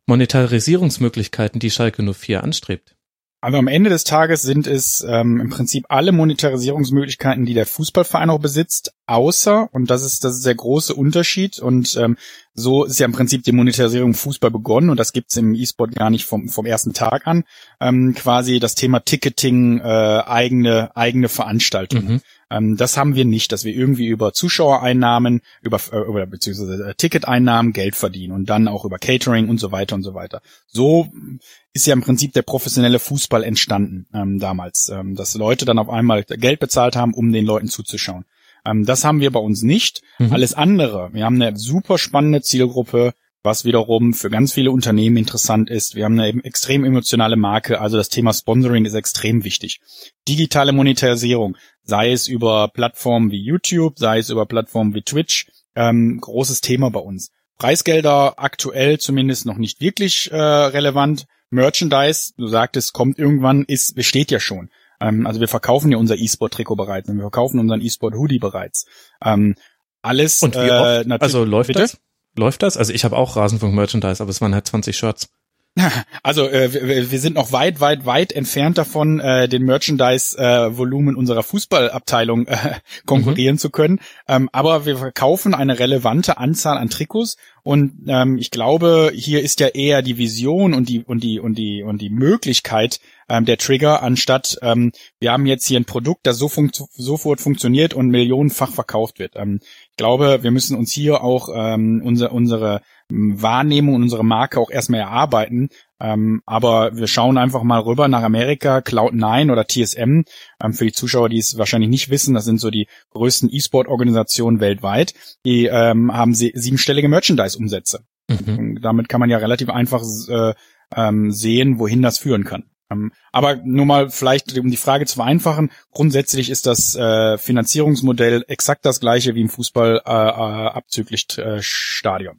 Speaker 9: Monetarisierungsmöglichkeiten, die Schalke null vier anstrebt?
Speaker 7: Also am Ende des Tages sind es ähm, im Prinzip alle Monetarisierungsmöglichkeiten, die der Fußballverein auch besitzt, außer, und das ist das ist der große Unterschied, und ähm, so ist ja im Prinzip die Monetarisierung im Fußball begonnen, und das gibt's im E-Sport gar nicht vom vom ersten Tag an, ähm, quasi das Thema Ticketing, äh, eigene eigene Veranstaltungen. Mhm. Ähm, das haben wir nicht, dass wir irgendwie über Zuschauereinnahmen, über, äh, über beziehungsweise äh, Ticketeinnahmen Geld verdienen und dann auch über Catering und so weiter und so weiter. So ist ja im Prinzip der professionelle Fußball entstanden ähm, damals, ähm, dass Leute dann auf einmal Geld bezahlt haben, um den Leuten zuzuschauen. Ähm, das haben wir bei uns nicht. Mhm. Alles andere, wir haben eine super spannende Zielgruppe, was wiederum für ganz viele Unternehmen interessant ist. Wir haben eine extrem emotionale Marke, also das Thema Sponsoring ist extrem wichtig. Digitale Monetarisierung, sei es über Plattformen wie YouTube, sei es über Plattformen wie Twitch, ähm, großes Thema bei uns. Preisgelder aktuell zumindest noch nicht wirklich äh, relevant. Merchandise, du sagtest, kommt irgendwann, ist besteht ja schon. Ähm, also wir verkaufen ja unser E-Sport-Trikot bereits und wir verkaufen unseren E-Sport-Hoodie bereits. Ähm, alles.
Speaker 9: Und wie
Speaker 7: äh,
Speaker 9: oft? Also läuft bitte? das? Läuft das? Also ich habe auch Rasenfunk-Merchandise, aber es waren halt zwanzig Shirts.
Speaker 7: Also äh, wir, wir sind noch weit, weit, weit entfernt davon, äh, den Merchandise-Volumen äh, unserer Fußballabteilung äh, konkurrieren mhm. zu können. Ähm, aber wir verkaufen eine relevante Anzahl an Trikots, und ähm, ich glaube, hier ist ja eher die Vision und die und die und die und die Möglichkeit ähm, der Trigger, anstatt ähm, wir haben jetzt hier ein Produkt, das so funkt, sofort funktioniert und millionenfach verkauft wird. Ähm, ich glaube, wir müssen uns hier auch ähm, unsere unsere Wahrnehmung und unsere Marke auch erstmal erarbeiten. Ähm, aber wir schauen einfach mal rüber nach Amerika, Cloud nine oder T S M. Ähm, für die Zuschauer, die es wahrscheinlich nicht wissen, das sind so die größten E-Sport-Organisationen weltweit. Die ähm, haben sie siebenstellige Merchandise-Umsätze. Mhm. Damit kann man ja relativ einfach äh, ähm, sehen, wohin das führen kann. Ähm, aber nur mal vielleicht, um die Frage zu vereinfachen, grundsätzlich ist das äh, Finanzierungsmodell exakt das gleiche wie im Fußball, äh, äh, abzüglich äh, Stadion.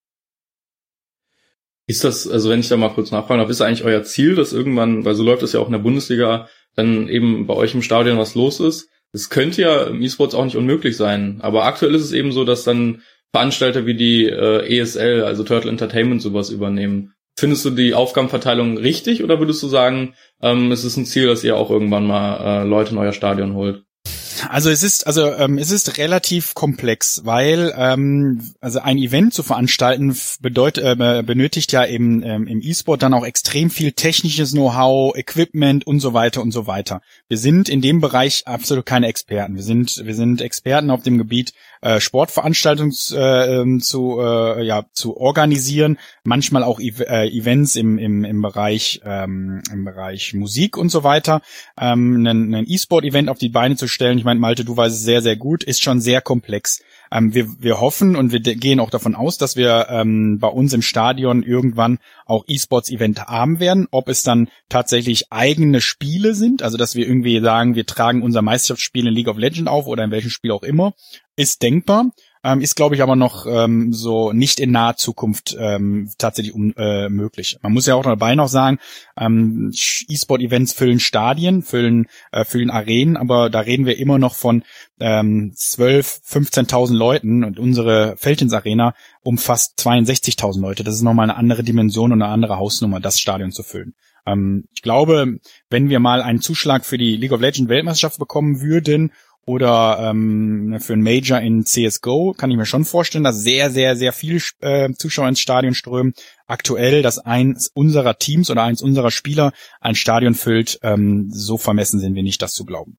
Speaker 10: Ist das, also wenn ich da mal kurz nachfragen darf, ist eigentlich euer Ziel, dass irgendwann, weil so läuft es ja auch in der Bundesliga, dann eben bei euch im Stadion was los ist? Das könnte ja im E-Sports auch nicht unmöglich sein, aber aktuell ist es eben so, dass dann Veranstalter wie die äh, E S L, also Turtle Entertainment, sowas übernehmen. Findest du die Aufgabenverteilung richtig, oder würdest du sagen, ähm, es ist ein Ziel, dass ihr auch irgendwann mal äh, Leute in euer Stadion holt?
Speaker 7: Also es ist also ähm, es ist relativ komplex, weil ähm, also ein Event zu veranstalten bedeutet äh, benötigt ja eben ähm, im E-Sport dann auch extrem viel technisches Know-how, Equipment und so weiter und so weiter. Wir sind in dem Bereich absolut keine Experten. Wir sind wir sind Experten auf dem Gebiet, äh, Sportveranstaltungen äh, zu äh, ja zu organisieren, manchmal auch e- äh, Events im im im Bereich ähm, im Bereich Musik und so weiter. Ähm, ein, ein E-Sport-Event auf die Beine zu stellen, ich meine, Malte, du weißt es sehr, sehr gut, ist schon sehr komplex. Ähm, wir, wir hoffen und wir de- gehen auch davon aus, dass wir ähm, bei uns im Stadion irgendwann auch E-Sports-Event haben werden. Ob es dann tatsächlich eigene Spiele sind, also dass wir irgendwie sagen, wir tragen unser Meisterschaftsspiel in League of Legends auf oder in welchem Spiel auch immer, ist denkbar. Ähm, ist, glaube ich, aber noch ähm, so nicht in naher Zukunft ähm, tatsächlich un- äh, möglich. Man muss ja auch dabei noch sagen, ähm, E-Sport-Events füllen Stadien, füllen äh, füllen Arenen, aber da reden wir immer noch von ähm, zwölf, fünfzehntausend Leuten, und unsere Veltins Arena umfasst zweiundsechzigtausend Leute. Das ist nochmal eine andere Dimension und eine andere Hausnummer, das Stadion zu füllen. Ähm, ich glaube, wenn wir mal einen Zuschlag für die League of Legends Weltmeisterschaft bekommen würden oder ähm, für ein Major in C S G O, kann ich mir schon vorstellen, dass sehr, sehr, sehr viele äh, Zuschauer ins Stadion strömen. Aktuell, dass eins unserer Teams oder eins unserer Spieler ein Stadion füllt, ähm, so vermessen sind wir nicht, das zu glauben.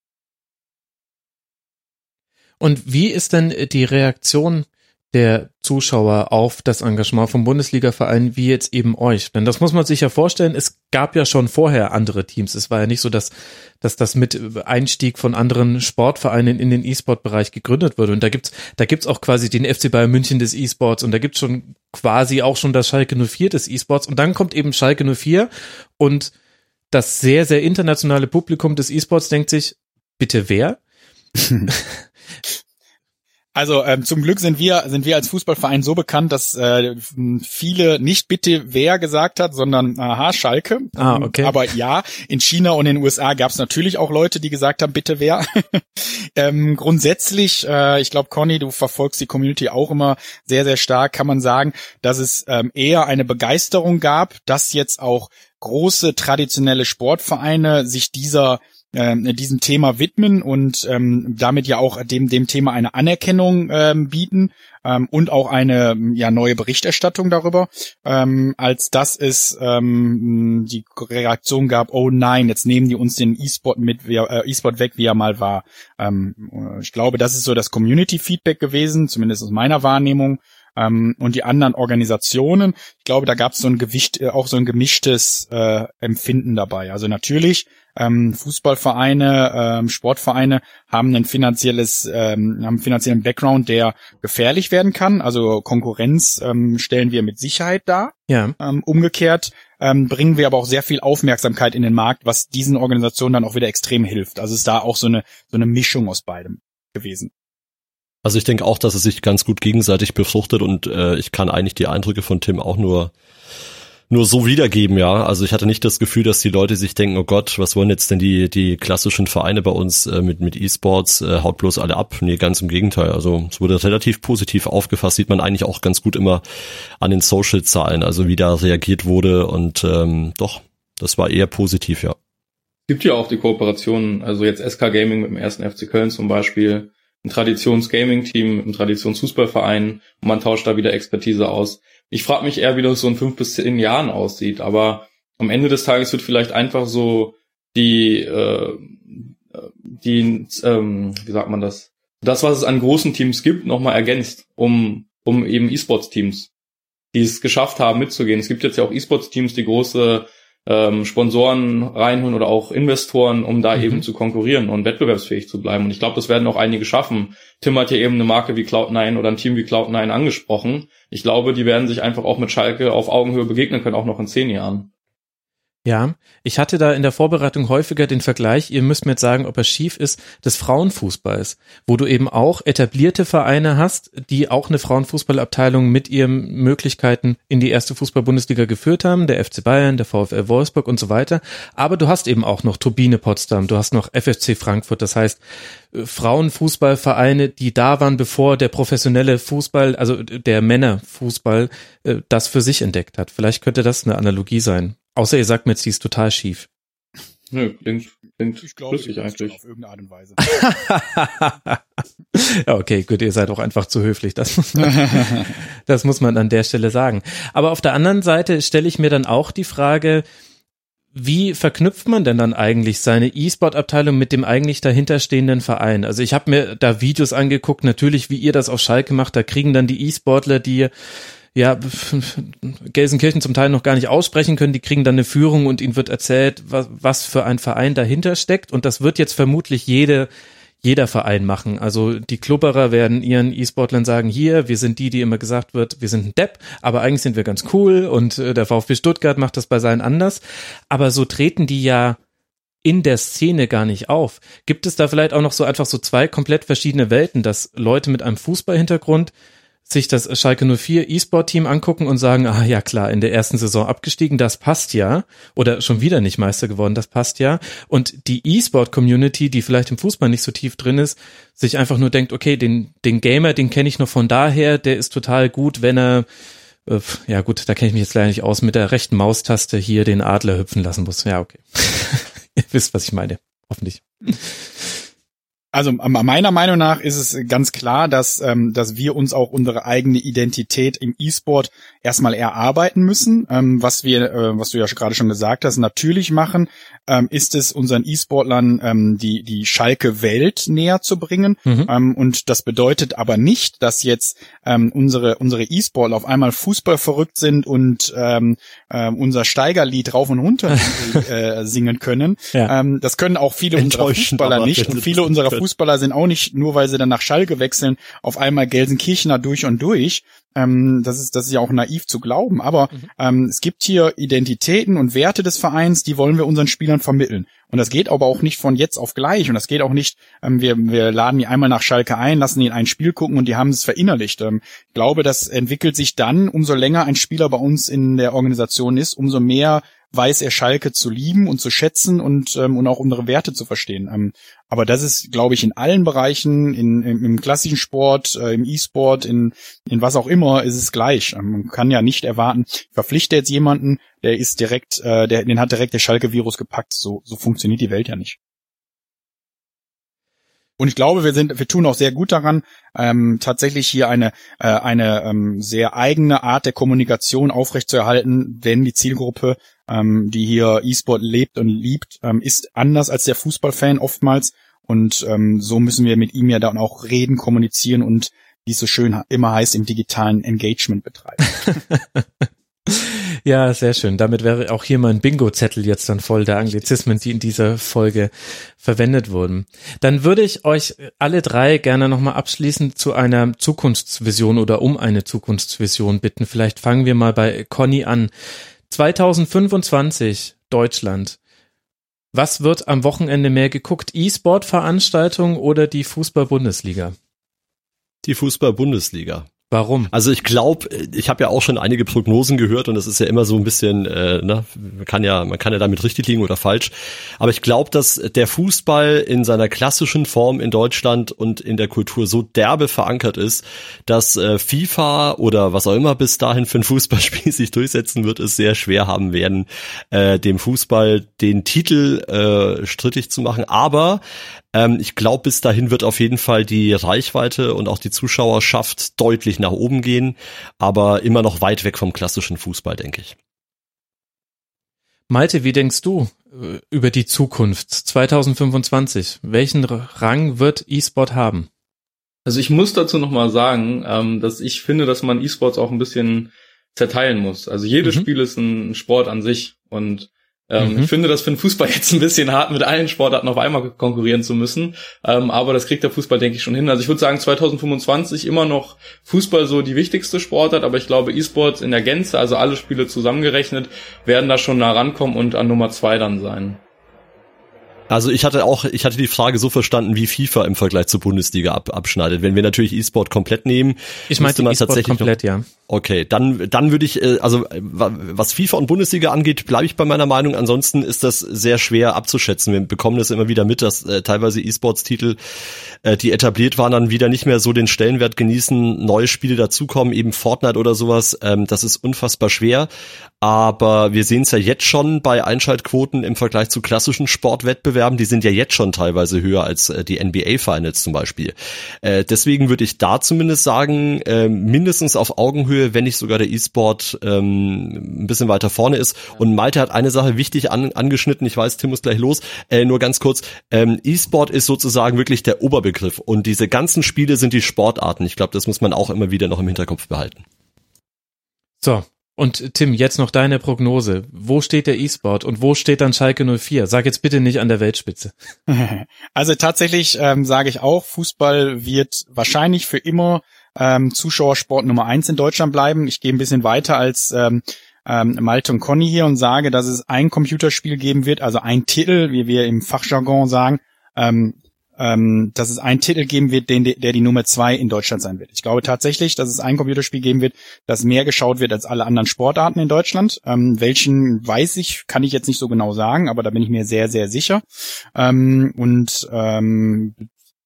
Speaker 9: Und wie ist denn die Reaktion der Zuschauer auf das Engagement vom Bundesliga-Verein wie jetzt eben euch? Denn das muss man sich ja vorstellen, es gab ja schon vorher andere Teams. Es war ja nicht so, dass, dass das mit Einstieg von anderen Sportvereinen in den E-Sport-Bereich gegründet wurde. Und da gibt's, da gibt's auch quasi den F C Bayern München des E-Sports und da gibt's schon quasi auch schon das Schalke null vier des E-Sports. Und dann kommt eben Schalke null vier und das sehr, sehr internationale Publikum des E-Sports denkt sich, bitte wer?
Speaker 7: Also ähm, zum Glück sind wir sind wir als Fußballverein so bekannt, dass äh, viele nicht bitte wer gesagt hat, sondern aha Schalke.
Speaker 9: Ah, okay.
Speaker 7: Aber ja, in China und in den U S A gab es natürlich auch Leute, die gesagt haben, bitte wer. ähm, grundsätzlich, äh, ich glaube, Conny, du verfolgst die Community auch immer sehr, sehr stark, kann man sagen, dass es ähm, eher eine Begeisterung gab, dass jetzt auch große traditionelle Sportvereine sich dieser Ähm, diesem Thema widmen und ähm, damit ja auch dem dem Thema eine Anerkennung ähm, bieten ähm, und auch eine ja neue Berichterstattung darüber, ähm, als dass es ähm, die Reaktion gab, oh nein, jetzt nehmen die uns den E-Sport mit, wie, äh, E-Sport weg, wie er mal war. Ähm, ich glaube, das ist so das Community-Feedback gewesen, zumindest aus meiner Wahrnehmung. Um, und die anderen Organisationen, ich glaube, da gab es so ein Gewicht, äh, auch so ein gemischtes äh, Empfinden dabei. Also natürlich, ähm, Fußballvereine, ähm, Sportvereine haben ein finanzielles, ähm, haben einen finanziellen Background, der gefährlich werden kann. Also Konkurrenz ähm, stellen wir mit Sicherheit dar.
Speaker 9: Ja.
Speaker 7: Ähm, umgekehrt ähm, bringen wir aber auch sehr viel Aufmerksamkeit in den Markt, was diesen Organisationen dann auch wieder extrem hilft. Also ist da auch so eine so eine Mischung aus beidem gewesen.
Speaker 11: Also ich denke auch, dass es sich ganz gut gegenseitig befruchtet und äh, ich kann eigentlich die Eindrücke von Tim auch nur nur so wiedergeben, ja. Also ich hatte nicht das Gefühl, dass die Leute sich denken, oh Gott, was wollen jetzt denn die die klassischen Vereine bei uns äh, mit mit E-Sports, äh, haut bloß alle ab. Nee, ganz im Gegenteil. Also es wurde relativ positiv aufgefasst, sieht man eigentlich auch ganz gut immer an den Social-Zahlen, also wie da reagiert wurde und ähm, doch, das war eher positiv, ja.
Speaker 10: Es gibt ja auch die Kooperationen, also jetzt S K Gaming mit dem ersten F C Köln zum Beispiel, ein Traditions-Gaming-Team, ein Traditions-Fußballverein und man tauscht da wieder Expertise aus. Ich frage mich eher, wie das so in fünf bis zehn Jahren aussieht, aber am Ende des Tages wird vielleicht einfach so die, äh, die, ähm, wie sagt man das, das, was es an großen Teams gibt, nochmal ergänzt, um, um eben E-Sports-Teams, die es geschafft haben, mitzugehen. Es gibt jetzt ja auch E-Sports-Teams, die große ähm, Sponsoren reinholen oder auch Investoren, um da mhm. eben zu konkurrieren und wettbewerbsfähig zu bleiben. Und ich glaube, das werden auch einige schaffen. Tim hat ja eben eine Marke wie Cloud nine oder ein Team wie Cloud nine angesprochen. Ich glaube, die werden sich einfach auch mit Schalke auf Augenhöhe begegnen können, auch noch in zehn Jahren.
Speaker 9: Ja, ich hatte da in der Vorbereitung häufiger den Vergleich, ihr müsst mir jetzt sagen, ob er schief ist, des Frauenfußballs, wo du eben auch etablierte Vereine hast, die auch eine Frauenfußballabteilung mit ihren Möglichkeiten in die erste Fußball-Bundesliga geführt haben, der F C Bayern, der VfL Wolfsburg und so weiter, aber du hast eben auch noch Turbine Potsdam, du hast noch F F C Frankfurt, das heißt Frauenfußballvereine, die da waren, bevor der professionelle Fußball, also der Männerfußball, das für sich entdeckt hat. Vielleicht könnte das eine Analogie sein. Außer ihr sagt mir jetzt, die ist total schief.
Speaker 10: Nö, klingt, klingt
Speaker 7: ich glaube,
Speaker 10: flüssig eigentlich.
Speaker 7: Auf irgendeine Art und Weise.
Speaker 9: Ja, okay, gut, ihr seid auch einfach zu höflich. Das muss man, das muss man an der Stelle sagen. Aber auf der anderen Seite stelle ich mir dann auch die Frage, wie verknüpft man denn dann eigentlich seine E-Sport-Abteilung mit dem eigentlich dahinterstehenden Verein? Also ich habe mir da Videos angeguckt, natürlich, wie ihr das auf Schalke macht, da kriegen dann die E-Sportler, die ja, Gelsenkirchen zum Teil noch gar nicht aussprechen können, die kriegen dann eine Führung und ihnen wird erzählt, was, was für ein Verein dahinter steckt und das wird jetzt vermutlich jede, jeder Verein machen. Also die Klubberer werden ihren E-Sportlern sagen, hier, wir sind die, die immer gesagt wird, wir sind ein Depp, aber eigentlich sind wir ganz cool und der VfB Stuttgart macht das bei seinen anders. Aber so treten die ja in der Szene gar nicht auf. Gibt es da vielleicht auch noch so einfach so zwei komplett verschiedene Welten, dass Leute mit einem Fußballhintergrund sich das Schalke null vier E-Sport-Team angucken und sagen, ah ja klar, in der ersten Saison abgestiegen, das passt ja. Oder schon wieder nicht Meister geworden, das passt ja. Und die E-Sport-Community, die vielleicht im Fußball nicht so tief drin ist, sich einfach nur denkt, okay, den den Gamer, den kenne ich noch von daher, der ist total gut, wenn er Äh, ja gut, da kenne ich mich jetzt leider nicht aus, mit der rechten Maustaste hier den Adler hüpfen lassen muss. Ja, okay. Ihr wisst, was ich meine. Hoffentlich.
Speaker 7: Also meiner Meinung nach ist es ganz klar, dass ähm, dass wir uns auch unsere eigene Identität im E-Sport erstmal erarbeiten müssen. Ähm, was wir, äh, was du ja gerade schon gesagt hast, natürlich machen, ähm, ist es unseren E-Sportlern ähm, die die Schalke-Welt näher zu bringen. Mhm. Ähm, und das bedeutet aber nicht, dass jetzt ähm, unsere unsere E-Sportler auf einmal Fußball verrückt sind und ähm, äh, unser Steigerlied rauf und runter äh, singen können. Ja. Ähm, das können auch viele unserer Fußballer nicht und viele unserer Fußballer sind auch nicht, nur weil sie dann nach Schalke wechseln, auf einmal Gelsenkirchener durch und durch. Ähm, das ist, das ist ja auch naiv zu glauben. Aber mhm. ähm, es gibt hier Identitäten und Werte des Vereins, die wollen wir unseren Spielern vermitteln. Und das geht aber auch nicht von jetzt auf gleich. Und das geht auch nicht, ähm, wir, wir laden die einmal nach Schalke ein, lassen die in ein Spiel gucken und die haben es verinnerlicht. Ähm, ich glaube, das entwickelt sich dann, umso länger ein Spieler bei uns in der Organisation ist, umso mehr weiß er Schalke zu lieben und zu schätzen und ähm, und auch unsere Werte zu verstehen. Ähm, aber das ist, glaube ich, in allen Bereichen, in, im, im klassischen Sport, äh, im E-Sport, in in was auch immer, ist es gleich. Ähm, man kann ja nicht erwarten, ich verpflichte jetzt jemanden, der ist direkt, äh, der den hat direkt der Schalke-Virus gepackt. So so funktioniert die Welt ja nicht. Und ich glaube, wir sind, wir tun auch sehr gut daran, ähm, tatsächlich hier eine äh, eine ähm, sehr eigene Art der Kommunikation aufrechtzuerhalten, denn die Zielgruppe, ähm, die hier E-Sport lebt und liebt, ähm, ist anders als der Fußballfan oftmals. Und ähm, so müssen wir mit ihm ja dann auch reden, kommunizieren und, wie es so schön immer heißt, im digitalen Engagement betreiben.
Speaker 9: Ja, sehr schön. Damit wäre auch hier mein Bingo-Zettel jetzt dann voll der Anglizismen, die in dieser Folge verwendet wurden. Dann würde ich euch alle drei gerne nochmal abschließend zu einer Zukunftsvision oder um eine Zukunftsvision bitten. Vielleicht fangen wir mal bei Conny an. zwanzig fünfundzwanzig, Deutschland. Was wird am Wochenende mehr geguckt? E-Sport-Veranstaltungen oder die Fußball-Bundesliga?
Speaker 11: Die Fußball-Bundesliga.
Speaker 9: Warum?
Speaker 11: Also ich glaube, ich habe ja auch schon einige Prognosen gehört und das ist ja immer so ein bisschen, äh, ne, man kann ja, man kann ja damit richtig liegen oder falsch. Aber ich glaube, dass der Fußball in seiner klassischen Form in Deutschland und in der Kultur so derbe verankert ist, dass äh, FIFA oder was auch immer bis dahin für ein Fußballspiel sich durchsetzen wird, es sehr schwer haben werden, äh, dem Fußball den Titel äh, strittig zu machen. Aber Ähm, ich glaube, bis dahin wird auf jeden Fall die Reichweite und auch die Zuschauerschaft deutlich nach oben gehen, aber immer noch weit weg vom klassischen Fußball, denke ich.
Speaker 9: Malte, wie denkst du äh, über die Zukunft zwanzig fünfundzwanzig? Welchen Rang wird E-Sport haben?
Speaker 10: Also ich muss dazu nochmal sagen, ähm, dass ich finde, dass man E-Sports auch ein bisschen zerteilen muss. Also jedes mhm. Spiel ist ein Sport an sich und Ähm, mhm. Ich finde das für den Fußball jetzt ein bisschen hart, mit allen Sportarten auf einmal konkurrieren zu müssen. Ähm, aber das kriegt der Fußball, denke ich, schon hin. Also ich würde sagen, zwanzig fünfundzwanzig immer noch Fußball so die wichtigste Sportart, aber ich glaube, E-Sports in der Gänze, also alle Spiele zusammengerechnet, werden da schon nah rankommen und an Nummer zwei dann sein.
Speaker 11: Also ich hatte auch, ich hatte die Frage so verstanden, wie FIFA im Vergleich zur Bundesliga ab, abschneidet. Wenn wir natürlich E-Sport komplett nehmen,
Speaker 9: ich meinte
Speaker 11: man
Speaker 9: E-Sport
Speaker 11: tatsächlich
Speaker 9: komplett,
Speaker 11: noch,
Speaker 9: ja.
Speaker 11: Okay, dann dann würde ich, also was FIFA und Bundesliga angeht, bleibe ich bei meiner Meinung. Ansonsten ist das sehr schwer abzuschätzen. Wir bekommen das immer wieder mit, dass äh, teilweise E-Sports-Titel, äh, die etabliert waren, dann wieder nicht mehr so den Stellenwert genießen, neue Spiele dazukommen, eben Fortnite oder sowas. Ähm, das ist unfassbar schwer. Aber wir sehen es ja jetzt schon bei Einschaltquoten im Vergleich zu klassischen Sportwettbewerben. Die sind ja jetzt schon teilweise höher als äh, die N B A-Finals zum Beispiel. Äh, deswegen würde ich da zumindest sagen, äh, mindestens auf Augenhöhe, wenn nicht sogar der E-Sport ähm, ein bisschen weiter vorne ist. Und Malte hat eine Sache wichtig an, angeschnitten. Ich weiß, Tim muss gleich los. Äh, nur ganz kurz. Ähm, E-Sport ist sozusagen wirklich der Oberbegriff. Und diese ganzen Spiele sind die Sportarten. Ich glaube, das muss man auch immer wieder noch im Hinterkopf behalten.
Speaker 9: So. Und Tim, jetzt noch deine Prognose. Wo steht der E-Sport und wo steht dann Schalke null vier? Sag jetzt bitte nicht an der Weltspitze.
Speaker 7: Also tatsächlich ähm, sage ich auch, Fußball wird wahrscheinlich für immer ähm, Zuschauersport Nummer eins in Deutschland bleiben. Ich gehe ein bisschen weiter als ähm, ähm, Malte und Conny hier und sage, dass es ein Computerspiel geben wird, also ein Titel, wie wir im Fachjargon sagen, ähm, ähm, dass es einen Titel geben wird, den, der die Nummer zwei in Deutschland sein wird. Ich glaube tatsächlich, dass es ein Computerspiel geben wird, das mehr geschaut wird als alle anderen Sportarten in Deutschland. Ähm, welchen weiß ich, kann ich jetzt nicht so genau sagen, aber da bin ich mir sehr, sehr sicher. Ähm, und ähm,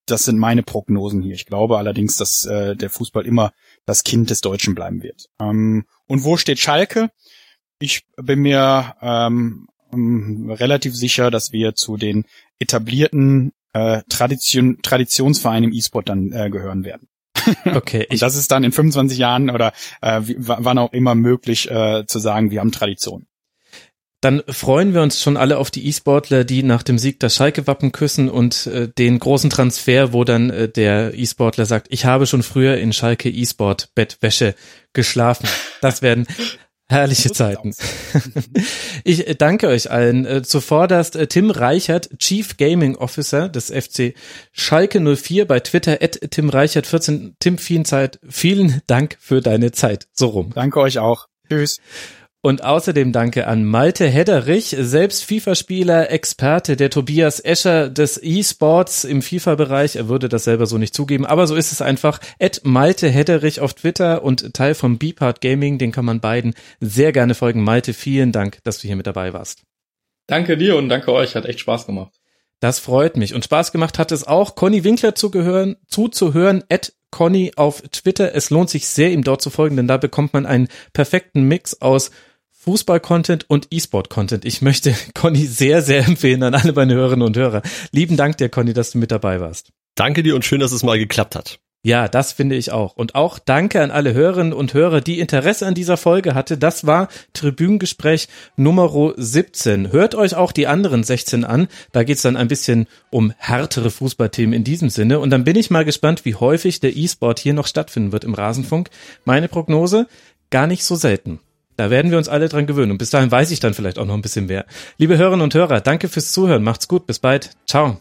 Speaker 7: das sind meine Prognosen hier. Ich glaube allerdings, dass äh, der Fußball immer das Kind des Deutschen bleiben wird. Ähm, und wo steht Schalke? Ich bin mir ähm, relativ sicher, dass wir zu den etablierten äh, Tradition, Traditionsvereinen im E-Sport dann äh, gehören werden.
Speaker 9: Okay.
Speaker 7: Und das ist dann in fünfundzwanzig Jahren oder äh, w- wann auch immer möglich äh, zu sagen, wir haben Tradition.
Speaker 9: Dann freuen wir uns schon alle auf die E-Sportler, die nach dem Sieg das Schalke-Wappen küssen und äh, den großen Transfer, wo dann äh, der E-Sportler sagt, ich habe schon früher in Schalke E-Sport-Bettwäsche geschlafen. Das werden herrliche Zeiten. Ich danke euch allen. Zuvorderst Tim Reichert, Chief Gaming Officer des F C Schalke null vier, bei Twitter at Tim Reichert vierzehn. Tim, vielen Zeit, vielen Dank für deine Zeit. So rum.
Speaker 7: Danke euch auch. Tschüss.
Speaker 9: Und außerdem danke an Malte Hedderich, selbst FIFA-Spieler, Experte, der Tobias Escher des E-Sports im FIFA-Bereich. Er würde das selber so nicht zugeben, aber so ist es einfach. At Malte Hedderich auf Twitter und Teil vom Beepart Gaming, den kann man beiden sehr gerne folgen. Malte, vielen Dank, dass du hier mit dabei warst.
Speaker 10: Danke dir und danke euch, hat echt Spaß gemacht.
Speaker 9: Das freut mich. Und Spaß gemacht hat es auch, Conny Winkler zugehören, zuzuhören, at Conny auf Twitter. Es lohnt sich sehr, ihm dort zu folgen, denn da bekommt man einen perfekten Mix aus Fußball-Content und E-Sport-Content. Ich möchte Conny sehr, sehr empfehlen an alle meine Hörerinnen und Hörer. Lieben Dank dir, Conny, dass du mit dabei warst.
Speaker 11: Danke dir und schön, dass es mal geklappt hat.
Speaker 9: Ja, das finde ich auch. Und auch danke an alle Hörerinnen und Hörer, die Interesse an dieser Folge hatte. Das war Tribünengespräch Nummer siebzehn. Hört euch auch die anderen sechzehn an. Da geht's dann ein bisschen um härtere Fußballthemen in diesem Sinne. Und dann bin ich mal gespannt, wie häufig der E-Sport hier noch stattfinden wird im Rasenfunk. Meine Prognose, gar nicht so selten. Da werden wir uns alle dran gewöhnen. Und bis dahin weiß ich dann vielleicht auch noch ein bisschen mehr. Liebe Hörerinnen und Hörer, danke fürs Zuhören. Macht's gut. Bis bald. Ciao.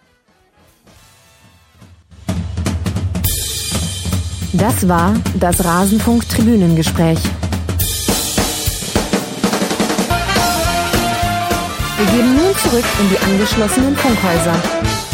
Speaker 1: Das war das Rasenfunk-Tribünengespräch. Wir gehen nun zurück in die angeschlossenen Funkhäuser.